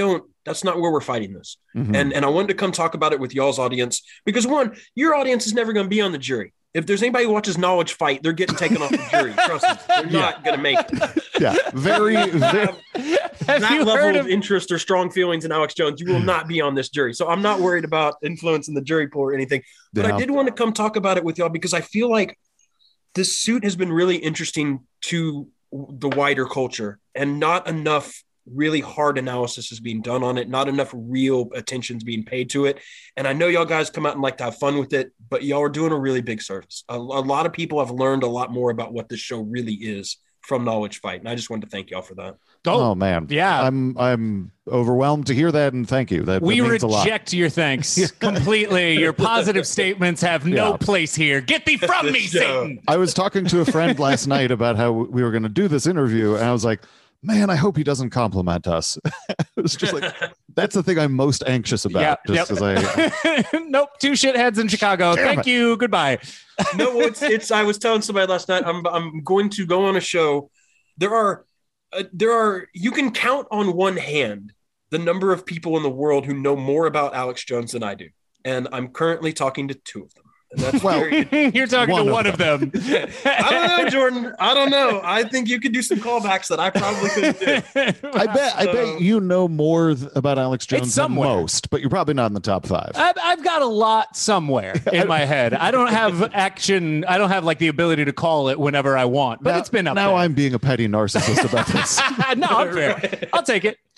Speaker 7: That's not where we're fighting this.
Speaker 4: Mm-hmm.
Speaker 7: And and I wanted to come talk about it with y'all's audience because, one, your audience is never going to be on the jury. If there's anybody who watches Knowledge Fight, they're getting taken off the jury. Trust me, they're
Speaker 4: Yeah.
Speaker 7: not going to make it.
Speaker 4: Yeah, very, very
Speaker 5: Have
Speaker 7: That
Speaker 5: you
Speaker 7: level
Speaker 5: heard
Speaker 7: of
Speaker 5: of
Speaker 7: interest or strong feelings in Alex Jones, you will not be on this jury. So I'm not worried about influencing the jury pool or anything. But
Speaker 4: Yeah.
Speaker 7: I did want to come talk about it with y'all because I feel like this suit has been really interesting to the wider culture, and not enough really hard analysis is being done on it. Not enough real attention is being paid to it. And I know y'all guys come out and like to have fun with it, but y'all are doing a really big service. A, a lot of people have learned a lot more about what this show really is from Knowledge Fight. And I just wanted to thank y'all for that.
Speaker 4: Oh, man,
Speaker 5: yeah.
Speaker 4: I'm I'm overwhelmed to hear that, and thank you. That,
Speaker 5: We
Speaker 4: that means a lot.
Speaker 5: reject your thanks completely. Your positive statements have no
Speaker 4: Yeah.
Speaker 5: place here. Get thee from me,
Speaker 7: So-
Speaker 5: Satan.
Speaker 4: I was talking to a friend last night about how we were going to do this interview, and I was like, man, I hope he doesn't compliment us. It was just like, that's the thing I'm most anxious about.
Speaker 5: Yeah,
Speaker 4: just 'cause I,
Speaker 5: Nope, two shitheads in Chicago.
Speaker 4: Damn
Speaker 5: Thank
Speaker 4: it.
Speaker 5: you. Goodbye.
Speaker 7: No, well, it's it's. I was telling somebody last night. I'm I'm going to go on a show. There are uh, there are you can count on one hand the number of people in the world who know more about Alex Jones than I do, and I'm currently talking to two of them. And that's
Speaker 4: Well,
Speaker 7: very,
Speaker 5: You're talking
Speaker 4: One
Speaker 5: to
Speaker 4: of
Speaker 5: one of them.
Speaker 7: I don't know, Jordan. I don't know. I think you could do some callbacks that I probably couldn't do.
Speaker 4: I bet I
Speaker 7: So-
Speaker 4: bet you know more th- about Alex Jones than
Speaker 5: somewhere.
Speaker 4: most, but you're probably not in the top five.
Speaker 5: I've, I've got a lot somewhere in my head. I don't have action. I don't have like the ability to call it whenever I want, but
Speaker 4: now,
Speaker 5: it's been up
Speaker 4: now
Speaker 5: there.
Speaker 4: I'm being a petty narcissist about this.
Speaker 5: no, I'm fair. I'll take it.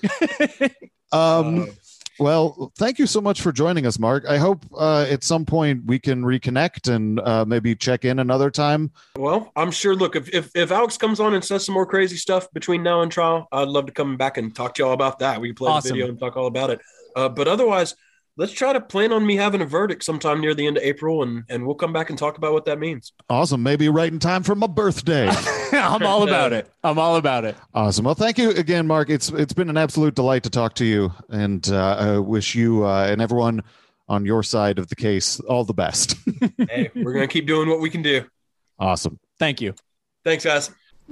Speaker 4: Um, well, thank you so much for joining us, Mark. I hope uh, at some point we can reconnect and uh, maybe check in another time.
Speaker 7: Well, I'm sure. Look, if, if if Alex comes on and says some more crazy stuff between now and trial, I'd love to come back and talk to y'all about that. We can play
Speaker 5: Awesome.
Speaker 7: the video and talk all about it. Uh, but otherwise, let's try to plan on me having a verdict sometime near the end of April, and and we'll come back and talk about what that means.
Speaker 4: Awesome. Maybe right in time for my birthday.
Speaker 5: I'm all about it. I'm all about it.
Speaker 4: Awesome. Well, thank you again, Mark. It's it's been an absolute delight to talk to you, and uh, I wish you uh, and everyone on your side of the case all the best.
Speaker 7: Hey, we're gonna keep doing what we can do.
Speaker 4: Awesome.
Speaker 5: Thank you.
Speaker 7: Thanks, guys.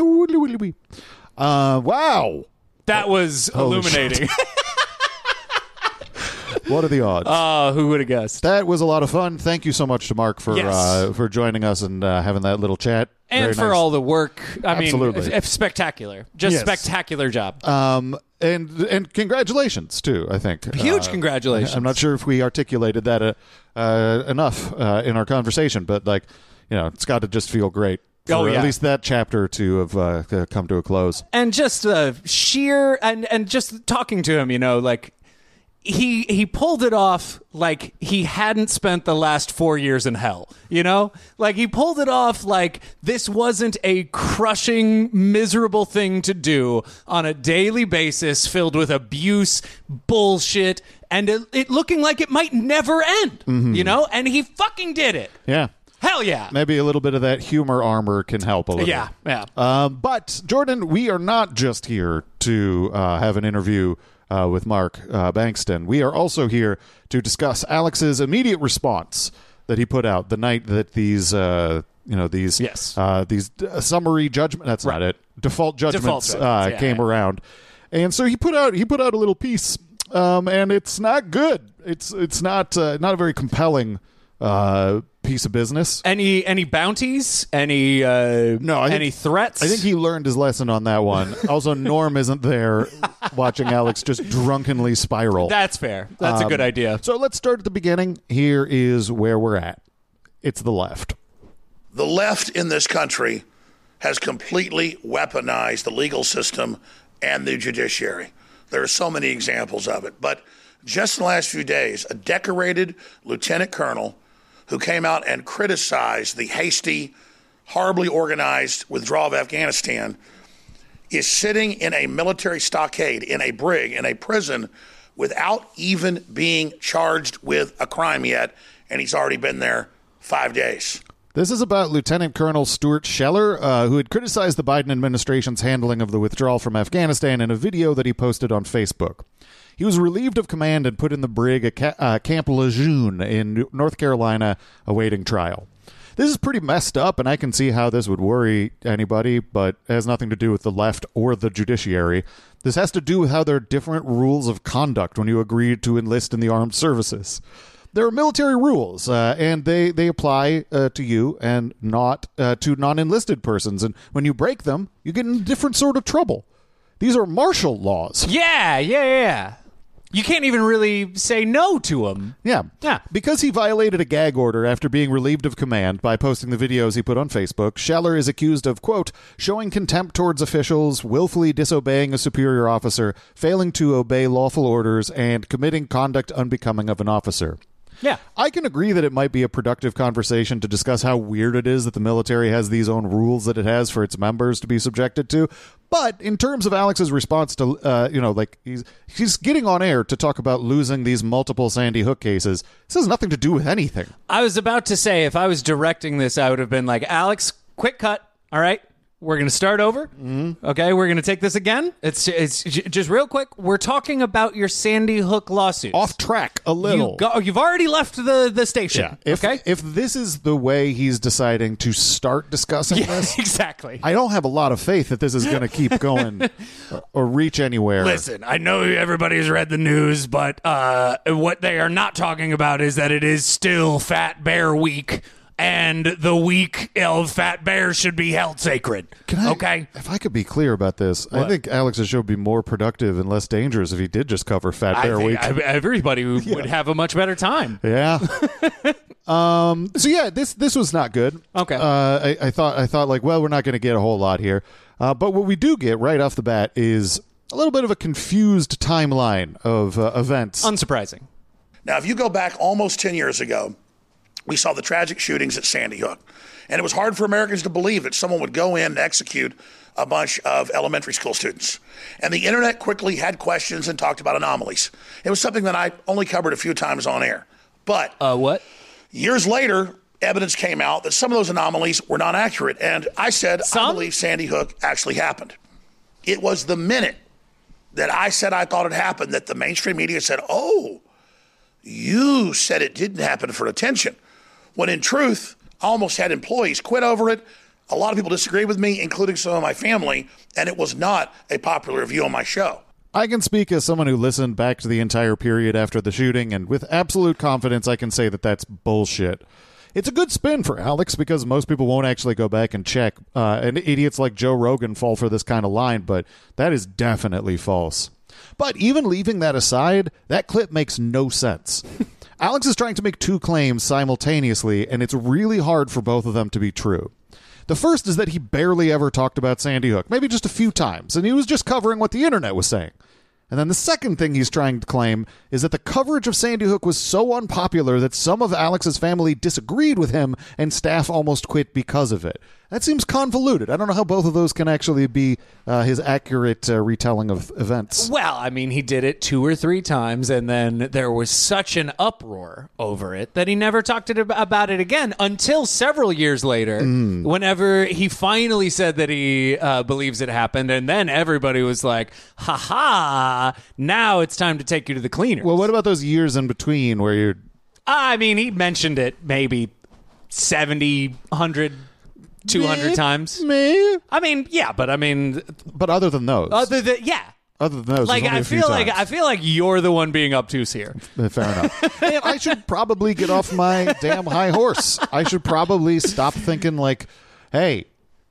Speaker 4: Uh, wow.
Speaker 5: That was
Speaker 4: Holy
Speaker 5: illuminating.
Speaker 4: What are the odds?
Speaker 5: Oh, who would have guessed?
Speaker 4: That was a lot of fun. Thank you so much to Mark for
Speaker 5: Yes.
Speaker 4: uh, for joining us and uh, having that little chat.
Speaker 5: And
Speaker 4: Very
Speaker 5: for
Speaker 4: nice.
Speaker 5: all the work. I
Speaker 4: Absolutely.
Speaker 5: mean, if, if spectacular. Just
Speaker 4: Yes.
Speaker 5: spectacular job.
Speaker 4: Um, and and congratulations too. I think
Speaker 5: Huge
Speaker 4: Uh,
Speaker 5: congratulations.
Speaker 4: I'm not sure if we articulated that uh, uh, enough uh, in our conversation, but like you know, it's got to just feel great. For
Speaker 5: Oh, yeah.
Speaker 4: At least that chapter to have uh, to come to a close.
Speaker 5: And just uh, sheer and and just talking to him, you know, like he he pulled it off like he hadn't spent the last four years in hell, you know? Like he pulled it off like this wasn't a crushing, miserable thing to do on a daily basis filled with abuse, bullshit, and it, it looking like it might never end, you know? And he fucking did it.
Speaker 4: Yeah.
Speaker 5: Hell yeah.
Speaker 4: Maybe a little bit of that humor armor can help a little.
Speaker 5: Yeah, yeah.
Speaker 4: Um, but Jordan, we are not just here to uh, have an interview uh, with Mark uh, Bankston. We are also here to discuss Alex's immediate response that he put out the night that these, uh, you know, these,
Speaker 5: Yes.
Speaker 4: uh, these uh, summary judgment. That's not it. Default judgments,
Speaker 5: judgments,
Speaker 4: uh,
Speaker 5: yeah,
Speaker 4: came
Speaker 5: yeah.
Speaker 4: around, and so he put out he put out a little piece, um, and it's not good. It's it's not uh, not a very compelling uh, piece of business.
Speaker 5: Any any bounties? Any uh,
Speaker 4: No, I think-
Speaker 5: any threats?
Speaker 4: I think he learned his lesson on that one. Also, Norm isn't there watching Alex just drunkenly spiral.
Speaker 5: That's fair. That's a
Speaker 4: Um,
Speaker 5: good idea.
Speaker 4: So let's start at the beginning. Here is where we're at. It's the left.
Speaker 1: The left in this country has completely weaponized the legal system and the judiciary. There are so many examples of it. But just in the last few days, a decorated lieutenant colonel who came out and criticized the hasty, horribly organized withdrawal of Afghanistan is sitting in a military stockade, in a brig, in a prison, without even being charged with a crime yet, and he's already been there five days.
Speaker 4: This is about Lieutenant Colonel Stuart Scheller, uh, who had criticized the Biden administration's handling of the withdrawal from Afghanistan in a video that he posted on Facebook. He was relieved of command and put in the brig at Ca- uh, Camp Lejeune in North Carolina, awaiting trial. This is pretty messed up, and I can see how this would worry anybody, but it has nothing to do with the left or the judiciary. This has to do with how there are different rules of conduct when you agree to enlist in the armed services. There are military rules, uh, and they, they apply uh, to you and not uh, to non-enlisted persons. And when you break them, you get in a different sort of trouble. These are martial laws.
Speaker 5: Yeah, yeah, yeah. You can't even really say no to him.
Speaker 4: Yeah.
Speaker 5: Yeah.
Speaker 4: Because he violated a gag order after being relieved of command by posting the videos he put on Facebook, Scheller is accused of, quote, showing contempt towards officials, willfully disobeying a superior officer, failing to obey lawful orders, and committing conduct unbecoming of an officer.
Speaker 5: Yeah.
Speaker 4: I can agree that it might be a productive conversation to discuss how weird it is that the military has these own rules that it has for its members to be subjected to. But in terms of Alex's response to, uh, you know, like he's he's getting on air to talk about losing these multiple Sandy Hook cases. This has nothing to do with anything.
Speaker 5: I was about to say, if I was directing this, I would have been like, Alex, quick cut. All right. We're going to start over. Mm-hmm. Okay, we're going to take this again. It's it's j- just real quick. We're talking about your Sandy Hook lawsuit.
Speaker 4: Off track a little.
Speaker 5: You go, you've already left the, the station.
Speaker 4: Yeah. If,
Speaker 5: okay?
Speaker 4: If this is the way he's deciding to start discussing
Speaker 5: yeah,
Speaker 4: this,
Speaker 5: exactly.
Speaker 4: I don't have a lot of faith that this is going to keep going or, or reach anywhere.
Speaker 5: Listen, I know everybody's read the news, but uh, what they are not talking about is that it is still Fat Bear Week. And the week of Fat Bear should be held sacred.
Speaker 4: Can I,
Speaker 5: okay?
Speaker 4: If I could be clear about this, what? I think Alex's show would be more productive and less dangerous if he did just cover Fat Bear
Speaker 5: I
Speaker 4: Week.
Speaker 5: I, everybody would, yeah. would have a much better time.
Speaker 4: Yeah. um. So yeah, this this was not good.
Speaker 5: Okay.
Speaker 4: Uh, I, I thought I thought like, well, we're not going to get a whole lot here. Uh, but what we do get right off the bat is a little bit of a confused timeline of uh, events.
Speaker 5: Unsurprising.
Speaker 1: Now, if you go back almost ten years ago, we saw the tragic shootings at Sandy Hook. And it was hard for Americans to believe that someone would go in and execute a bunch of elementary school students. And the internet quickly had questions and talked about anomalies. It was something that I only covered a few times on air. But
Speaker 5: uh, what?
Speaker 1: Years later, evidence came out that some of those anomalies were not accurate. And I said,
Speaker 5: some?
Speaker 1: I believe Sandy Hook actually happened. It was the minute that I said I thought it happened that the mainstream media said, oh, you said it didn't happen for attention. When in truth, I almost had employees quit over it. A lot of people disagreed with me, including some of my family, and it was not a popular view on my show.
Speaker 4: I can speak as someone who listened back to the entire period after the shooting, and with absolute confidence, I can say that that's bullshit. It's a good spin for Alex because most people won't actually go back and check, uh, and idiots like Joe Rogan fall for this kind of line, but that is definitely false. But even leaving that aside, that clip makes no sense. Alex is trying to make two claims simultaneously, and it's really hard for both of them to be true. The first is that he barely ever talked about Sandy Hook, maybe just a few times, and he was just covering what the internet was saying. And then the second thing he's trying to claim is that the coverage of Sandy Hook was so unpopular that some of Alex's family disagreed with him and staff almost quit because of it. That seems convoluted. I don't know how both of those can actually be uh, his accurate uh, retelling of events.
Speaker 5: Well, I mean, he did it two or three times, and then there was such an uproar over it that he never talked it ab- about it again until several years later, mm. whenever he finally said that he uh, believes it happened, and then everybody was like, ha-ha, now it's time to take you to the cleaners.
Speaker 4: Well, what about those years in between where you're...
Speaker 5: I mean, he mentioned it maybe seventy, one hundred... two hundred
Speaker 4: me,
Speaker 5: times.
Speaker 4: Me?
Speaker 5: I mean, yeah, but I mean,
Speaker 4: but other than those,
Speaker 5: other than yeah,
Speaker 4: other than those,
Speaker 5: like
Speaker 4: only
Speaker 5: I
Speaker 4: a few
Speaker 5: feel like
Speaker 4: times.
Speaker 5: I feel like you're the one being obtuse here.
Speaker 4: Fair enough. Man, I should probably get off my damn high horse. I should probably stop thinking like, hey,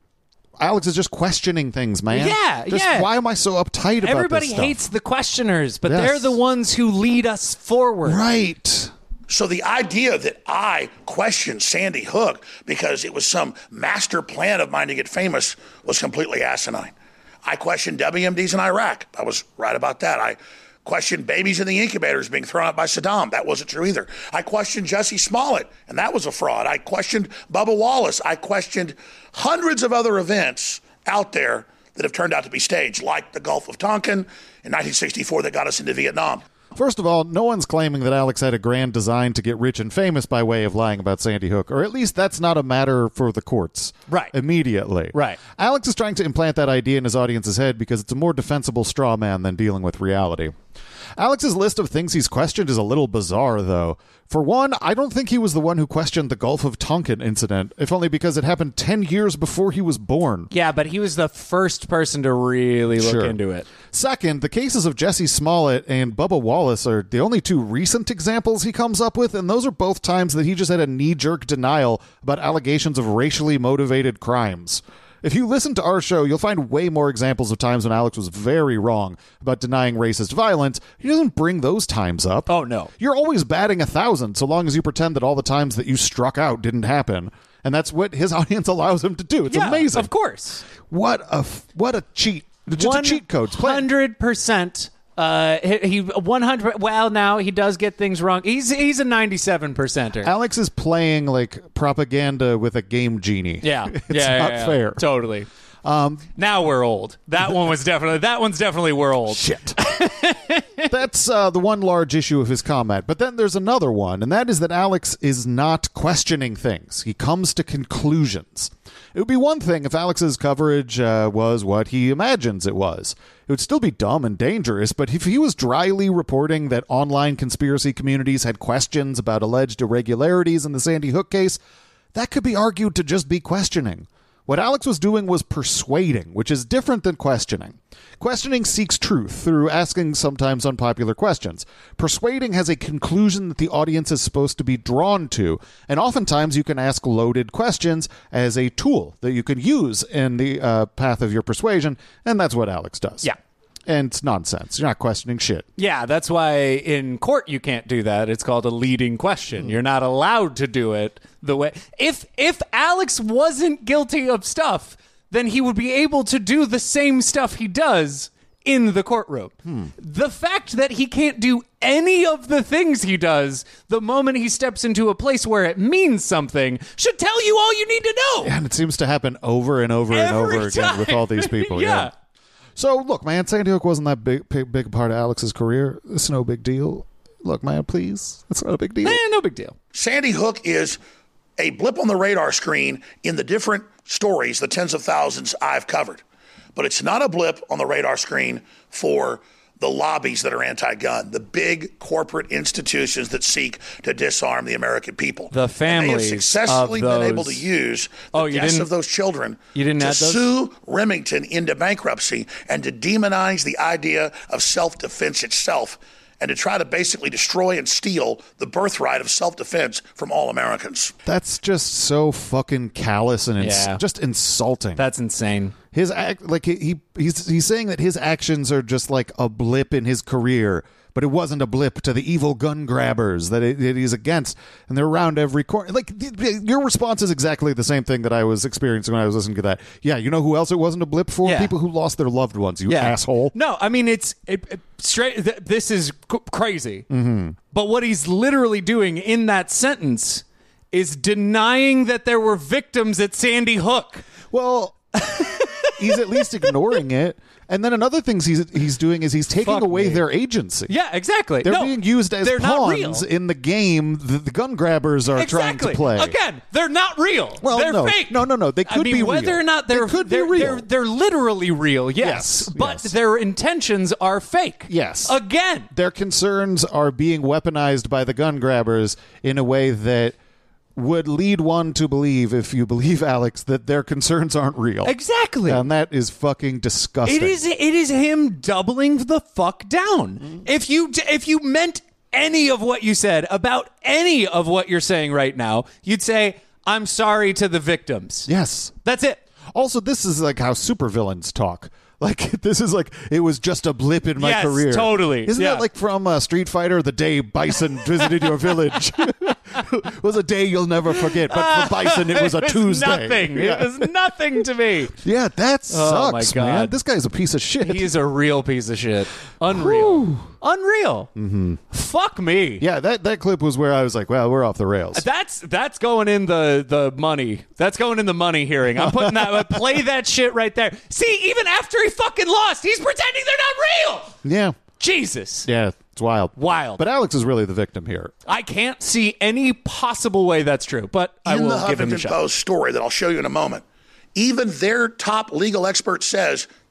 Speaker 4: Alex is just questioning things, man.
Speaker 5: Yeah,
Speaker 4: just,
Speaker 5: yeah.
Speaker 4: Why am I so uptight about
Speaker 5: Everybody
Speaker 4: this stuff?
Speaker 5: hates the questioners, but
Speaker 4: Yes.
Speaker 5: they're the ones who lead us forward.
Speaker 4: Right.
Speaker 1: So the idea that I questioned Sandy Hook because it was some master plan of mine to get famous was completely asinine. I questioned W M Ds in Iraq. I was right about that. I questioned babies in the incubators being thrown out by Saddam. That wasn't true either. I questioned Jussie Smollett, and that was a fraud. I questioned Bubba Wallace. I questioned hundreds of other events out there that have turned out to be staged, like the Gulf of Tonkin in nineteen sixty-four that got us into Vietnam.
Speaker 4: First of all, no one's claiming that Alex had a grand design to get rich and famous by way of lying about Sandy Hook, or at least that's not a matter for the courts.
Speaker 5: Right.
Speaker 4: Immediately.
Speaker 5: Right.
Speaker 4: Alex is trying to implant that idea in his audience's head because it's a more defensible straw man than dealing with reality. Alex's list of things he's questioned is a little bizarre, though. For one, I don't think he was the one who questioned the Gulf of Tonkin incident, if only because it happened ten years before he was born.
Speaker 5: Yeah, but he was the first person to really look
Speaker 4: Sure.
Speaker 5: into it.
Speaker 4: Second, the cases of Jesse Smollett and Bubba Wallace are the only two recent examples he comes up with, and those are both times that he just had a knee-jerk denial about allegations of racially motivated crimes. If you listen to our show, you'll find way more examples of times when Alex was very wrong about denying racist violence. He doesn't bring those times up.
Speaker 5: Oh, no.
Speaker 4: You're always batting a thousand so long as you pretend that all the times that you struck out didn't happen. And that's what his audience allows him to do. It's
Speaker 5: Yeah,
Speaker 4: amazing.
Speaker 5: of course.
Speaker 4: What a, f- what a cheat. Just a cheat code. It's play-
Speaker 5: one hundred percent. Uh, he, he one hundred. Well, now he does get things wrong. He's he's a ninety-seven percenter.
Speaker 4: Alex is playing like propaganda with a game genie.
Speaker 5: Yeah,
Speaker 4: it's
Speaker 5: yeah,
Speaker 4: not
Speaker 5: yeah, yeah.
Speaker 4: fair.
Speaker 5: Totally.
Speaker 4: Um,
Speaker 5: now we're old. That one was definitely. That one's definitely we're old.
Speaker 4: Shit. That's uh, the one large issue of his comment. But then there's another one, and that is that Alex is not questioning things. He comes to conclusions. It would be one thing if Alex's coverage uh, was what he imagines it was. It would still be dumb and dangerous, but if he was dryly reporting that online conspiracy communities had questions about alleged irregularities in the Sandy Hook case, that could be argued to just be questioning. What Alex was doing was persuading, which is different than questioning. Questioning seeks truth through asking sometimes unpopular questions. Persuading has a conclusion that the audience is supposed to be drawn to, and oftentimes you can ask loaded questions as a tool that you can use in the uh, path of your persuasion, and that's what Alex does.
Speaker 5: Yeah.
Speaker 4: And it's nonsense. You're not questioning shit.
Speaker 5: Yeah, that's why in court you can't do that. It's called a leading question. You're not allowed to do it the way. If if Alex wasn't guilty of stuff, then he would be able to do the same stuff he does in the courtroom.
Speaker 4: Hmm.
Speaker 5: The fact that he can't do any of the things he does the moment he steps into a place where it means something should tell you all you need to know.
Speaker 4: And it seems to happen over and over and
Speaker 5: Every
Speaker 4: over again
Speaker 5: time.
Speaker 4: with all these people.
Speaker 5: Yeah.
Speaker 4: yeah. So, look, man, Sandy Hook wasn't that big, big, big part of Alex's career. It's no big deal. Look, man, please. It's not a big deal.
Speaker 5: Eh, no big deal.
Speaker 1: Sandy Hook is a blip on the radar screen in the different stories, the tens of thousands I've covered. But it's not a blip on the radar screen for the lobbies that are anti-gun, the big corporate institutions that seek to disarm the American people.
Speaker 5: The families
Speaker 1: and they have successfully
Speaker 5: of
Speaker 1: been
Speaker 5: those...
Speaker 1: able to use the
Speaker 5: oh, you
Speaker 1: deaths
Speaker 5: didn't...
Speaker 1: of those children
Speaker 5: you didn't
Speaker 1: to
Speaker 5: add those?
Speaker 1: sue Remington into bankruptcy and to demonize the idea of self-defense itself and to try to basically destroy and steal the birthright of self-defense from all Americans.
Speaker 4: That's just so fucking callous and ins-
Speaker 5: Yeah.
Speaker 4: just insulting.
Speaker 5: That's insane.
Speaker 4: His act, like he, he he's he's saying that his actions are just like a blip in his career, but it wasn't a blip to the evil gun grabbers that, it, that he's against, and they're around every corner. Like th- th- your response is exactly the same thing that I was experiencing when I was listening to that. Yeah, you know who else it wasn't a blip for?
Speaker 5: Yeah.
Speaker 4: People who lost their loved ones. You
Speaker 5: Yeah.
Speaker 4: asshole.
Speaker 5: No, I mean it's it, it, straight. Th- this is c- crazy. Mm-hmm. But what he's literally doing in that sentence is denying that there were victims at Sandy Hook.
Speaker 4: Well, he's at least ignoring it. And then another thing he's he's doing is he's taking
Speaker 5: Fuck
Speaker 4: away
Speaker 5: me.
Speaker 4: their agency.
Speaker 5: Yeah, exactly.
Speaker 4: They're
Speaker 5: No,
Speaker 4: being used as
Speaker 5: they're not real.
Speaker 4: pawns in the game that the gun grabbers are trying
Speaker 5: Exactly.
Speaker 4: to play.
Speaker 5: Again, they're not real.
Speaker 4: Well,
Speaker 5: they're
Speaker 4: no.
Speaker 5: fake.
Speaker 4: No, no, no. They could
Speaker 5: I mean,
Speaker 4: be
Speaker 5: whether
Speaker 4: real.
Speaker 5: or not
Speaker 4: They
Speaker 5: they're
Speaker 4: could be
Speaker 5: they're,
Speaker 4: real.
Speaker 5: They're, they're literally real. Yes,
Speaker 4: Yes,
Speaker 5: but
Speaker 4: yes.
Speaker 5: their intentions are fake.
Speaker 4: Yes.
Speaker 5: Again.
Speaker 4: Their concerns are being weaponized by the gun grabbers in a way that would lead one to believe, if you believe Alex, that their concerns aren't real.
Speaker 5: Exactly.
Speaker 4: And that is fucking disgusting.
Speaker 5: It is. It is him doubling the fuck down. If you if you meant any of what you said about any of what you're saying right now, you'd say, "I'm sorry to the victims."
Speaker 4: Yes.
Speaker 5: That's it.
Speaker 4: Also, this is like how supervillains talk. Like, this is like, it was just a blip in my
Speaker 5: Yes,
Speaker 4: career.
Speaker 5: totally.
Speaker 4: Isn't
Speaker 5: Yeah.
Speaker 4: that like from uh, Street Fighter, the day Bison visited your village? Was a day you'll never forget. But for Bison, it was a
Speaker 5: It was
Speaker 4: Tuesday.
Speaker 5: Nothing.
Speaker 4: Yeah.
Speaker 5: It was nothing to me.
Speaker 4: Yeah, that
Speaker 5: Oh, my
Speaker 4: sucks,
Speaker 5: God.
Speaker 4: man. This guy's a piece of shit.
Speaker 5: He is a real piece of shit. Unreal. Unreal. Mm-hmm. Fuck me.
Speaker 4: Yeah, that, that clip was where I was like, well, we're off the rails.
Speaker 5: That's that's going in the, the money. That's going in the money hearing. I'm putting that. Play that shit right there. See, even after he fucking lost, he's pretending they're not real.
Speaker 4: Yeah.
Speaker 5: Jesus.
Speaker 4: Yeah, it's wild.
Speaker 5: Wild.
Speaker 4: But Alex is really the victim here.
Speaker 5: I can't see any possible way that's true, but I
Speaker 1: In
Speaker 5: will
Speaker 1: the
Speaker 5: give him a
Speaker 1: Huffington
Speaker 5: shot.
Speaker 1: Post story that I'll show you in a moment, even their top legal expert says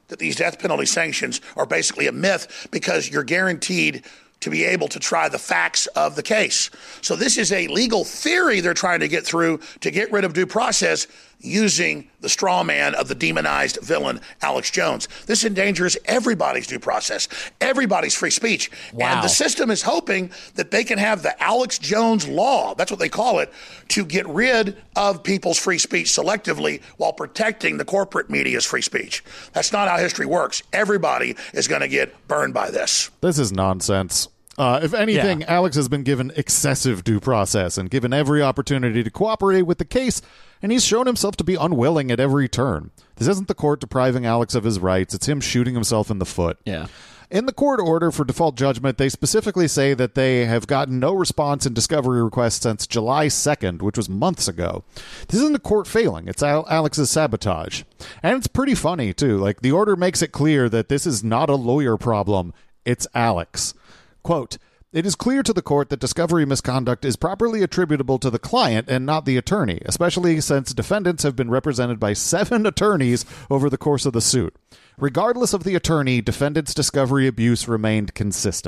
Speaker 1: that these death penalty sanctions are basically a myth because you're guaranteed to be able to try the facts of the case. So this is a legal theory they're trying to get through to get rid of due process using the straw man of the demonized villain, Alex Jones. This endangers everybody's due process, everybody's free speech.
Speaker 5: Wow.
Speaker 1: And the system is hoping that they can have the Alex Jones law, that's what they call it, to get rid of people's free speech selectively while protecting the corporate media's free speech. That's not how history works. Everybody is going to get burned by this.
Speaker 4: This is nonsense. Uh, if anything,
Speaker 5: Yeah.
Speaker 4: Alex has been given excessive due process and given every opportunity to cooperate with the case, and he's shown himself to be unwilling at every turn. This isn't the court depriving Alex of his rights. It's him shooting himself in the foot.
Speaker 5: Yeah.
Speaker 4: In the court order for default judgment, they specifically say that they have gotten no response in discovery requests since July second, which was months ago. This isn't the court failing. It's Al- Alex's sabotage. And it's pretty funny, too. Like, the order makes it clear that this is not a lawyer problem. It's Alex. Quote, "It is clear to the court that discovery misconduct is properly attributable to the client and not the attorney, especially since defendants have been represented by seven attorneys over the course of the suit. Regardless of the attorney, defendants' discovery abuse remained consistent."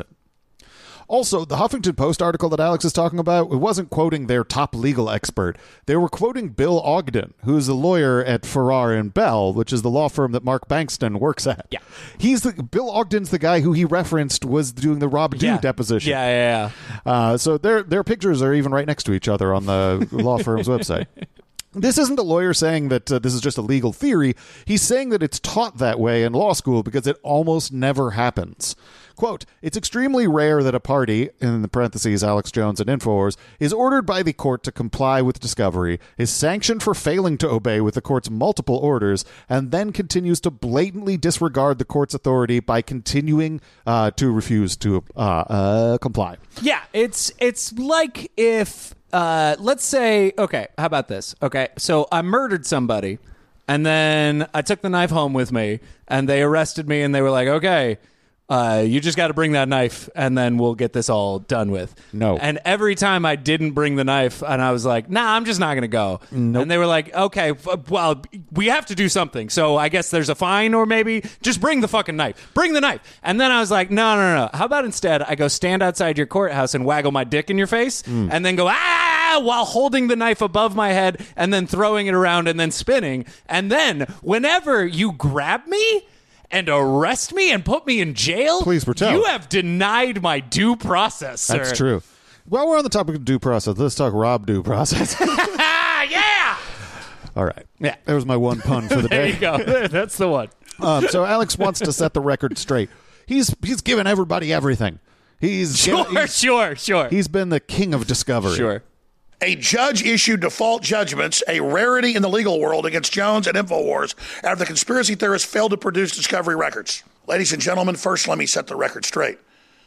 Speaker 4: Also, the Huffington Post article that Alex is talking about, it wasn't quoting their top legal expert. They were quoting Bill Ogden, who's a lawyer at Farrar and Bell, which is the law firm that Mark Bankston works at.
Speaker 5: Yeah.
Speaker 4: He's the Bill Ogden's the guy who he referenced was doing the Rob Dew
Speaker 5: Yeah.
Speaker 4: deposition.
Speaker 5: Yeah, yeah, yeah.
Speaker 4: Uh, so their their pictures are even right next to each other on the law firm's website. This isn't a lawyer saying that uh, this is just a legal theory. He's saying that it's taught that way in law school because it almost never happens. Quote, "It's extremely rare that a party, in the parentheses Alex Jones and InfoWars, is ordered by the court to comply with discovery, is sanctioned for failing to obey with the court's multiple orders, and then continues to blatantly disregard the court's authority by continuing uh, to refuse to uh, uh, comply."
Speaker 5: Yeah, it's it's like if uh, let's say, okay, how about this? Okay, so I murdered somebody, and then I took the knife home with me, and they arrested me, and they were like, okay, Uh, you just got to bring that knife, and then we'll get this all done with.
Speaker 4: No.
Speaker 5: And every time I didn't bring the knife, and I was like, nah, I'm just not going to go.
Speaker 4: Nope.
Speaker 5: And they were like, okay, f- well, we have to do something. So I guess there's a fine, or maybe just bring the fucking knife. Bring the knife. And then I was like, no, no, no. How about instead I go stand outside your courthouse and waggle my dick in your face,
Speaker 4: Mm.
Speaker 5: and then go, ah, while holding the knife above my head, and then throwing it around and then spinning. And then whenever you grab me and arrest me and put me in jail,
Speaker 4: Please pretend.
Speaker 5: you have denied my due process, sir.
Speaker 4: That's true. While we're on the topic of due process, let's talk Rob due process.
Speaker 5: Yeah.
Speaker 4: All right.
Speaker 5: Yeah.
Speaker 4: There was my one pun for the
Speaker 5: There
Speaker 4: day.
Speaker 5: you go. That's the one.
Speaker 4: Um, so Alex wants to set the record straight. He's he's given everybody everything. He's
Speaker 5: Sure,
Speaker 4: he's,
Speaker 5: sure, sure.
Speaker 4: he's been the king of discovery.
Speaker 5: Sure.
Speaker 1: A judge issued default judgments, a rarity in the legal world, against Jones and InfoWars after the conspiracy theorists failed to produce discovery records. Ladies and gentlemen, first let me set the record straight.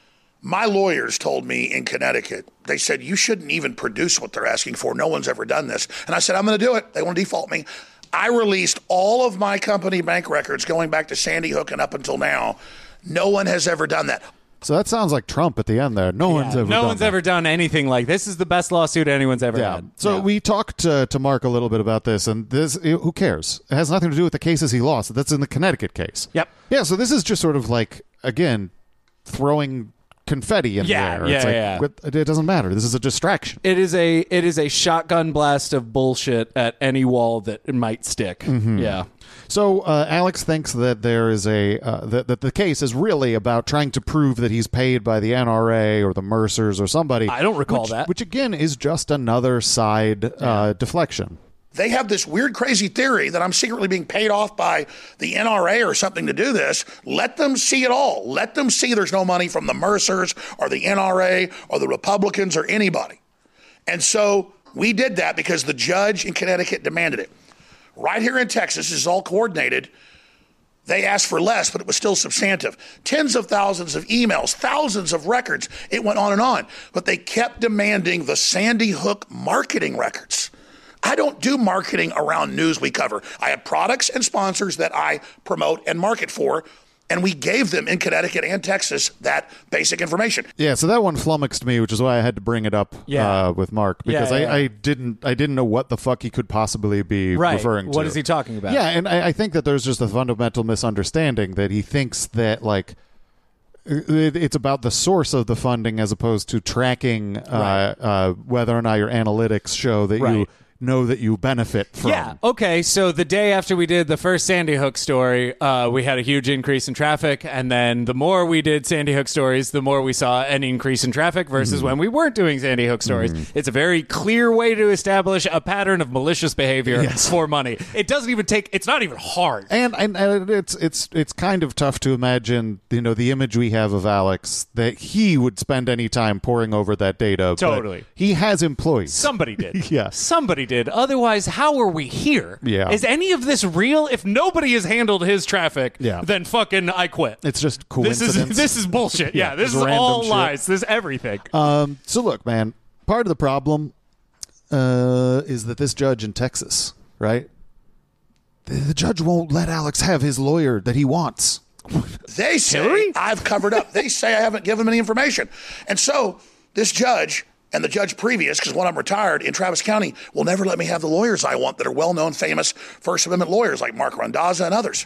Speaker 1: My lawyers told me in Connecticut, they said, you shouldn't even produce what they're asking for. No one's ever done this. And I said, I'm going to do it. They want to default me. I released all of my company bank records going back to Sandy Hook and up until now. No one has ever done that.
Speaker 4: So that sounds like Trump at the end there. No one's ever
Speaker 5: No
Speaker 4: done
Speaker 5: one's
Speaker 4: that.
Speaker 5: ever done anything like this. Is the best lawsuit anyone's ever
Speaker 4: Yeah.
Speaker 5: had.
Speaker 4: So
Speaker 5: Yeah.
Speaker 4: we talked uh, to Mark a little bit about this, and this who cares? It has nothing to do with the cases he lost. That's in the Connecticut case.
Speaker 5: Yep.
Speaker 4: Yeah. So this is just sort of like, again, throwing confetti in
Speaker 5: Yeah,
Speaker 4: the air.
Speaker 5: yeah,
Speaker 4: It's like,
Speaker 5: yeah.
Speaker 4: what- it doesn't matter. This is a distraction.
Speaker 5: It is a it is a shotgun blast of bullshit at any wall that it might stick.
Speaker 4: Mm-hmm.
Speaker 5: Yeah.
Speaker 4: So uh, Alex thinks that there is a uh, that, that the case is really about trying to prove that he's paid by the N R A or the Mercers or somebody.
Speaker 5: I don't recall
Speaker 4: which,
Speaker 5: that.
Speaker 4: Which again is just another side uh, deflection.
Speaker 1: They have this weird, crazy theory that I'm secretly being paid off by the N R A or something to do this. Let them see it all. Let them see there's no money from the Mercers or the N R A or the Republicans or anybody. And so we did that because the judge in Connecticut demanded it. Right here in Texas, this is all coordinated. They asked for less, but it was still substantive. Tens of thousands of emails, thousands of records. It went on and on. But they kept demanding the Sandy Hook marketing records. I don't do marketing around news we cover. I have products and sponsors that I promote and market for. And we gave them in Connecticut and Texas that basic information.
Speaker 4: Yeah, so that one flummoxed me, which is why I had to bring it up
Speaker 5: Yeah.
Speaker 4: uh, with Mark because
Speaker 5: Yeah, yeah,
Speaker 4: I,
Speaker 5: yeah.
Speaker 4: I didn't I didn't know what the fuck he could possibly be
Speaker 5: Right.
Speaker 4: referring to.
Speaker 5: What is he talking about?
Speaker 4: Yeah, and I, I think that there's just a fundamental misunderstanding that he thinks that like it, it's about the source of the funding as opposed to tracking uh, uh, whether or not your analytics show that you
Speaker 5: Right.
Speaker 4: know that you benefit from.
Speaker 5: Yeah. Okay. So the day after we did the first Sandy Hook story, uh, we had a huge increase in traffic, and then the more we did Sandy Hook stories, the more we saw an increase in traffic. Versus
Speaker 4: Mm.
Speaker 5: when we weren't doing Sandy Hook stories, it's a very clear way to establish a pattern of malicious behavior
Speaker 4: Yes.
Speaker 5: for money. It doesn't even take. It's not even hard.
Speaker 4: And, and and it's it's it's kind of tough to imagine, you know, the image we have of Alex that he would spend any time poring over that data. but
Speaker 5: Totally.
Speaker 4: he has employees.
Speaker 5: Somebody did.
Speaker 4: Yeah.
Speaker 5: Somebody did. Otherwise, how are we here?
Speaker 4: Yeah.
Speaker 5: Is any of this real? If nobody has handled his traffic,
Speaker 4: Yeah.
Speaker 5: then fucking I quit.
Speaker 4: It's just
Speaker 5: This
Speaker 4: coincidence.
Speaker 5: is this is bullshit. Yeah,
Speaker 4: Yeah,
Speaker 5: this
Speaker 4: it's
Speaker 5: is
Speaker 4: random
Speaker 5: all
Speaker 4: shit.
Speaker 5: lies. This is everything.
Speaker 4: Um, so look, man, part of the problem uh, is that this judge in Texas, right? The, the judge won't let Alex have his lawyer that he wants.
Speaker 1: They say
Speaker 5: Hillary?
Speaker 1: I've covered up. They say I haven't given them any information. And so this judge and the judge previous, because when I'm retired in Travis County, will never let me have the lawyers I want that are well-known, famous First Amendment lawyers like Mark Randazza and others.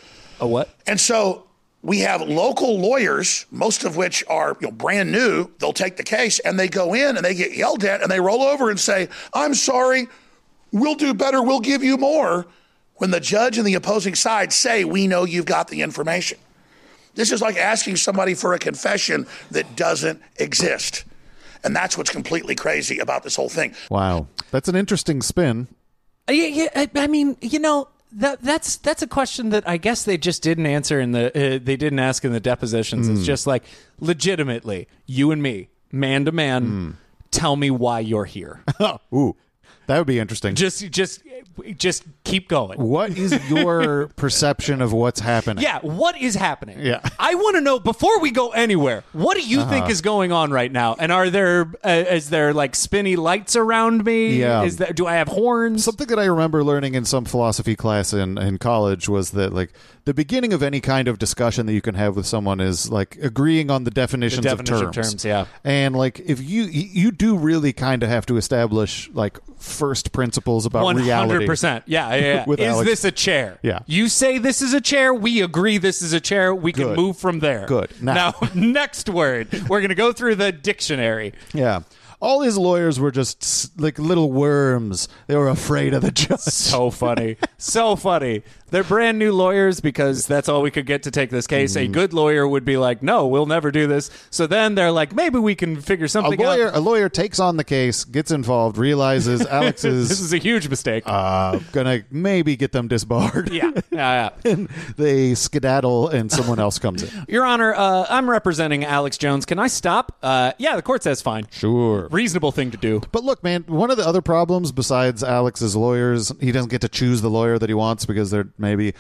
Speaker 5: A what?
Speaker 1: And so we have local lawyers, most of which are you know, brand new. They'll take the case and they go in and they get yelled at and they roll over and say, I'm sorry, we'll do better, we'll give you more, when the judge and the opposing side say, we know you've got the information. This is like asking somebody for a confession that doesn't exist. And that's what's completely crazy about this whole thing.
Speaker 4: Wow. That's an interesting spin.
Speaker 5: Uh, Yeah, yeah. I, I mean, you know, that that's that's a question that I guess they just didn't answer in the. Uh, they didn't ask in the depositions. It's just like, legitimately, you and me, man to man, tell me why you're here.
Speaker 4: Ooh, that would be interesting.
Speaker 5: just, just, just keep going.
Speaker 4: What is your perception of what's happening?
Speaker 5: Yeah, what is happening?
Speaker 4: Yeah.
Speaker 5: I want to know before we go anywhere. What do you think is going on right now? And are there uh, is there like spinny lights around me?
Speaker 4: Yeah.
Speaker 5: Is that do I have horns?
Speaker 4: Something that I remember learning in some philosophy class in, in college was that like the beginning of any kind of discussion that you can have with someone is like agreeing on the definitions
Speaker 5: The definition
Speaker 4: of
Speaker 5: of
Speaker 4: terms.
Speaker 5: terms, yeah.
Speaker 4: And like if you you do really kind of have to establish like first principles about
Speaker 5: One
Speaker 4: reality.
Speaker 5: hundred percent. Yeah, yeah. yeah.
Speaker 4: With
Speaker 5: Is
Speaker 4: Alex.
Speaker 5: this a chair?
Speaker 4: Yeah.
Speaker 5: You say this is a chair. We agree this is a chair. We can
Speaker 4: Good.
Speaker 5: move from there.
Speaker 4: Good. Now-
Speaker 5: Now, next word. We're going to go through the dictionary.
Speaker 4: Yeah. All his lawyers were just s- like little worms. They were afraid of the judge.
Speaker 5: So funny. So funny. They're brand new lawyers because that's all we could get to take this case.
Speaker 4: Mm.
Speaker 5: A good lawyer would be like, no, we'll never do this. So then they're like, maybe we can figure
Speaker 4: A
Speaker 5: something
Speaker 4: lawyer,
Speaker 5: out.
Speaker 4: a lawyer takes on the case, gets involved, realizes Alex
Speaker 5: This
Speaker 4: is
Speaker 5: is a huge mistake.
Speaker 4: uh, gonna maybe get them disbarred.
Speaker 5: yeah. Yeah, yeah.
Speaker 4: And they skedaddle, and someone else comes in.
Speaker 5: Your Honor, uh, I'm representing Alex Jones. Can I stop? Uh, yeah, the court says fine.
Speaker 4: Sure.
Speaker 5: Reasonable thing to do.
Speaker 4: But look, man, one of the other problems besides Alex's lawyers, he doesn't get to choose the lawyer that he wants because they're maybe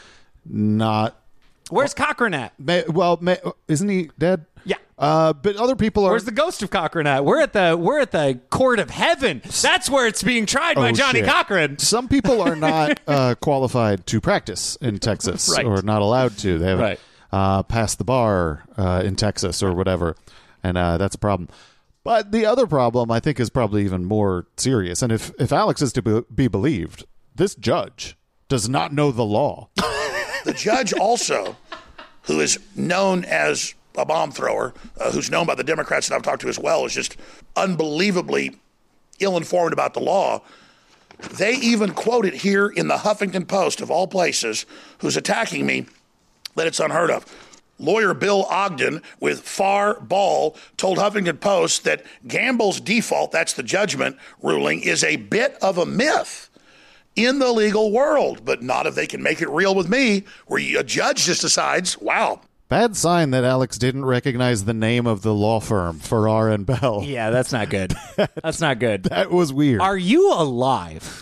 Speaker 4: not.
Speaker 5: Where's Cochran at?
Speaker 4: May, well, may, isn't he dead?
Speaker 5: Yeah.
Speaker 4: Uh, but other people are.
Speaker 5: Where's the ghost of Cochran at? We're at the we're at the court of heaven. That's where it's being tried by
Speaker 4: Oh,
Speaker 5: Johnny
Speaker 4: shit.
Speaker 5: Cochran.
Speaker 4: Some people are not uh, qualified to practice in Texas,
Speaker 5: Right.
Speaker 4: or not allowed to. They haven't
Speaker 5: Right.
Speaker 4: uh, passed the bar uh, in Texas or whatever, and uh, that's a problem. But the other problem, I think, is probably even more serious. And if if Alex is to be, be believed, this judge does not know the law.
Speaker 1: The judge also, who is known as a bomb thrower, uh, who's known by the Democrats that I've talked to as well, is just unbelievably ill-informed about the law. They even quoted here in the Huffington Post, of all places, who's attacking me, that it's unheard of. Lawyer Bill Ogden with Far Ball told Huffington Post that Gamble's default, that's the judgment ruling, is a bit of a myth in the legal world, but not if they can make it real with me, where you, a judge just decides, wow.
Speaker 4: Bad sign that Alex didn't recognize the name of the law firm, Farrar and Bell.
Speaker 5: Yeah, that's not good. That's not good.
Speaker 4: That was weird.
Speaker 5: Are you alive?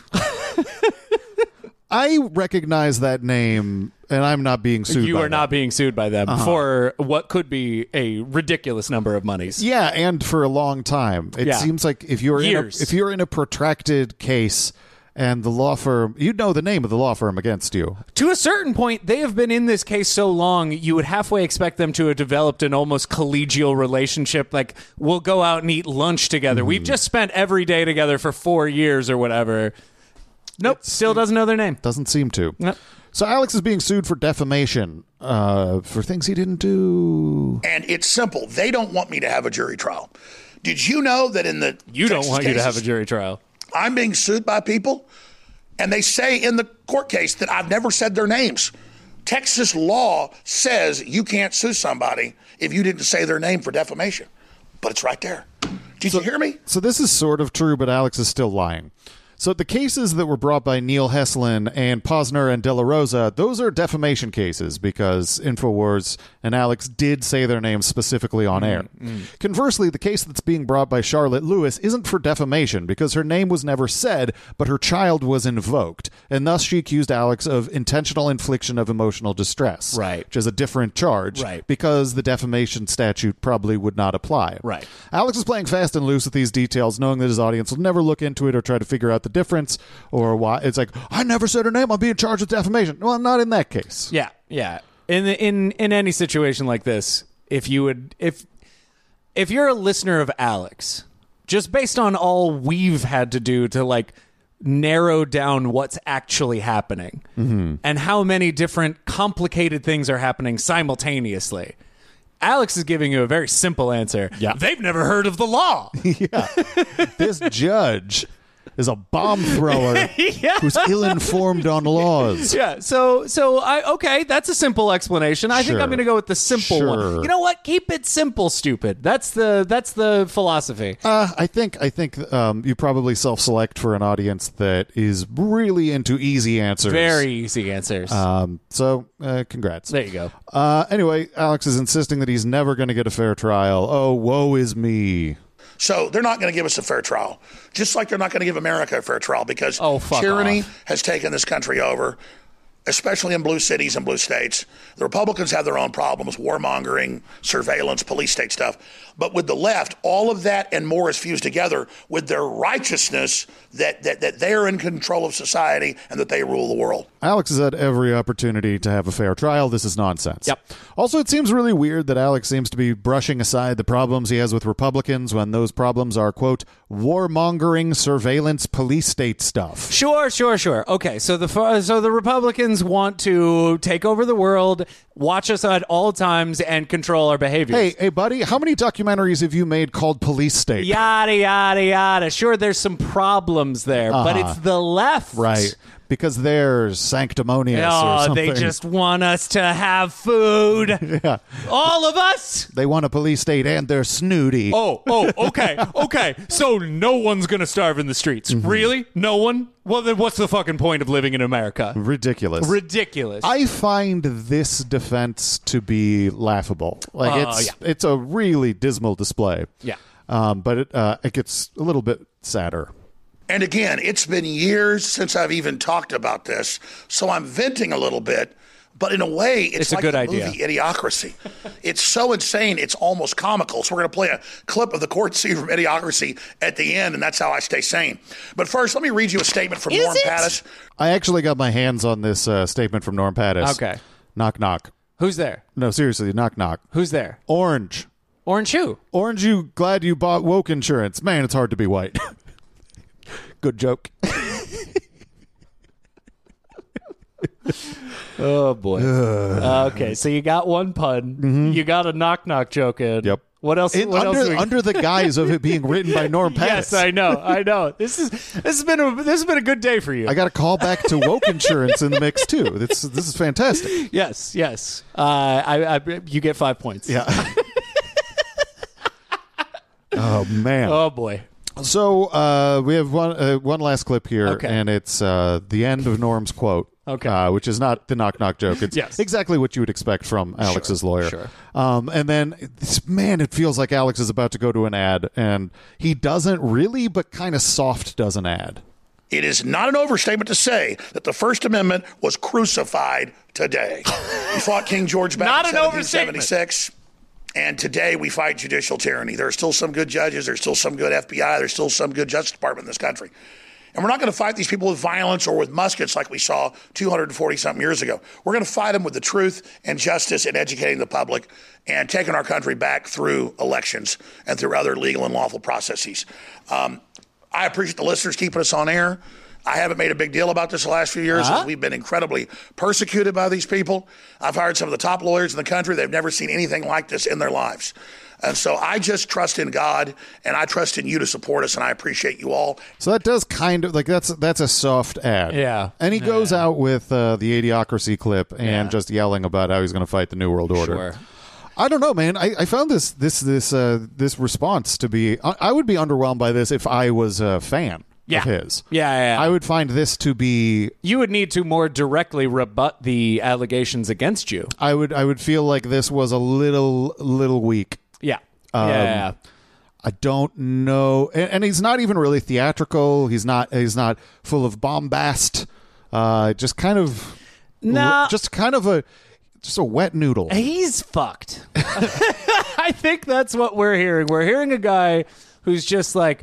Speaker 4: I recognize that name, and I'm not being sued.
Speaker 5: You
Speaker 4: by
Speaker 5: are
Speaker 4: them.
Speaker 5: not being sued by them for what could be a ridiculous number of monies.
Speaker 4: Yeah, and for a long time. It
Speaker 5: Yeah.
Speaker 4: seems like if you're in a,
Speaker 5: Years.
Speaker 4: if you're in a protracted case and the law firm, you know the name of the law firm against you.
Speaker 5: To a certain point, they have been in this case so long, you would halfway expect them to have developed an almost collegial relationship. Like, we'll go out and eat lunch together. Mm. We've just spent every day together for four years or whatever. Nope, it's, still doesn't know their name.
Speaker 4: Doesn't seem to.
Speaker 5: Nope.
Speaker 4: So Alex is being sued for defamation uh, for things he didn't do.
Speaker 1: And it's simple. They don't want me to have a jury trial. Did you know that in the
Speaker 5: You
Speaker 1: Texas
Speaker 5: don't want
Speaker 1: cases,
Speaker 5: you to have a jury trial.
Speaker 1: I'm being sued by people, and they say in the court case that I've never said their names. Texas law says you can't sue somebody if you didn't say their name for defamation. But it's right there. Did
Speaker 4: so,
Speaker 1: you hear me?
Speaker 4: So this is sort of true, but Alex is still lying. So the cases that were brought by Neil Heslin and Posner and De La Rosa, those are defamation cases because InfoWars and Alex did say their names specifically on air. Mm. Conversely, the case that's being brought by Charlotte Lewis isn't for defamation because her name was never said, but her child was invoked, and thus she accused Alex of intentional infliction of emotional distress,
Speaker 5: right?
Speaker 4: Which is a different charge,
Speaker 5: right?
Speaker 4: Because the defamation statute probably would not apply,
Speaker 5: right?
Speaker 4: Alex is playing fast and loose with these details, knowing that his audience will never look into it or try to figure out the difference or why. It's like, I never said her name, I'm being charged with defamation. Well, not in that case.
Speaker 5: Yeah, yeah. In the, in in any situation like this, if you would if if you're a listener of Alex, just based on all we've had to do to like narrow down what's actually happening mm-hmm. and how many different complicated things are happening simultaneously, Alex is giving you a very simple answer.
Speaker 4: Yeah.
Speaker 5: They've never heard of the law.
Speaker 4: Yeah. This judge is a bomb thrower
Speaker 5: yeah.
Speaker 4: who's ill-informed on laws.
Speaker 5: Yeah, so so I okay, that's a simple explanation. I
Speaker 4: Sure.
Speaker 5: think I'm going to go with the simple
Speaker 4: Sure.
Speaker 5: one. You know what? Keep it simple, stupid. That's the that's the philosophy.
Speaker 4: Uh, I think I think um, you probably self-select for an audience that is really into easy answers.
Speaker 5: Very easy answers.
Speaker 4: Um, so, uh, congrats.
Speaker 5: There you go.
Speaker 4: Uh, anyway, Alex is insisting that he's never going to get a fair trial. Oh, woe is me.
Speaker 1: So they're not going to give us a fair trial, just like they're not going to give America a fair trial because
Speaker 5: oh, fuck
Speaker 1: tyranny
Speaker 5: off.
Speaker 1: has taken this country over, especially in blue cities and blue states. The Republicans have their own problems, warmongering, surveillance, police state stuff. But with the left, all of that and more is fused together with their righteousness that, that, that they're in control of society and that they rule the world.
Speaker 4: Alex has had every opportunity to have a fair trial. This is nonsense.
Speaker 5: Yep.
Speaker 4: Also, it seems really weird that Alex seems to be brushing aside the problems he has with Republicans when those problems are, quote, warmongering, surveillance, police state stuff.
Speaker 5: Sure, sure, sure. Okay, so the so the Republicans want to take over the world, watch us at all times, and control our behaviors.
Speaker 4: Hey, hey, buddy, how many documentaries have you made called Police State?
Speaker 5: Yada, yada, yada. Sure, there's some problems there, uh-huh. but it's the left.
Speaker 4: Right. Because they're sanctimonious
Speaker 5: oh,
Speaker 4: or something.
Speaker 5: They just want us to have food.
Speaker 4: Yeah.
Speaker 5: All of us.
Speaker 4: They want a police state and they're snooty.
Speaker 5: Oh, oh, okay, okay. So no one's going to starve in the streets. Mm-hmm. Really? No one? Well, then what's the fucking point of living in America?
Speaker 4: Ridiculous.
Speaker 5: Ridiculous.
Speaker 4: I find this defense to be laughable. Like,
Speaker 5: uh,
Speaker 4: it's
Speaker 5: yeah.
Speaker 4: it's a really dismal display.
Speaker 5: Yeah.
Speaker 4: Um, but it, uh, it gets a little bit sadder.
Speaker 1: And again, it's been years since I've even talked about this, so I'm venting a little bit. But in a way, it's,
Speaker 5: it's
Speaker 1: like
Speaker 5: a good
Speaker 1: the
Speaker 5: idea.
Speaker 1: movie Idiocracy. It's so insane, it's almost comical. So we're going to play a clip of the court scene from Idiocracy at the end, and that's how I stay sane. But first, let me read you a statement from
Speaker 5: Is
Speaker 1: Norm
Speaker 5: it?
Speaker 1: Pattis.
Speaker 4: I actually got my hands on this uh, statement from Norm Pattis.
Speaker 5: Okay.
Speaker 4: Knock, knock.
Speaker 5: Who's there?
Speaker 4: No, seriously, knock, knock.
Speaker 5: Who's there?
Speaker 4: Orange.
Speaker 5: Orange who?
Speaker 4: Orange, you glad you bought woke insurance. Man, it's hard to be white. Good joke.
Speaker 5: Oh, boy. Uh, okay, so you got one pun. Mm-hmm. You got a knock-knock joke in.
Speaker 4: Yep.
Speaker 5: What else?
Speaker 4: In,
Speaker 5: what
Speaker 4: under,
Speaker 5: else we...
Speaker 4: under the guise of it being written by Norm Pattis.
Speaker 5: Yes, I know. I know. This is this has been a this has been a good day for you.
Speaker 4: I got a call back to woke insurance in the mix too. This this is fantastic.
Speaker 5: Yes, yes. Uh, I, I you get five points.
Speaker 4: Yeah. Oh man.
Speaker 5: Oh boy.
Speaker 4: So uh, we have one uh, one last clip here,
Speaker 5: Okay.
Speaker 4: and it's uh, the end of Norm's quote.
Speaker 5: Okay.
Speaker 4: Uh, which is not the knock knock joke. It's
Speaker 5: Yes.
Speaker 4: exactly what you would expect from Alex's
Speaker 5: Sure,
Speaker 4: lawyer.
Speaker 5: sure.
Speaker 4: Um, and then, it's, man, it feels like Alex is about to go to an ad, and he doesn't really, but kind of soft does an ad.
Speaker 1: It is not an overstatement to say that the First Amendment was crucified today. We fought King George back
Speaker 5: Not
Speaker 1: in
Speaker 5: an
Speaker 1: seventeen seventy-six. And today we fight judicial tyranny. There are still some good judges. There's still some good F B I. There's still some good Justice Department in this country. And we're not going to fight these people with violence or with muskets like we saw two hundred forty something years ago. We're going to fight them with the truth and justice and educating the public and taking our country back through elections and through other legal and lawful processes. Um, I appreciate the listeners keeping us on air. I haven't made a big deal about this the last few years. Uh-huh. We've been incredibly persecuted by these people. I've hired some of the top lawyers in the country. They've never seen anything like this in their lives. And so I just trust in God, and I trust in you to support us, and I appreciate you all.
Speaker 4: So that does kind of, like, that's that's a soft ad.
Speaker 5: Yeah.
Speaker 4: And he
Speaker 5: yeah.
Speaker 4: goes out with uh, the Idiocracy clip and
Speaker 5: yeah.
Speaker 4: just yelling about how he's going to fight the New World Order.
Speaker 5: Sure.
Speaker 4: I don't know, man. I, I found this this this uh, this response to be, I, I would be underwhelmed by this if I was a fan
Speaker 5: yeah.
Speaker 4: of his.
Speaker 5: Yeah, yeah, yeah.
Speaker 4: I would find this to be...
Speaker 5: You would need to more directly rebut the allegations against you.
Speaker 4: I would I would feel like this was a little little weak.
Speaker 5: Yeah.
Speaker 4: Um,
Speaker 5: yeah, yeah.
Speaker 4: I don't know, and, and he's not even really theatrical. He's not. He's not full of bombast. Uh, just kind of,
Speaker 5: nah.
Speaker 4: just kind of a, just a wet noodle.
Speaker 5: He's fucked. I think that's what we're hearing. We're hearing a guy who's just like,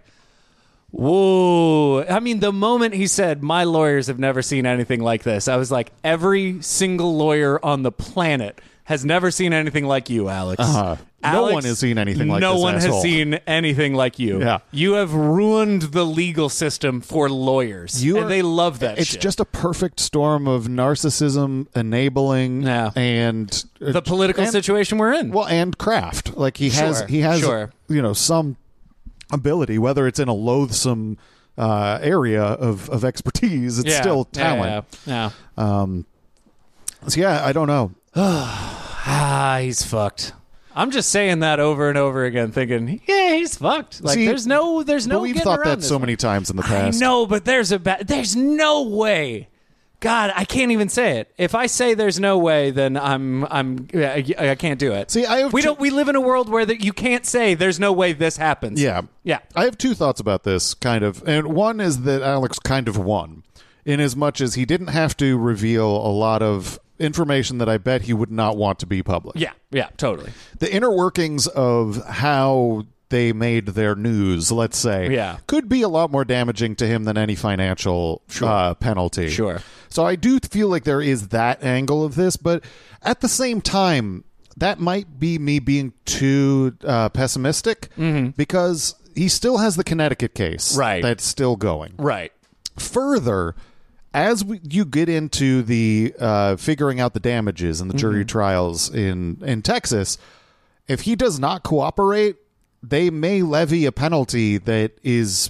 Speaker 5: whoa. I mean, the moment he said, "My lawyers have never seen anything like this," I was like, every single lawyer on the planet has never seen anything like you, Alex.
Speaker 4: Uh-huh.
Speaker 5: Alex,
Speaker 4: no one has seen anything like
Speaker 5: no
Speaker 4: this.
Speaker 5: No one
Speaker 4: asshole.
Speaker 5: has seen anything like you.
Speaker 4: Yeah.
Speaker 5: You have ruined the legal system for lawyers.
Speaker 4: You
Speaker 5: and
Speaker 4: are,
Speaker 5: they love that
Speaker 4: it's
Speaker 5: shit.
Speaker 4: just a perfect storm of narcissism, enabling,
Speaker 5: yeah.
Speaker 4: and uh,
Speaker 5: the political
Speaker 4: and,
Speaker 5: situation we're in.
Speaker 4: Well, and craft. Like he has,
Speaker 5: sure.
Speaker 4: he has,
Speaker 5: sure.
Speaker 4: you know, some ability, whether it's in a loathsome uh, area of, of expertise, it's
Speaker 5: yeah.
Speaker 4: still talent.
Speaker 5: Yeah. yeah.
Speaker 4: Um. So yeah, I don't know.
Speaker 5: Ah, he's fucked. I'm just saying that over and over again, thinking, yeah, he's fucked. Like,
Speaker 4: See,
Speaker 5: there's no, there's no.
Speaker 4: But we've
Speaker 5: getting
Speaker 4: thought
Speaker 5: around
Speaker 4: that
Speaker 5: this
Speaker 4: so
Speaker 5: one.
Speaker 4: many times in the past.
Speaker 5: I know, but there's a ba- there's no way. God, I can't even say it. If I say there's no way, then I'm I'm I, I can't do it.
Speaker 4: See, I have
Speaker 5: we
Speaker 4: two-
Speaker 5: don't we live in a world where that you can't say there's no way this happens.
Speaker 4: Yeah,
Speaker 5: yeah.
Speaker 4: I have two thoughts about this, kind of, and one is that Alex kind of won, in as much as he didn't have to reveal a lot of information that I bet he would not want to be public.
Speaker 5: Yeah, yeah, totally.
Speaker 4: The inner workings of how they made their news, let's say,
Speaker 5: yeah.
Speaker 4: could be a lot more damaging to him than any financial
Speaker 5: sure.
Speaker 4: uh, penalty.
Speaker 5: Sure.
Speaker 4: So I do feel like there is that angle of this, but at the same time, that might be me being too uh, pessimistic
Speaker 5: mm-hmm.
Speaker 4: because he still has the Connecticut case
Speaker 5: right.
Speaker 4: that's still going.
Speaker 5: Right.
Speaker 4: Further, as we, you get into the uh, figuring out the damages and the jury
Speaker 5: mm-hmm.
Speaker 4: trials in, in Texas, if he does not cooperate, they may levy a penalty that is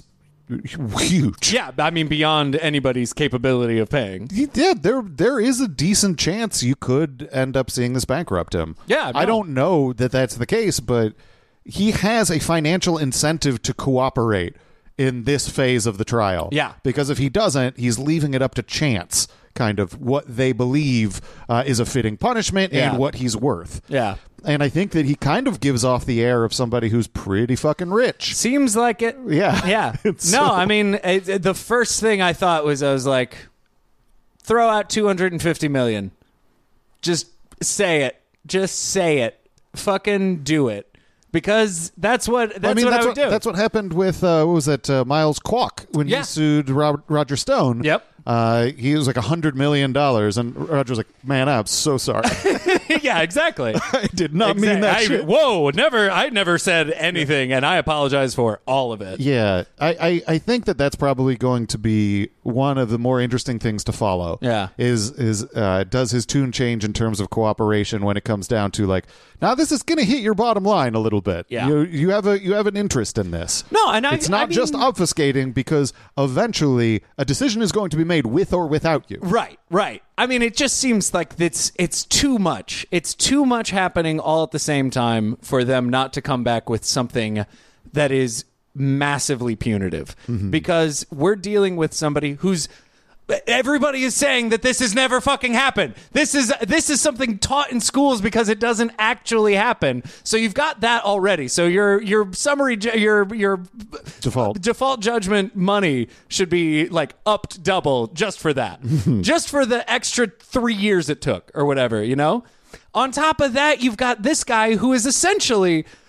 Speaker 4: huge.
Speaker 5: Yeah, I mean, beyond anybody's capability of paying.
Speaker 4: Yeah, there there is a decent chance you could end up seeing this bankrupt him.
Speaker 5: Yeah, no.
Speaker 4: I don't know that that's the case, but he has a financial incentive to cooperate in this phase of the trial.
Speaker 5: Yeah.
Speaker 4: Because if he doesn't, he's leaving it up to chance, kind of what they believe uh, is a fitting punishment
Speaker 5: Yeah.
Speaker 4: and what he's worth.
Speaker 5: Yeah.
Speaker 4: And I think that he kind of gives off the air of somebody who's pretty fucking rich.
Speaker 5: Seems like it.
Speaker 4: Yeah.
Speaker 5: Yeah. No,
Speaker 4: So-
Speaker 5: I mean, it, it- the first thing I thought was I was like, throw out two hundred fifty million. Just say it. Just say it. Fucking do it. Because that's what that's
Speaker 4: I mean,
Speaker 5: what
Speaker 4: that's
Speaker 5: I would
Speaker 4: what,
Speaker 5: do.
Speaker 4: That's what happened with, uh, what was that, uh, Miles Kwok when
Speaker 5: Yeah.
Speaker 4: he sued Robert, Roger Stone.
Speaker 5: Yep.
Speaker 4: Uh, he was like one hundred million dollars, and Roger's like, man, I'm so sorry.
Speaker 5: Yeah, exactly.
Speaker 4: I did not mean
Speaker 5: Exact-
Speaker 4: that
Speaker 5: I,
Speaker 4: shit.
Speaker 5: Whoa, never. I never said anything, and I apologize for all of it.
Speaker 4: Yeah, I, I, I think that that's probably going to be one of the more interesting things to follow.
Speaker 5: Yeah.
Speaker 4: is is uh, does his tune change in terms of cooperation when it comes down to like, now this is going to hit your bottom line a little bit.
Speaker 5: Yeah.
Speaker 4: you you have a you have an interest in this.
Speaker 5: No, and I,
Speaker 4: It's not
Speaker 5: I
Speaker 4: just
Speaker 5: mean-
Speaker 4: obfuscating, because eventually a decision is going to be made with or without you.
Speaker 5: Right, right. I mean, it just seems like it's it's too much. It's too much happening all at the same time for them not to come back with something that is massively punitive.
Speaker 4: Mm-hmm.
Speaker 5: Because we're dealing with somebody who's everybody is saying that this has never fucking happened. This is this is something taught in schools because it doesn't actually happen. So you've got that already. So your your summary ju- your your
Speaker 4: Default.
Speaker 5: default judgment money should be like upped double just for that. Just for the extra three years it took or whatever, you know? On top of that, you've got this guy who is essentially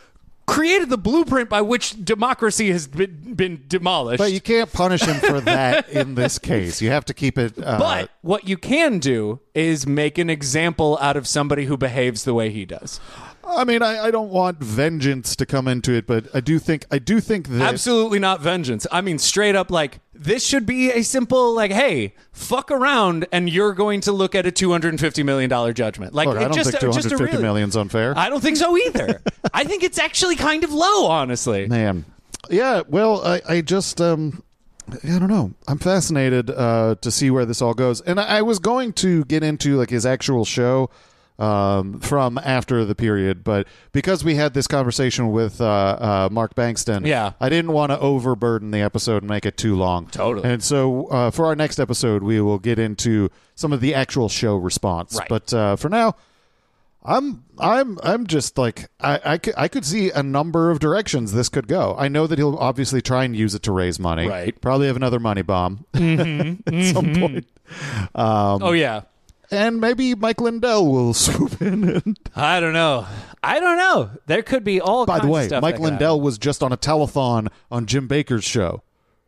Speaker 5: created the blueprint by which democracy has been, been demolished.
Speaker 4: But you can't punish him for that in this case. You have to keep it. Uh,
Speaker 5: But what you can do is make an example out of somebody who behaves the way he does.
Speaker 4: I mean, I, I don't want vengeance to come into it, but I do think I do think that
Speaker 5: Absolutely not vengeance. I mean, straight up, like, this should be a simple, like, hey, fuck around, and you're going to look at a two hundred fifty million dollars judgment. Like,
Speaker 4: Look, I
Speaker 5: it
Speaker 4: don't
Speaker 5: just,
Speaker 4: think two
Speaker 5: just
Speaker 4: hundred
Speaker 5: a
Speaker 4: fifty
Speaker 5: really,
Speaker 4: million is unfair.
Speaker 5: I don't think so either. I think it's actually kind of low, honestly.
Speaker 4: Man, yeah. Well, I, I just um, I don't know. I'm fascinated uh, to see where this all goes, and I, I was going to get into like his actual show. Um, from after the period, but because we had this conversation with uh, uh, Mark Bankston,
Speaker 5: Yeah.
Speaker 4: I didn't want to overburden the episode and make it too long.
Speaker 5: Totally.
Speaker 4: And so uh, for our next episode, we will get into some of the actual show response.
Speaker 5: Right.
Speaker 4: But uh, for now, I'm I'm I'm just like I I could, I could see a number of directions this could go. I know that he'll obviously try and use it to raise money.
Speaker 5: Right.
Speaker 4: Probably have another money bomb
Speaker 5: Mm-hmm.
Speaker 4: at some point. Um,
Speaker 5: Oh, yeah.
Speaker 4: And maybe Mike Lindell will swoop in. And,
Speaker 5: I don't know. I don't know. There could be all
Speaker 4: by
Speaker 5: kinds
Speaker 4: the way,
Speaker 5: of stuff.
Speaker 4: Mike
Speaker 5: that could
Speaker 4: Lindell was just on a telethon on Jim Baker's show.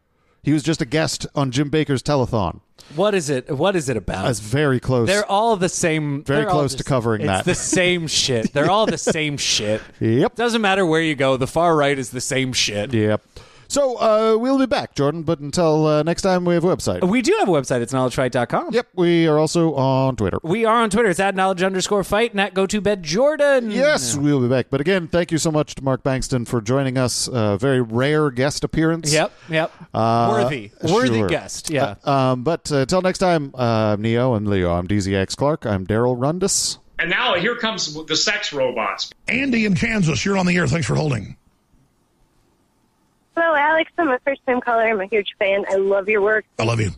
Speaker 4: He was just a guest on Jim Baker's telethon.
Speaker 5: happen. What is it? What is it about?
Speaker 4: That's very close.
Speaker 5: They're all the same.
Speaker 4: Very
Speaker 5: they're all
Speaker 4: close to
Speaker 5: just-
Speaker 4: covering
Speaker 5: it's
Speaker 4: that.
Speaker 5: the same shit. They're all the same shit.
Speaker 4: Yep.
Speaker 5: Doesn't matter where you go. The far right is the same shit.
Speaker 4: Yep. So uh, we'll be back, Jordan, but until uh, next time, we have a website.
Speaker 5: We do have a website. It's knowledge fight dot com.
Speaker 4: Yep, we are also on Twitter.
Speaker 5: We are on Twitter. It's at knowledge underscore fight and at go to bed Jordan.
Speaker 4: Yes, we'll be back. But again, thank you so much to Mark Bankston for joining us. A very rare guest appearance.
Speaker 5: Yep. Yep.
Speaker 4: Uh,
Speaker 5: Worthy. Worthy
Speaker 4: sure.
Speaker 5: guest. Yeah.
Speaker 4: Uh, um, but uh, until next time, uh, I'm Neo and Leo. I'm D Z X Clark. I'm Daryl Rundus.
Speaker 8: And now here comes the sex robots.
Speaker 1: Andy in Kansas, you're on the air. Thanks for holding.
Speaker 3: Hello, Alex. I'm a first-time caller. I'm a huge fan. I love your work.
Speaker 1: I love you.